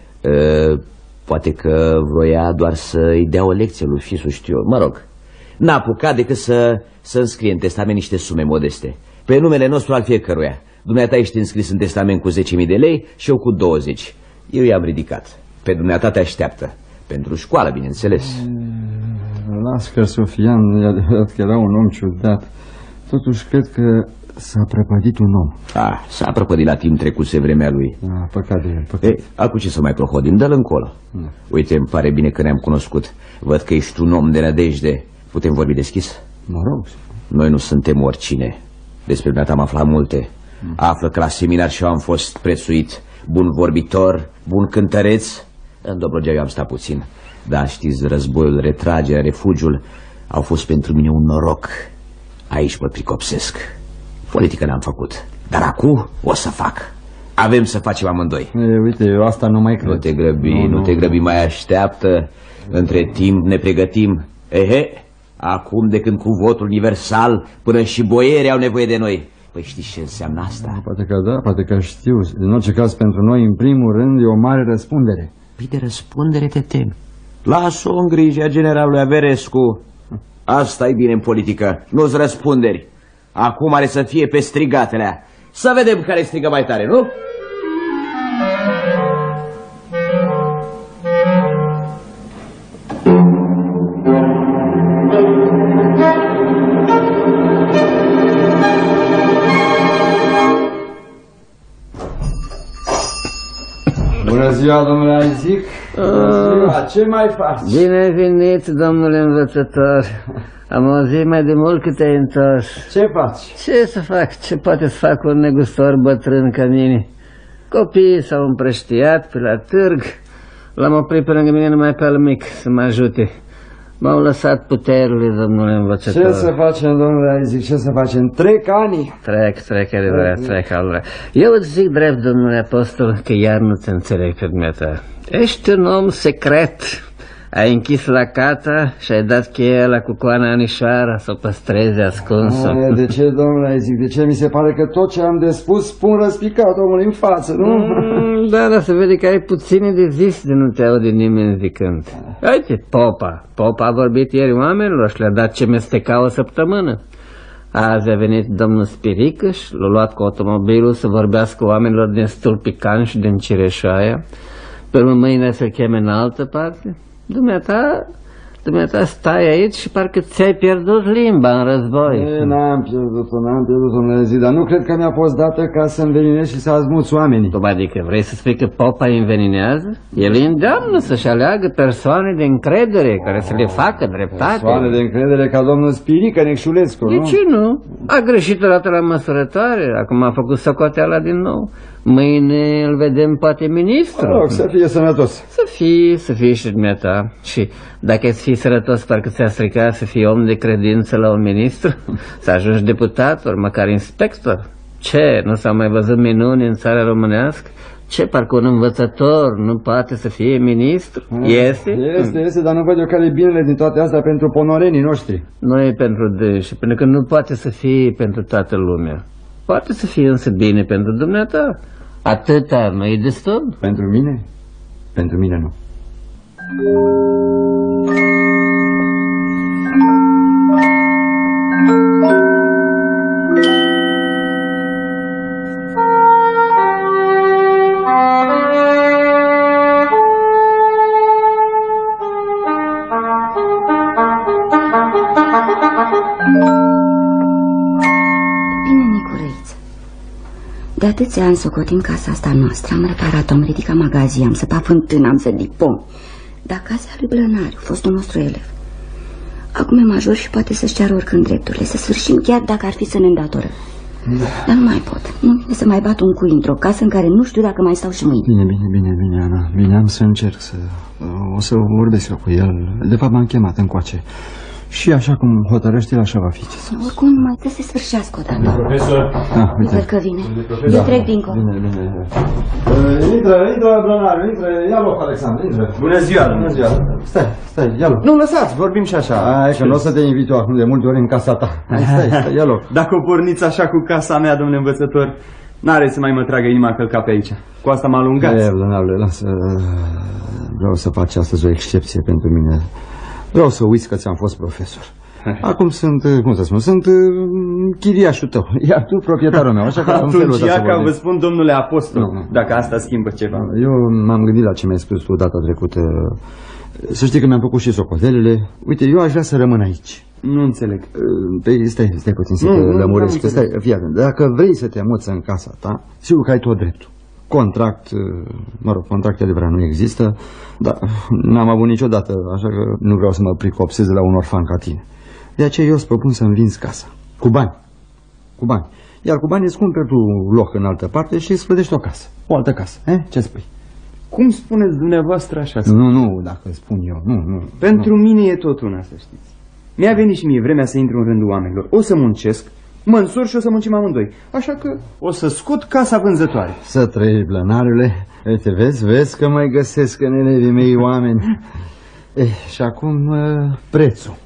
Poate că voia doar să-i dea o lecție lui fisul, știu eu. Mă rog, n-a apucat decât să înscrie în testament niște sume modeste, pe numele nostru al fiecăruia. Dumneata ești înscris în testament cu 10.000 de lei și eu cu 20. Eu i-am ridicat. Pe dumneata te așteaptă. Pentru școală, bineînțeles. Lascăr Sofian, e adevărat că era un om ciudat. Totuși cred că s-a prăpădit un om. S-a prăpădit la timp trecuse vremea lui. Păcat de el, păcat. Acum ce să mai prohodim? Dă-l încolo. Uite, îmi pare bine că ne-am cunoscut. Văd că ești un om de nădejde. Putem vorbi deschis? Mă rog. Noi nu suntem oricine. Despre dumneata am aflat multe. Află că la seminar și eu am fost prețuit. Bun vorbitor, bun cântăreț. În Dobrogea eu am stat puțin. Dar știți, războiul, retragerea, refugiul au fost pentru mine un noroc. Aici mă pricopsesc. Politică n-am făcut, dar acum o să fac. Avem să facem amândoi. Uite, eu asta nu mai cred. Nu te grăbi, mai așteaptă. Între timp ne pregătim. Acum de când cu votul universal până și boierii au nevoie de noi. Păi știți ce înseamnă asta? Poate că da, poate că știu. În orice caz, pentru noi, în primul rând, e o mare răspundere. Păi de răspundere te temi. Lasă-o în grijă generalului Averescu. Asta e bine în politică, nu-ți răspunderi. Acum are să fie pe strigatele. Să vedem care strigă mai tare, nu? Bună ziua, domnule Isaac. Ce mai faci? Bine venit, domnule învățător. Am auzit mai de mult că te-ai întors. Ce faci? Ce să fac? Ce poate să fac un negustor bătrân ca mine? Copiii s-au împrăștiat pe la târg. L-am oprit pe lângă mine numai pe al mic să mă ajute. M-au lăsat puterile, domnule învățător. Ce să facem, domnule Isaac, ce să facem? Trec ani. Trec, adevărat, trec, adevărat. Eu îți zic drept, domnule apostol, că iar nu te înțeleg pe dumneata. Ești un om secret. Ai închis la cata și ai dat cheia la cucoana Anișara să o păstreze ascunsă. De ce, domnule, zic, de ce mi se pare că tot ce am de spus spun răspicat omului în față, nu? Da, dar se vede că ai puține de zis de nu te aude nimeni zicând. Uite, Popa a vorbit ieri oamenilor și le-a dat ce mesteca o săptămână. Azi a venit domnul Spirică și l-a luat cu automobilul să vorbească oamenilor din Stulpican și din Cireșoaia. Pe urmă mâine să-l cheme în altă parte. Dumneata stai aici și parcă ți-ai pierdut limba în război. N-am pierdut-o, domnule Zi, dar nu cred că mi-a fost dată ca să înveninez și să azmuți oamenii. Adică vrei să spui că Popa îi înveninează? El îi îndeamnă să-și aleagă persoane de încredere care să le facă dreptate. Persoane de încredere ca domnul Spirică Necșulescu, nu? De ce nu? A greșit o dată la măsurătoare, acum a făcut socoteala din nou. Mâine îl vedem poate ministru. Mă rog, să fie sănătos. Să fie și dumneata. Și dacă ai să fii sănătos, parcă ți-a stricat să fii om de credință la un ministru, să ajungi deputat, ori măcar inspector. Ce, nu s-au mai văzut minuni în țara românească? Ce, parcă un învățător nu poate să fie ministru? Este, dar nu văd eu care e binele din toate astea pentru ponorenii noștri. Nu e pentru dânsi, pentru că nu poate să fie pentru toată lumea. Poate să fie însă bine pentru dumneata. Atâta nu e destul? Pentru mine? Pentru mine nu. De atâția ani socotim casa asta noastră, am reparat-o, am ridicat magazii, am săpat fântână, am sădit pom. Dar casa lui Blănariu, fostul nostru elev, acum e major și poate să-și ceară oricând drepturile, să sfârșim chiar dacă ar fi să ne îndatoră. Da. Dar nu mai pot, nu vine să mai bat un cui într-o casă în care nu știu dacă mai stau și mâine. Bine, Ana, bine, am să încerc să... O să vorbesc eu cu el, de fapt m-am chemat încoace. Și așa cum hotărăște el, așa va fi. Oricum, numai să se sfârșească odată. Profesor. Uite că vine. Eu trec dincolo. Bine. Intră, Blănariu, intră. Ia loc, Alexandru, intră. Bună ziua. Stai, ia loc. Nu, lăsați, vorbim și așa. Că nu o să te invit eu acum de multe ori în casa ta. Stai, ia loc. Dacă o porniți așa cu casa mea, domnule învățător, n-are să mai mă tragă inima călca pe aici. Cu asta mă alungați. Blănariu, lasă. Vreau să faci astăzi o excepție pentru mine. Vreau să uiți că ți-am fost profesor. Acum sunt, sunt chiriașul tău, iar tu proprietarul meu, așa că atunci ia ca vă spun, domnule apostol, dacă asta schimbă ceva. Eu m-am gândit la ce mi-ai spus tu data trecută. Să știi că mi-am făcut și socotelele. Uite, eu aș vrea să rămân aici. Nu înțeleg. Stai puțin să te lămuresc. Stai, fii atent. Dacă vrei să te muți în casa ta, sigur că ai tot dreptul. Contract adevărat nu există, dar n-am avut niciodată, așa că nu vreau să mă pricopsez la un orfan ca tine. De aceea eu îți propun să-mi vinzi casa, cu bani. Iar cu bani îți cumperi tu loc în altă parte și îți clădești o casă, o altă casă. Ce spui? Cum spuneți dumneavoastră așa? Nu, dacă spun eu, nu. Pentru mine e tot una, să știți. Mi-a venit și mie vremea să intru în rândul oamenilor. O să muncesc, mă însur și o să muncim amândoi. Așa că o să scot casa vânzătoare. Să trăiești, Blănariule. Uite, vezi că mai găsesc în elevii mei oameni. Și acum prețul.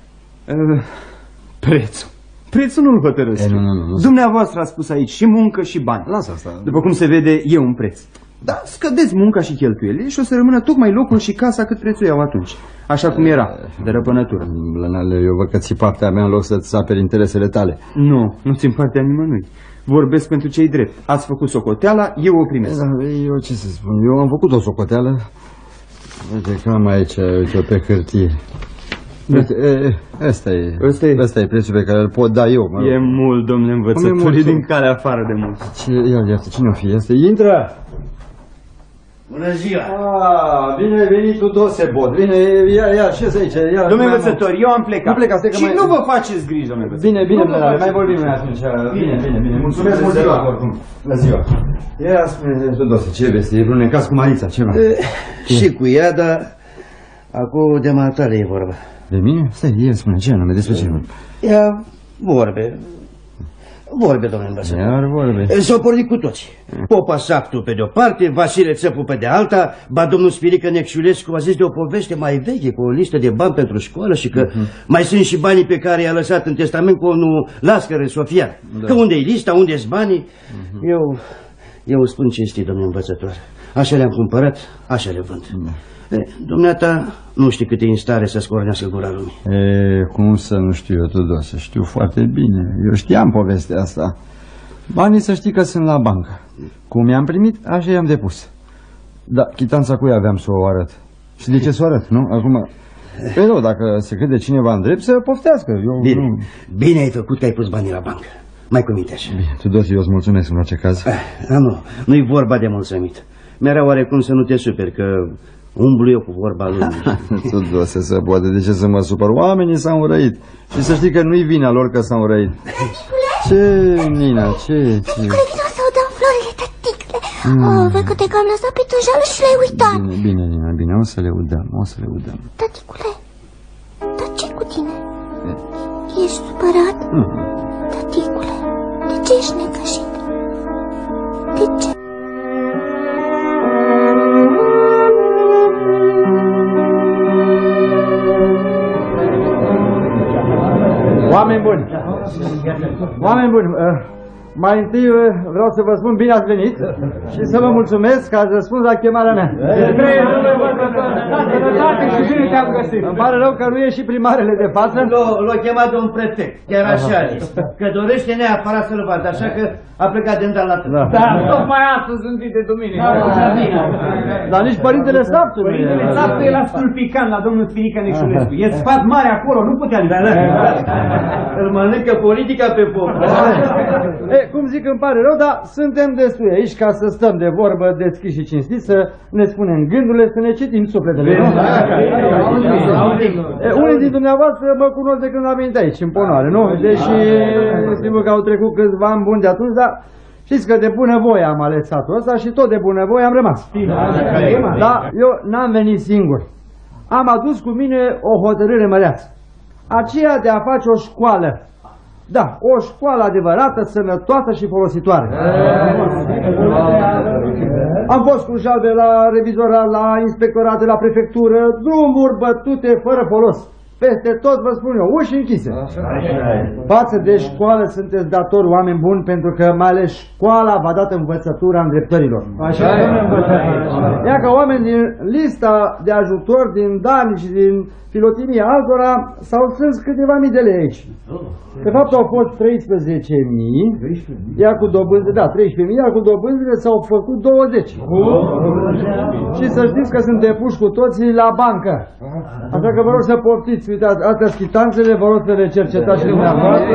Prețul nu-l hotărăsc. Nu. Dumneavoastră a spus aici și muncă și bani. Lasă asta. După cum se vede, e un preț. Da, scădeți munca și cheltuielile și o să rămână tocmai locul și casa cât prețuiau atunci. Așa cum era, de răpânătură. Blănariule, eu văd că ții partea mea în loc să-ți aperi interesele tale. Nu țin partea nimănui. Vorbesc pentru cei drept. Ați făcut socoteala, eu o primesc. Eu ce să spun, eu am făcut o socoteală. Uite că am aici, uite-o pe hârtie. Uite, ăsta e prețul pe care îl pot da eu. E mult, domnule învățător, e din calea afară de mult. Iată, cine o fi? Intră! Bună ziua! Bine ai venit tu, Dosebot. Bine, ia, ce să aici? Domnule învățător, eu am plecat. Și nu vă faceți griji, domnule învățător. Bine, mai vorbim noi atunci. Bine. Mulțumesc mult ziua, oricum. Bună ziua. Ia, spune, Dose, ce vezi? E vreun necaz cu Marița, ceva? Și cu ea, dar acum de matale e vorba. De mine? Stai, el spune, ce anume, despre ce vorba? Ea vorbe. Vorbe, domnule învățător. Iar vorbe. S-au pornit cu toți. Popa Saptu pe de-o parte, Vasile Țăpu pe de alta, ba domnul Spirică Necșulescu a zis de o poveste mai veche, cu o listă de bani pentru școală și că mai sunt și banii pe care i-a lăsat în testament cu unul Lascăr Sofian. Că unde-i lista, unde-s banii? Eu spun cinstit, domnule învățător. Așa le-am cumpărat, așa le vând. Dumneata nu știi cât e în stare să scornească gura lumii. Cum să nu știu eu, Tudor, să știu foarte bine. Eu știam povestea asta. Banii să știi că sunt la bancă. Cum i-am primit, așa i-am depus. Da, chitanța cui aveam să o arăt. Și de ce să o arăt, nu? Acum... Păi nu, dacă se crede cineva în drept, să poftească. Bine, bine ai făcut că ai pus banii la bancă. Mai cuminte așa. Bine, Tudor, eu îți mulțumesc în orice caz. Nu-i vorba de mulțumit. Mi-era oarecum să nu te superi, că umblu eu cu vorba lui. Tudor, se poate, de ce să mă supăr? Oamenii s-au înrăit. Și să știi că nu-i vina lor că s-au înrăit. Ce, Nina, ce? Tăticule, vino să-o dăm florile, tăticule. Văd că te cam lăsat pe tujală și le-ai uitat. Bine, Nina, bine, o să le udăm, Tăticule, dar ce cu tine? Ești supărat? Tăticule, de ce ești necășit? De ce? Oameni buni! Oameni buni! Mai întâi vreau să vă spun bine ați venit și să vă mulțumesc că ați răspuns la chemarea mea. Îmi pare rău că nu e și primarele de față. L-a chemat domn prefect, chiar așa a zis, că dorește neapărat să-l vadă, așa că a plecat de îndată la târg. Da, tocmai astăzi sunt de duminică. Dar nici părintele Saptu. Părintele Saptu e la Stulpican, la domnul Spirică Necșulescu. E sfat mare acolo, nu putea lipsi. Îl mănâncă politica pe pop. Cum zic, îmi pare rău, dar suntem destui aici ca să stăm de vorbă deschis și cinstit, să ne spunem gândurile, să ne citim sufletele. Unii din dumneavoastră mă cunosc de când am venit aici, în Ponoare, nu? Deși sigur că au trecut câțiva ani buni de atunci, dar știți că de bunăvoie am ales satul ăsta și tot de bunăvoie am rămas. Dar eu n-am venit singur. Am adus cu mine o hotărâre măreață. Aceea de a face o școală. Da, o școală adevărată, sănătoasă și folositoare. Am fost cu jalbe la revizorat, la inspectorat, la prefectură, drumuri bătute fără folos. Peste tot vă spun eu, uși închise. Față de școală sunteți datori, oameni buni, pentru că mai ales școala v-a dat învățătura îndreptărilor. Ia că oameni din lista de ajutor, din Dani și din filotimia altora, s-au strâns câteva mii de lei aici. De fapt au fost 13.000, iar cu dobânzile, da, 13.000, iar cu dobânzile s-au făcut 20. Și să știți că suntem puși cu toții la bancă. Așa că vă rog să poftiți, uitați, astea schitanțele, vă rog să le cercetați și dumneavoastră.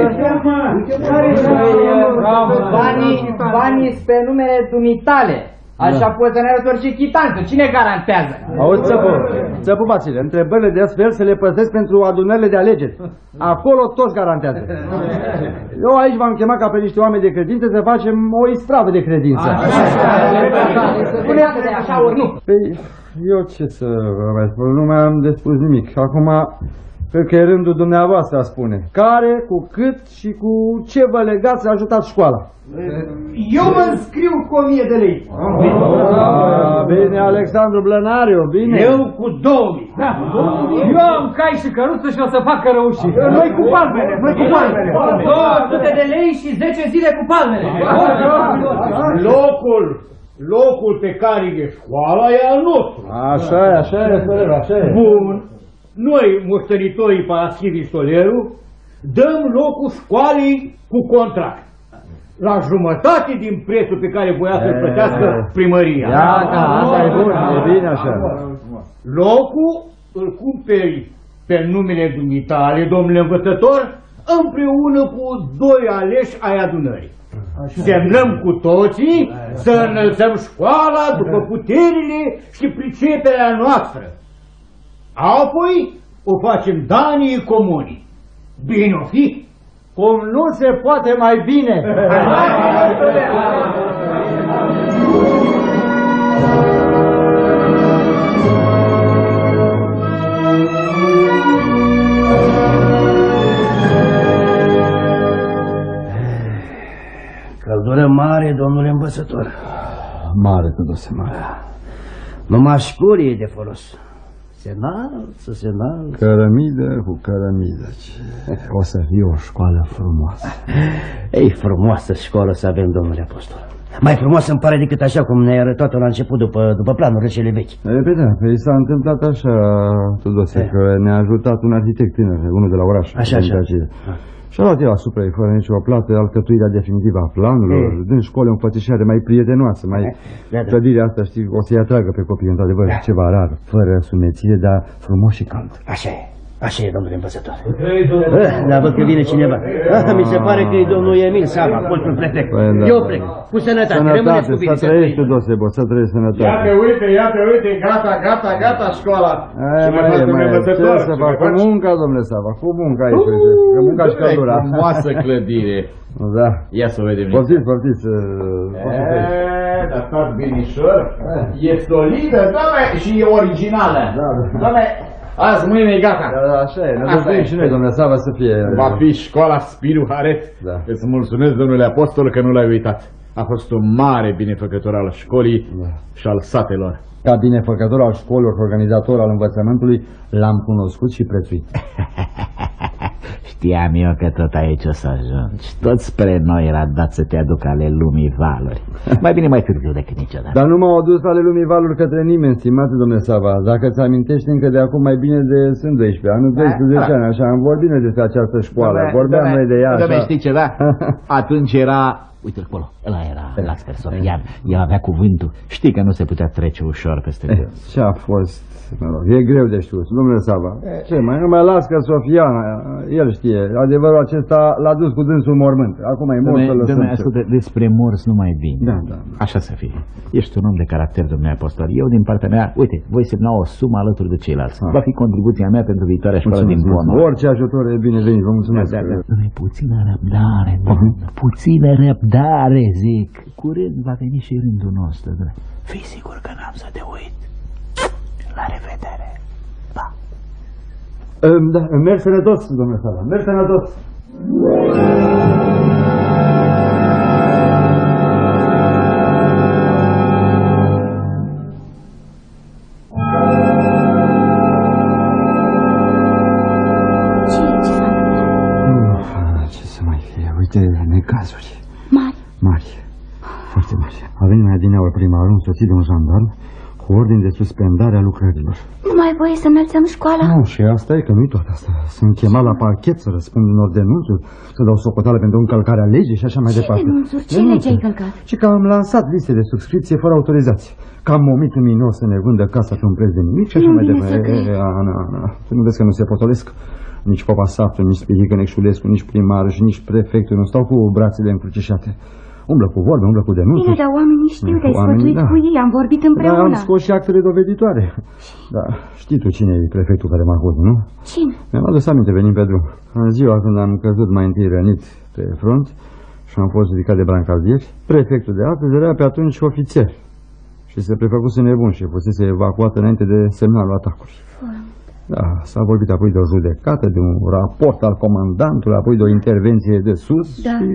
Banii pe numele dumitale. Așa poți să ne arăți orice chitanță. Cine garantează? Auzi, Țăpu Vasile, întrebările de astfel să le păstresc pentru adunările de alegeri. Acolo toți garantează. Eu aici v-am chemat ca pe niște oameni de credință să facem o ispravă de credință. Spune-te așa ori nu. Păi, eu ce să vă mai spun, nu mai am de spus nimic. Acum, cred că e rândul dumneavoastră a spune. Care, cu cât și cu ce vă legați să ajutați școala? Eu mă înscriu cu 1000 de lei. Bine, Alexandru Blănariu, bine. Eu cu 2000. Da. Eu am cai și căruță și o să fac cărăușii. Noi cu palmele, 200 de lei și 10 zile cu palmele. Locul pe care e școala e al nostru. Așa e. Bun. Noi, moștenitorii Paraschivii Soleru, dăm locul școalei cu contract. La jumătate din prețul pe care voia să-l plătească primăria. Asta e bun, e bine așa. Locul îl cumperi pe numele dumitale, domnule învățător, împreună cu 2 aleși ai adunării. Semnăm cu toții să înălțăm școala după puterile și priceperea noastră. Apoi o facem danii comunii. Bine o fi? Cum nu se poate mai bine! învățător. Mare, Tudose, mare. Numai școlii e de folos. Se înalță, se înalță. Cărămidă cu cărămidă. O să fie o școală frumoasă. Ei, frumoasă școală să avem, domnule apostol. Mai frumos îmi pare decât așa cum ne-ai arătat-o la început după planurile cele vechi. Păi s-a întâmplat așa, Tudose, că ne-a ajutat un arhitect tânăr, unul de la oraș. Așa. Și-a luat el asupra ei, fără nicio plată, alcătuirea definitivă a planurilor, dând școli o împățișare mai prietenoasă, mai... Clădirea asta, știi, o să-i atragă pe copii, într-adevăr, ceva rar, fără sumețire, dar frumos și cald. Așa e. Așa e, domnule învățător. Dar văd că vine cineva. Mi se pare că e domnul Emil Sava, fostul prefect. Eu plec. Cu sănătate. Rămâneți cu bine. Să trăiești, Tudosebo, să trăiești sănătate. Ia te uite, gata școala. Ce să fac? Cu munca, domnule Sava, cu munca aici. Cu munca și căldura. Frumoasă clădire. Da. Ia să vedem. Poftiți. Dar tot binișor. E solidă, doamne, și e originală. Doamne, azi, mâine e gata. Așa e, ne ducem și noi, domnule Sava, să fie... Va fi școala Spiru Haret. Îți mulțumesc, domnule apostol, că nu l-ai uitat. A fost un mare binefăcător al școlii și al satelor. Ca binefăcător al școlilor, organizator al învățământului, l-am cunoscut și prețuit. Știam eu că tot aici o să ajungi. Tot spre noi era dat să te aduc ale lumii valuri. Mai bine mai târziu decât niciodată. Dar nu m-au adus ale lumii valuri către nimeni, stimate domnule Sava. Dacă ți amintești încă de acum mai bine de sunt 12 ani, 12 ani, așa, am vorbit despre această școală. Vorbeam noi de ea, așa. Știi ceva? Atunci era... Uite-l acolo, ăla era Lasker Sofian. El avea cuvântul. Știi că nu se putea trece ușor peste el. Ce a fost? Mă rog, e greu de știut, domnule Sava. Ce mai numai Lasker Sofian, el știe. Adevărul acesta l-a dus cu dânsul mormânt. Acum e mort să lăsăm. Ascultă, despre mors nu mai bine. Da. Așa să fie. Ești un om de caracter, domnule apostol. Eu, din partea mea, uite, voi semna o sumă alături de ceilalți. Va fi contribuția mea pentru viitoarea școală din Bonn. Orice ajutor e binevenit, vă mulțumesc. Puțină răbdare, puțină răbdare, zic. Curând va veni și rândul nostru. Fii sigur că n-am să te uit. La revedere. Pa. Da, merg sănătos, domnule Sava, merg sănătos. Ce să mai fie? Uite, necazuri. Mari. Foarte mari. A venit mai adineauri primarul, însoțit de un jandarm, cu ordin de suspendare a lucrărilor. Nu mai voie să înălțăm școala? Nu, și asta e că nu-i tot asta. Sunt chemat la parchet să răspund unor denunțuri, să dau socoteală pentru încălcarea legii și așa mai departe. Ce lege ai călcat? Și că am lansat liste de subscripție fără autorizație. Că am omit un minor să ne vândă casa pe un preț de nimic și așa mai departe. Ana, tu nu vezi că nu se potolesc? Nici popa satului, nici Spirică Nexulescu, nici primarul și nici prefectul nu stau cu brațele încrucișate. Umblă cu vorbe, umblă cu denunțuri. Bine, dar oamenii știu, te-ai sfătuit cu ei, am vorbit împreună. Da, am scos și actele doveditoare. Da, știi tu cine e prefectul care m-a acuzat, nu? Cine? Mi-am adus aminte, venim pe drum. În ziua când am căzut mai întâi rănit pe front și am fost ridicat de brancaldieri, prefectul de astăzi era pe atunci ofițer și se prefăcuse nebun și fusese evacuat înainte de semnalul atacului. Da, s-a vorbit apoi de o judecată, de un raport al comandantului, apoi de o intervenție de sus și...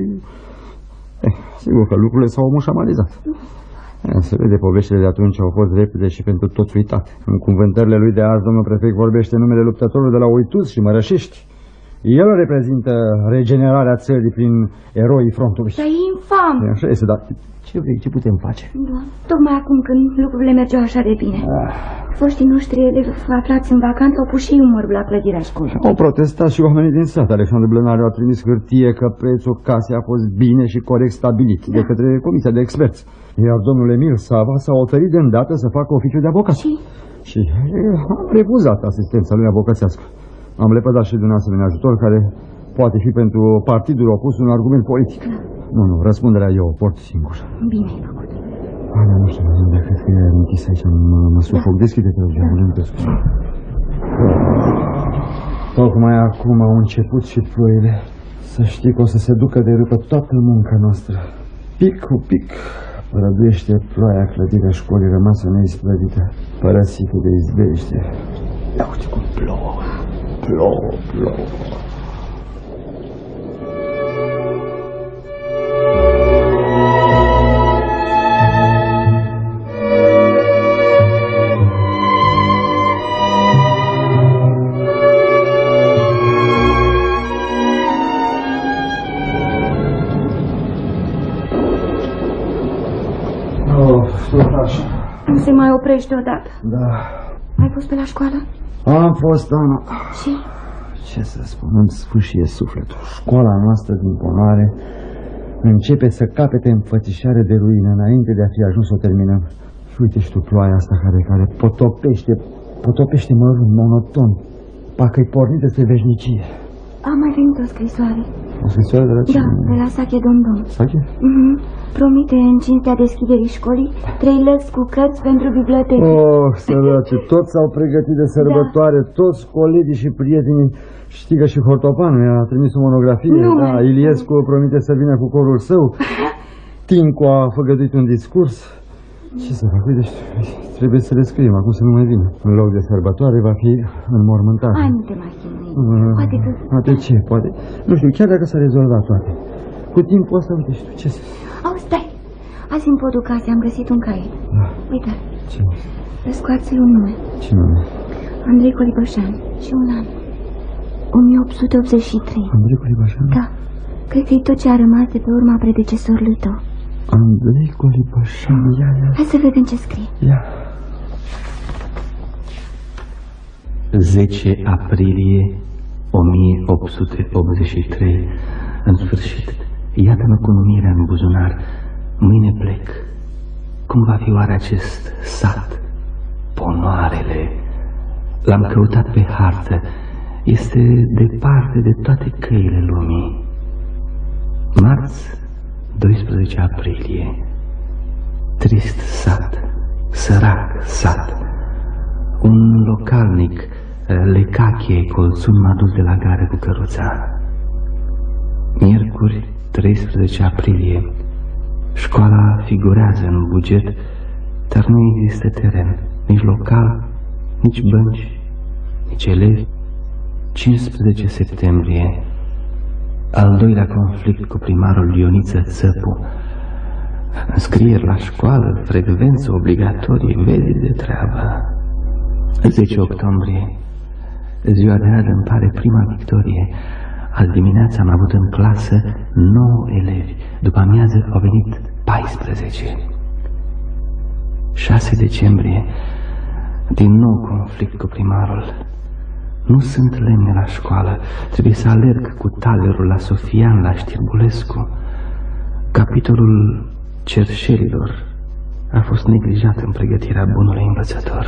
sigur că lucrurile s-au mușamalizat. Se vede, poveștile de atunci au fost repede și pentru toți uitate. În cuvântările lui de azi, domnul prefect vorbește numele luptătorului de la Uituz și Mărășești. El reprezintă regenerarea țării prin eroii frontului. Dar e infam! Așa este, dar ce vrei, ce putem face? Tocmai acum când lucrurile mergeau așa de bine. Foștii noștri aflați în vacanță au pus și ei umărul la clădirea școlii. Au protestat și oamenii din sat. Alexandru Blănariu a trimis hârtie că prețul casei a fost bine și corect stabilit de către comisia de experți. Iar domnul Emil Sava s-a oferit de îndată să facă oficiul de avocat. Și am refuzat asistența lui avocățească. Am lepădat și de un asemenea ajutor care poate fi pentru partidul opus un argument politic. Nu, răspunderea eu o port singur. Bine ai făcut. Ana, nu știu, dar cred că e închis aici, mă sufoc. Deschide-te, geamul, nu te spune. Tocmai acum au început și ploile. Să știi că o să se ducă de râpă toată munca noastră. Pic cu pic răduiește ploaia clădirea școlii rămasă neisplădită, părăsită de izbește. Ia uite cum plouă. Plouă. Nu se mai oprește odată. Da. Ai fost pe la școală? Am fost, Ana. Și? Ce să spun, îmi sfâșie sufletul. Școala noastră din Ponoare începe să capete înfățișare de ruină înainte de a fi ajuns să o terminăm. Și uite și tu ploaia asta care potopește mărunt, monoton. Parcă-i pornit despre veșnicie. A mai venit o scrisoare. O scrisoare de la cine? Da, de la Sache Dondon. Sache? Promite în cinstea deschiderii școlii 3 lăzi cu cărți pentru bibliotecă. Oh, sărace, toți s-au pregătit de sărbătoare, toți colegii și prietenii. Știi că și Hortopanu mi-a trimis o monografie. Da, Iliescu promite să vină cu corul său. Tincu a făgăduit un discurs. Ce să fac? Uite, trebuie să le scriem acum să nu mai vină. În loc de sărbătoare va fi înmormântare. Hai, nu te mai chinui. Poate că... Poate ce? Poate... Nu știu, chiar dacă s-a rezolvat toate. Cu timpul ăsta, uite, știu, ce să... Auzi, stai! Azi în podul casei am găsit un caiet. Da. Uite. Ce? Scoați-l un nume. Ce nume? Andrei Colibășan. Și un an. 1883. Andrei Colibășan? Da. Cred că e tot ce a rămas de pe urma predecesorului tău. Andrei Colibășan, ia. Hai să vedem ce scrie. Ia. 10 aprilie 1883. În sfârșit, iată-mă cu numirea în buzunar. Mâine plec. Cum va fi oare acest sat? Ponoarele. L-am căutat pe hartă. Este departe de toate căile lumii. Marți, 12 aprilie. Trist sat, sărac sat. Un localnic, Lecache Colțun, m-a dus de la gară cu căruța. Miercuri, 13 aprilie. Școala figurează în buget, dar nu există teren, nici local, nici bănci, nici elevi. 15 septembrie. Al doilea conflict cu primarul Ioniță Țăpu. Înscrieri la școală, frecvență obligatorie, vezi de treabă. 10 octombrie. Ziua de azi îmi pare prima victorie. Azi dimineața am avut în clasă 9 elevi. După amiază au venit 14. 6 decembrie. Din nou conflict cu primarul. Nu sunt lemne la școală. Trebuie să alerg cu talerul la Sofian, la Știrbulescu. Capitolul cerșelilor a fost neglijat în pregătirea bunului învățător.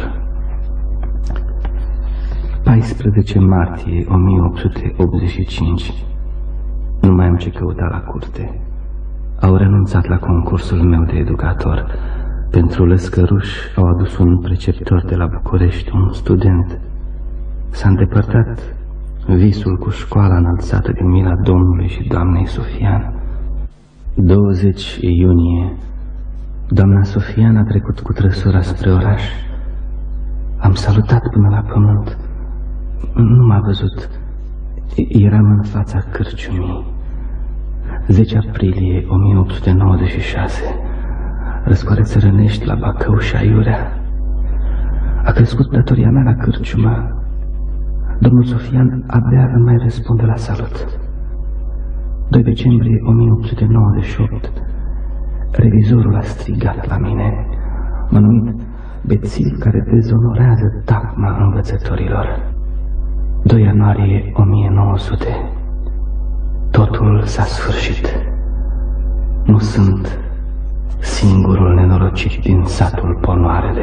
14 martie 1885. Nu mai am ce căuta la curte. Au renunțat la concursul meu de educator. Pentru lăscăruși au adus un preceptor de la București, un student. S-a îndepărtat visul cu școala înălțată din mila Domnului și doamnei Sofian. 20 iunie. Doamna Sofian a trecut cu trăsura spre oraș. Am salutat până la pământ. Nu m-a văzut. Eram în fața cârciumii. 10 aprilie 1896. Răscoare țărănești la Bacău și aiurea. A crescut datoria mea la cârciumă. Domnul Sofian abia îmi mai răspunde la salut. 2 decembrie 1898. Revizorul a strigat la mine. M-a numit bețiv care dezonorează tacma învățătorilor. 2 ianuarie 1900. Totul s-a sfârșit. Nu sunt singurul nenorocit din satul Ponoarele.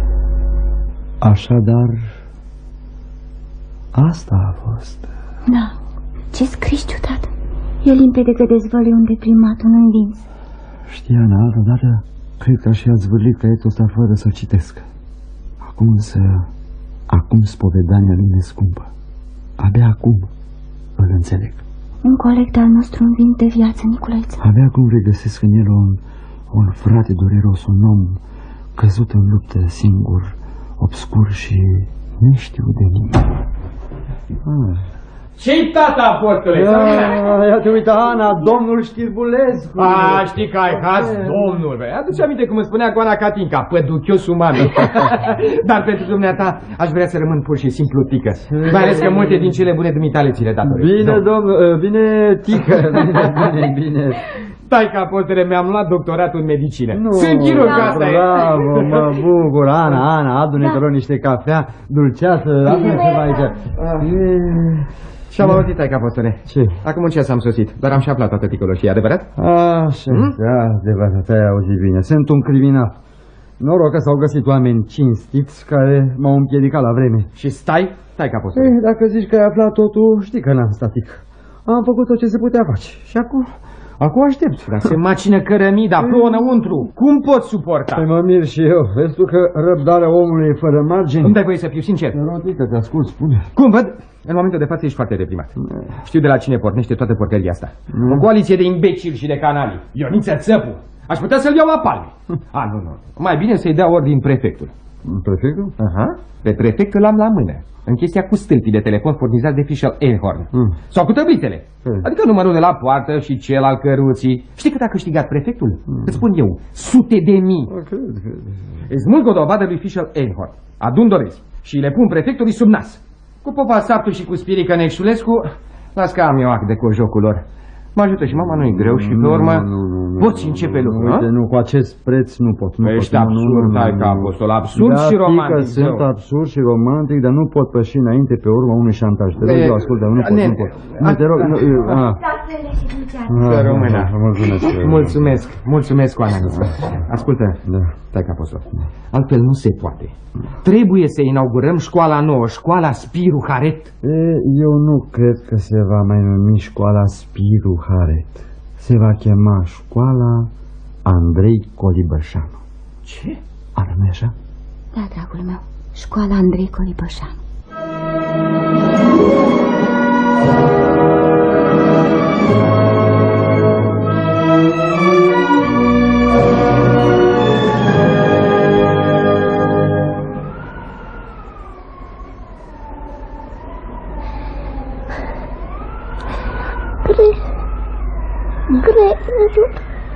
Așadar, asta a fost. Da, ce scris ciudat. E limpede că dezvălui un deprimat, un învins. Știi, Ana, altădată cred că aș fi zvârlit caietul ăsta fără să citesc. Acum spovedania lui mi-e scumpă. Abia acum îl înțeleg. Un coleg al nostru învins de viață, Nicolaeță. Abia acum regăsesc în el un frate dureros, un om căzut în luptă, singur, obscur și neștiut de nimeni. Ce-i tata, apostole? Ia te uita, Ana, domnul Știrbulescu. Știi că ai haz, domnul. Aduce aminte cum îmi spunea Goana Catinca, păduchiosul mami. Dar pentru dumneata aș vrea să rămân pur și simplu tică. Mai ales că multe din cele bune dumitale ți le datoresc. Bine, domnul, bine, tică, bine. Stai ca apostole, mi-am luat doctoratul în medicină. Sunt chirurg, asta e. Bravo, mă bucur. Ana, adune-te rog niște cafea dulceață, adune ceva aici. Și-am auzit, taică apostole. Ce? Acum un ceas am sosit, dar am și aflat toată ticăloșia, adevărat? Așa, adevărat, ai auzit bine. Sunt un criminal. Noroc că s-au găsit oameni cinstiți care m-au împiedicat la vreme. Și stai, taică apostole. Dacă zici că ai aflat totul, știi că n-am static. Am făcut tot ce se putea face. Și acum aștept. Dar se macină cărămida, plouă înăuntru. Cum pot suporta? Păi mă mir și eu. Vezi tu că răbdarea omului e fără margini? Îmi dai voie să fiu sincer. Rotică, te ascult, spune. Cum văd? În momentul de față ești foarte deprimat. Știu de la cine pornește toată porcăria asta. O coaliție de imbecili și de canali. Ioniță Țăpu. Aș putea să-l iau la palme. Nu. Mai bine să-i dea ordin prefectul. Prefectul? Aha. Pe prefectul l-am la mână. În chestia cu stâlpii de telefon furnizați de Fischel Einhorn. Sau cu tăblițele. Adică numărul de la poartă și cel al căruții. Știi cât a câștigat prefectul? Îți spun eu, sute de mii. Îți smulg o dovadă lui Fischel Einhorn. Adun dovezi și le pun prefectului sub nas. Cu Popa Saptu și cu Spirică Nexulescu, las că am eu act de jocul lor. Mă ajută și mama, nu-i greu și pe urmă poți începe lucrul, uite, nu, cu acest preț nu pot. Ești absurd, taică apostol, absurd și romantic. Sunt absurd și romantic, dar nu pot păși înainte pe urma unui șantaj. Te rog, eu ascult, dar nu pot. Nu, te rog, Să rămână. Mulțumesc, Oana. Ascultă, taică apostol, altfel nu se poate. Trebuie să inaugurăm școala nouă, școala Spiru Haret. Eu nu cred că se va mai numi școala Spiru Haret. Se va chema școala Andrei Colibășanu. Ce? Ar nu așa? Da, dragul meu, școala Andrei Colibășanu. Creierul.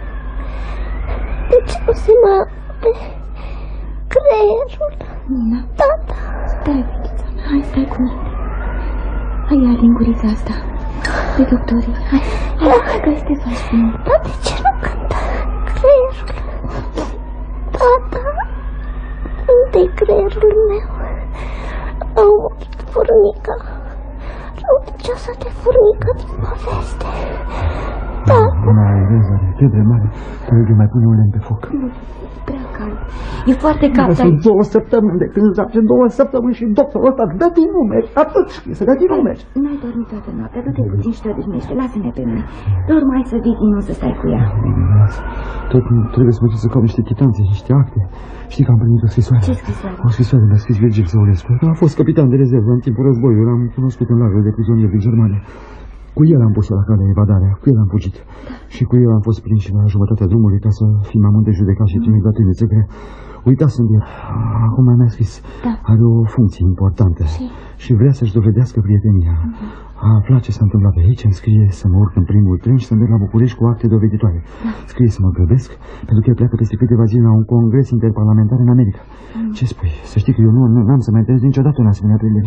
De ce nu se mă apre creierul? Nina. Tata. Stai, fetița mea, hai, stai cu mine. Hai, ia lingurița asta. De doctorii. Hai că să te faci bine. Dar de ce nu cântă creierul? Tata, unde-i creierul meu? Au murit furnica. Răutăcioasa de furnică din poveste. Mai rezare, te de mare, trebuie mai pune ulei pe foc. Prea cald. E foarte cald. Sunt 2 săptămâni de când zace, 2 săptămâni și doctorul ăsta dă din numeri, atât scrie, să dă din numeri. N-ai dormit toată noaptea, du-te puțin și te odihnește, lasă-ne pe mine. Doar mai să vii din să stai cu ea. Tot trebuie să mă duc să caut niște chitanțe, niște acte. Știi că am primit o scrisoare. Ce scrisoare? O scrisoare mi-a scris Virgil Săulescu. A fost capitan de rezervă în timpul războiului, l-am cunoscut în lagăr de prizonieri din Germania. Cu el am pus la calea evadarea, cu el am fugit. Și cu el am fost prinși la jumătatea drumului ca să fim amândoi judecați și trimis la temniță grea. Uitați unde el. Acum mi-a scris. Are o funcție importantă și vrea să-și dovedească prietenia. A aflat ce s-a întâmplat pe aici, îmi scrie să mă urc în primul tren și să merg la București cu acte doveditoare. Scrie să mă grăbesc, pentru că el pleacă peste câteva zile la un congres interparlamentar în America. Ce spui? Să știi că eu nu am să mai întâlnesc niciodată în asemenea prindere.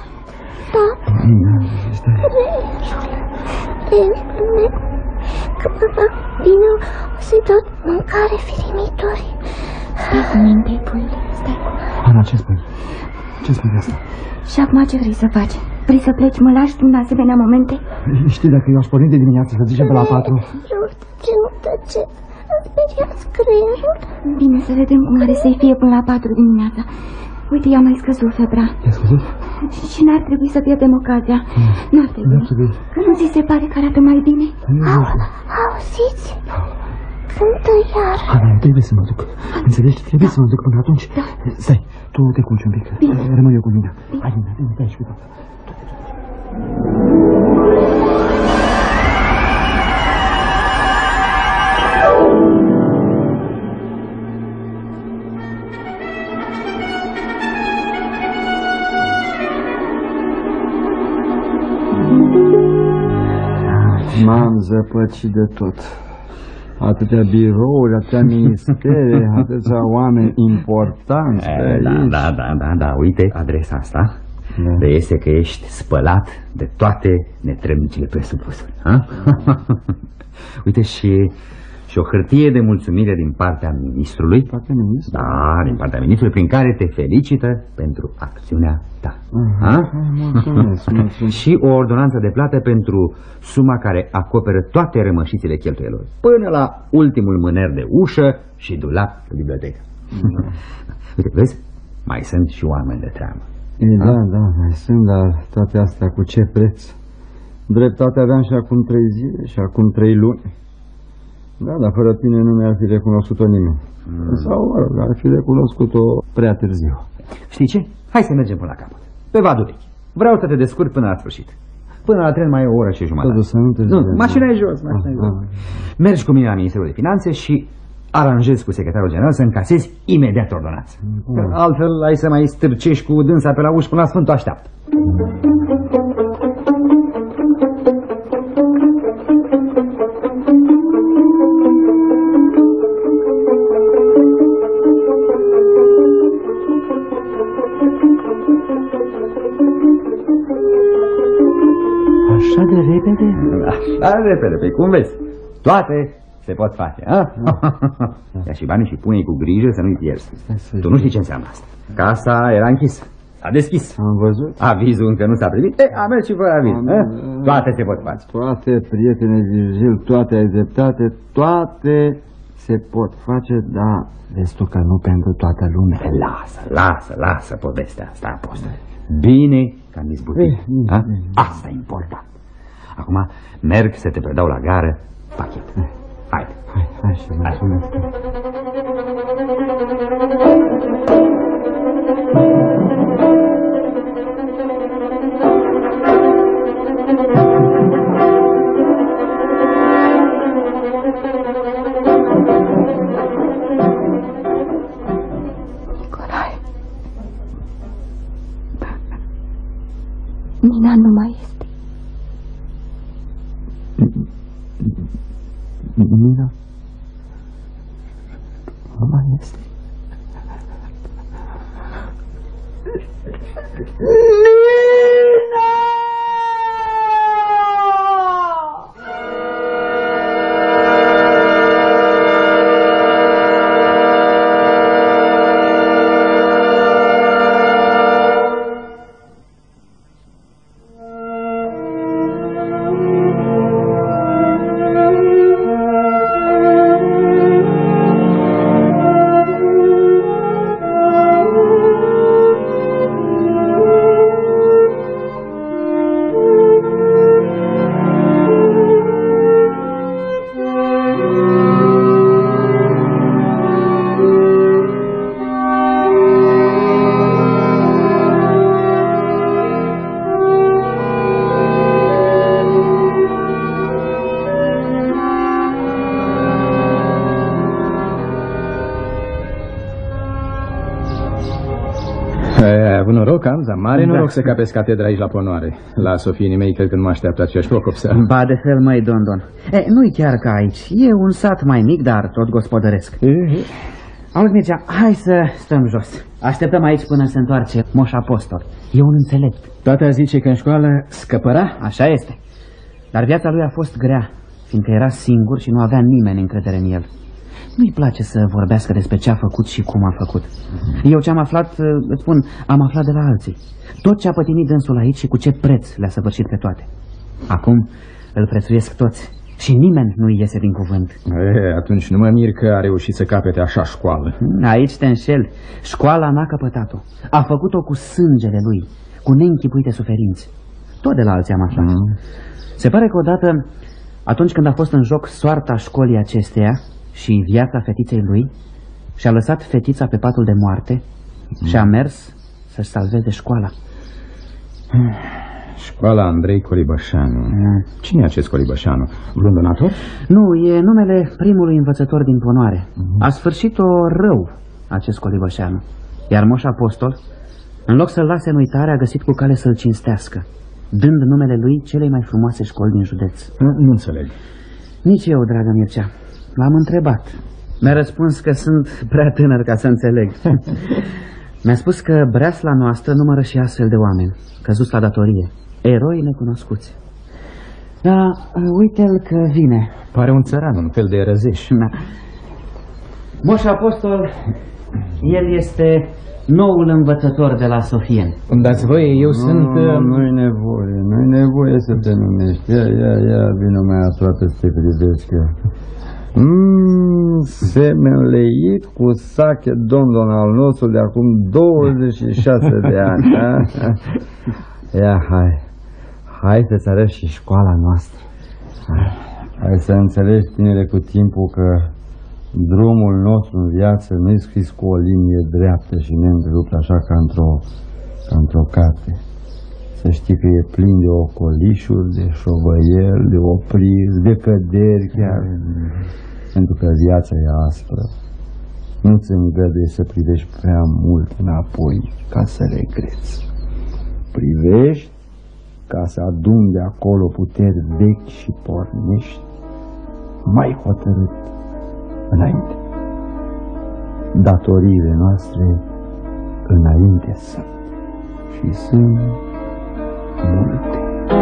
Creierul meu. Când mă fac bine, o să-i dau mâncare firimitori. Stai cu minte, puiule, stai cu minte. Ana, ce spui? Ce spui de asta? Și acum ce vrei să faci? Vrei să pleci? Mă lași tu în asemenea momente? Știi, dacă eu aș porni de dimineață să zicem pe la 4. Ce nu tăce? Îmi speriați creierul. Bine, să vedem cum are să-i fie până la 4 dimineața. Uite, i-a mai scăzut febra. I-a scăzut? Și n-ar trebui să pierdem ocazia. N-ar trebui. Că nu ți se pare că arată mai bine? Auziți? Cântă iar. Ana, trebuie să mă duc. Înțelegi? Trebuie să mă duc până atunci. Stai, tu te culci un pic. Rămân eu cu Nina. Hai, Nina, vine pe aici cu tata. M-am zăpăcit de tot. Atâtea birouri, atâtea ministere, atâția oameni importanți. Da, uite adresa asta. De este că ești spălat de toate netremnicile presupuse. Uite și o hârtie de mulțumire din partea ministrului. Da, din partea ministrului, prin care te felicită pentru acțiunea ta. Mulțumesc. Și o ordonanță de plată pentru suma care acoperă toate rămășițile cheltuielor, până la ultimul mâner de ușă și dulap de bibliotecă. Uite, vezi? Mai sunt și oameni de treabă. Da, mai sunt, dar toate astea cu ce preț? Dreptate aveam și acum 3 zile și acum 3 luni. Da, dar fără tine nu mi-ar fi recunoscut-o nimeni. Sau, mă rog, ar fi recunoscut-o prea târziu. Știi ce? Hai să mergem până la capăt. Pe Vadurechi. Vreau să te descurc până la sfârșit. Până la tren mai e o oră și jumătate. Nu, mașina e jos, Mergi cu mine la Ministerul de Finanțe și aranjezi cu secretarul general să încasezi imediat ordonanță. Altfel ai să mai stârcești cu dânsa pe la uși până la Sfântul așteaptă. Așa de repede? Așa de repede, pe cum vezi. Toate se pot face, a? Ia și banii și pune-i cu grijă să nu-i pierzi. Tu nu știi ce înseamnă asta. Casa era închisă. S-a deschis. Am văzut. Avizul încă nu s-a primit. A mers și fără aviz. Toate se pot face. Toate, prietene Virgil, toate ai dreptate, toate se pot face, dar vezi tu că nu pentru toată lumea. Lasă povestea asta, apostol. Bine că am izbutit. Asta e important. Acum merg să te predau la gară pachet. Haide. Hai și mulțumesc. Nina nu mai este. Nina nu mai este. Nina! Noroc, Amza, mare noroc să capezi catedra aici la Ponoare. La sofienii mei cred că nu mă așteaptă aceeași procopsea. Ba de fel, măi, Dondon. Nu-i chiar ca aici. E un sat mai mic, dar tot gospodăresc. Auzi, Mircea, hai să stăm jos. Așteptăm aici până se întoarce Moș Apostol. E un înțelept. Tata zice că în școală scăpăra? Așa este. Dar viața lui a fost grea, fiindcă era singur și nu avea nimeni încredere în el. Nu-i place să vorbească despre ce a făcut și cum a făcut. Eu ce am aflat, îți spun, am aflat de la alții. Tot ce a pătimit dânsul aici și cu ce preț le-a săvârșit pe toate. Acum îl prețuiesc toți și nimeni nu-i iese din cuvânt. Atunci nu mă mir că a reușit să capete așa școală. Aici te înșeli. Școala n-a căpătat-o. A făcut-o cu sângele lui, cu neînchipuite suferințe. Tot de la alții am aflat. Se pare că odată, atunci când a fost în joc soarta școlii acesteia și viața fetiței lui, și-a lăsat fetița pe patul de moarte și a mers să-și salveze școala. Școala Andrei Colibășanu. Cine e acest Colibășanu? Vreun donator? Nu, e numele primului învățător din Ponoare. A sfârșit-o rău acest Colibășanu. Iar Moș Apostol, în loc să-l lase în uitare, a găsit cu cale să-l cinstească, dând numele lui celei mai frumoase școli din județ. Nu înțeleg. Nici eu, dragă Mircea. L-am întrebat. Mi-a răspuns că sunt prea tânăr ca să înțeleg. Mi-a spus că breasla noastră numără și astfel de oameni, căzuți la datorie, eroi necunoscuți. Da, uite-l că vine. Pare un țăran, un fel de răzeș. Da. Moș Apostol, el este noul învățător de la Sofien. Îmi dați voie, eu sunt... Nu-i nevoie să te numești. Ia, vină mai aproape să te privesc eu. Semen leit cu sache domnul al nostru de acum 26 de ani. Ia, hai să-ți arăt și școala noastră. Hai să înțelegi, tinere, cu timpul că drumul nostru în viață nu e scris cu o linie dreaptă și neîntrerupt așa ca într-o carte. Să știi că e plin de ocolișuri, de șovăieli, de opriri, de căderi chiar. Pentru că viața e aspră. Nu-ți îngăduie să privești prea mult înapoi ca să regreți. Privești ca să aduni de acolo puteri vechi și pornești mai hotărât înainte. Datoriile noastre înainte sunt și sunt multe.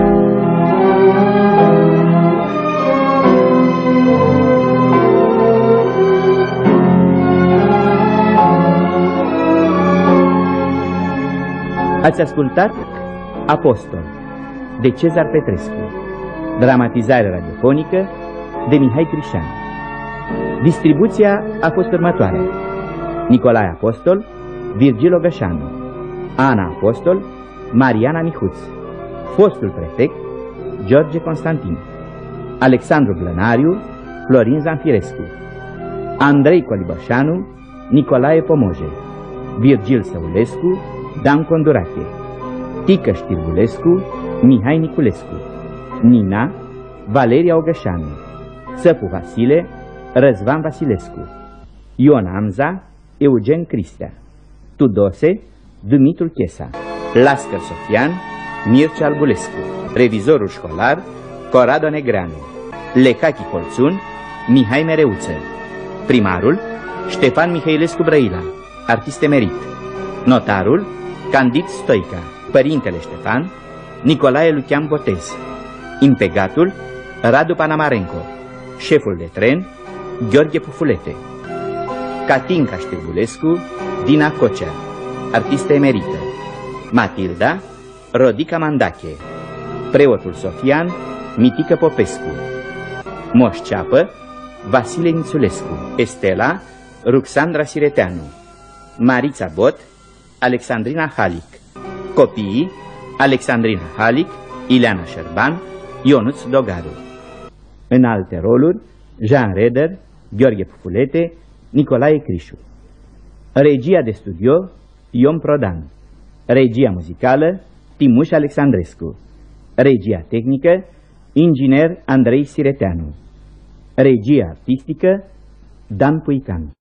Ați ascultat Apostol de Cezar Petrescu, dramatizare radiofonică de Mihai Crișan. Distribuția a fost următoarea: Nicolae Apostol, Virgil Ogășanu, Ana Apostol, Mariana Mihuț, fostul prefect George Constantin, Alexandru Glănariu, Florin Zanfirescu, Andrei Colibășanu, Nicolae Pomoje, Virgil Săulescu, Dan Condurache, Tică Știrbulescu, Mihai Niculescu, Nina, Valeria Ogășanu, Țăpu Vasile, Răzvan Vasilescu, Ion Amza, Eugen Cristea, Tudose, Dumitru Chesa, Lascăr Sofian, Mircea Albulescu, revizorul școlar, Corrado Negreanu, Lecachi Colțun, Mihai Mereuță, primarul, Ștefan Mihailescu Brăila, artist emerit, notarul, Candid Stoica, părintele Ștefan, Nicolae Lucian Botez, impegatul, Radu Panamarenco, șeful de tren, Gheorghe Pufulete, Catinca Știrbulescu, Dina Cocea, artistă emerită, Matilda, Rodica Mandache, preotul Sofian, Mitică Popescu, Moș Ceapă, Vasile Nițulescu, Estela, Ruxandra Sireteanu, Marița Bot, Alexandrina Halic, copiii, Alexandrina Halic, Ileana Șerban, Ionuț Dogaru. În alte roluri, Jean Reder, Gheorghe Pufulete, Nicolae Crișu. Regia de studio, Ion Prodan. Regia muzicală, Timuș Alexandrescu. Regia tehnică, inginer Andrei Sireteanu. Regia artistică, Dan Puican.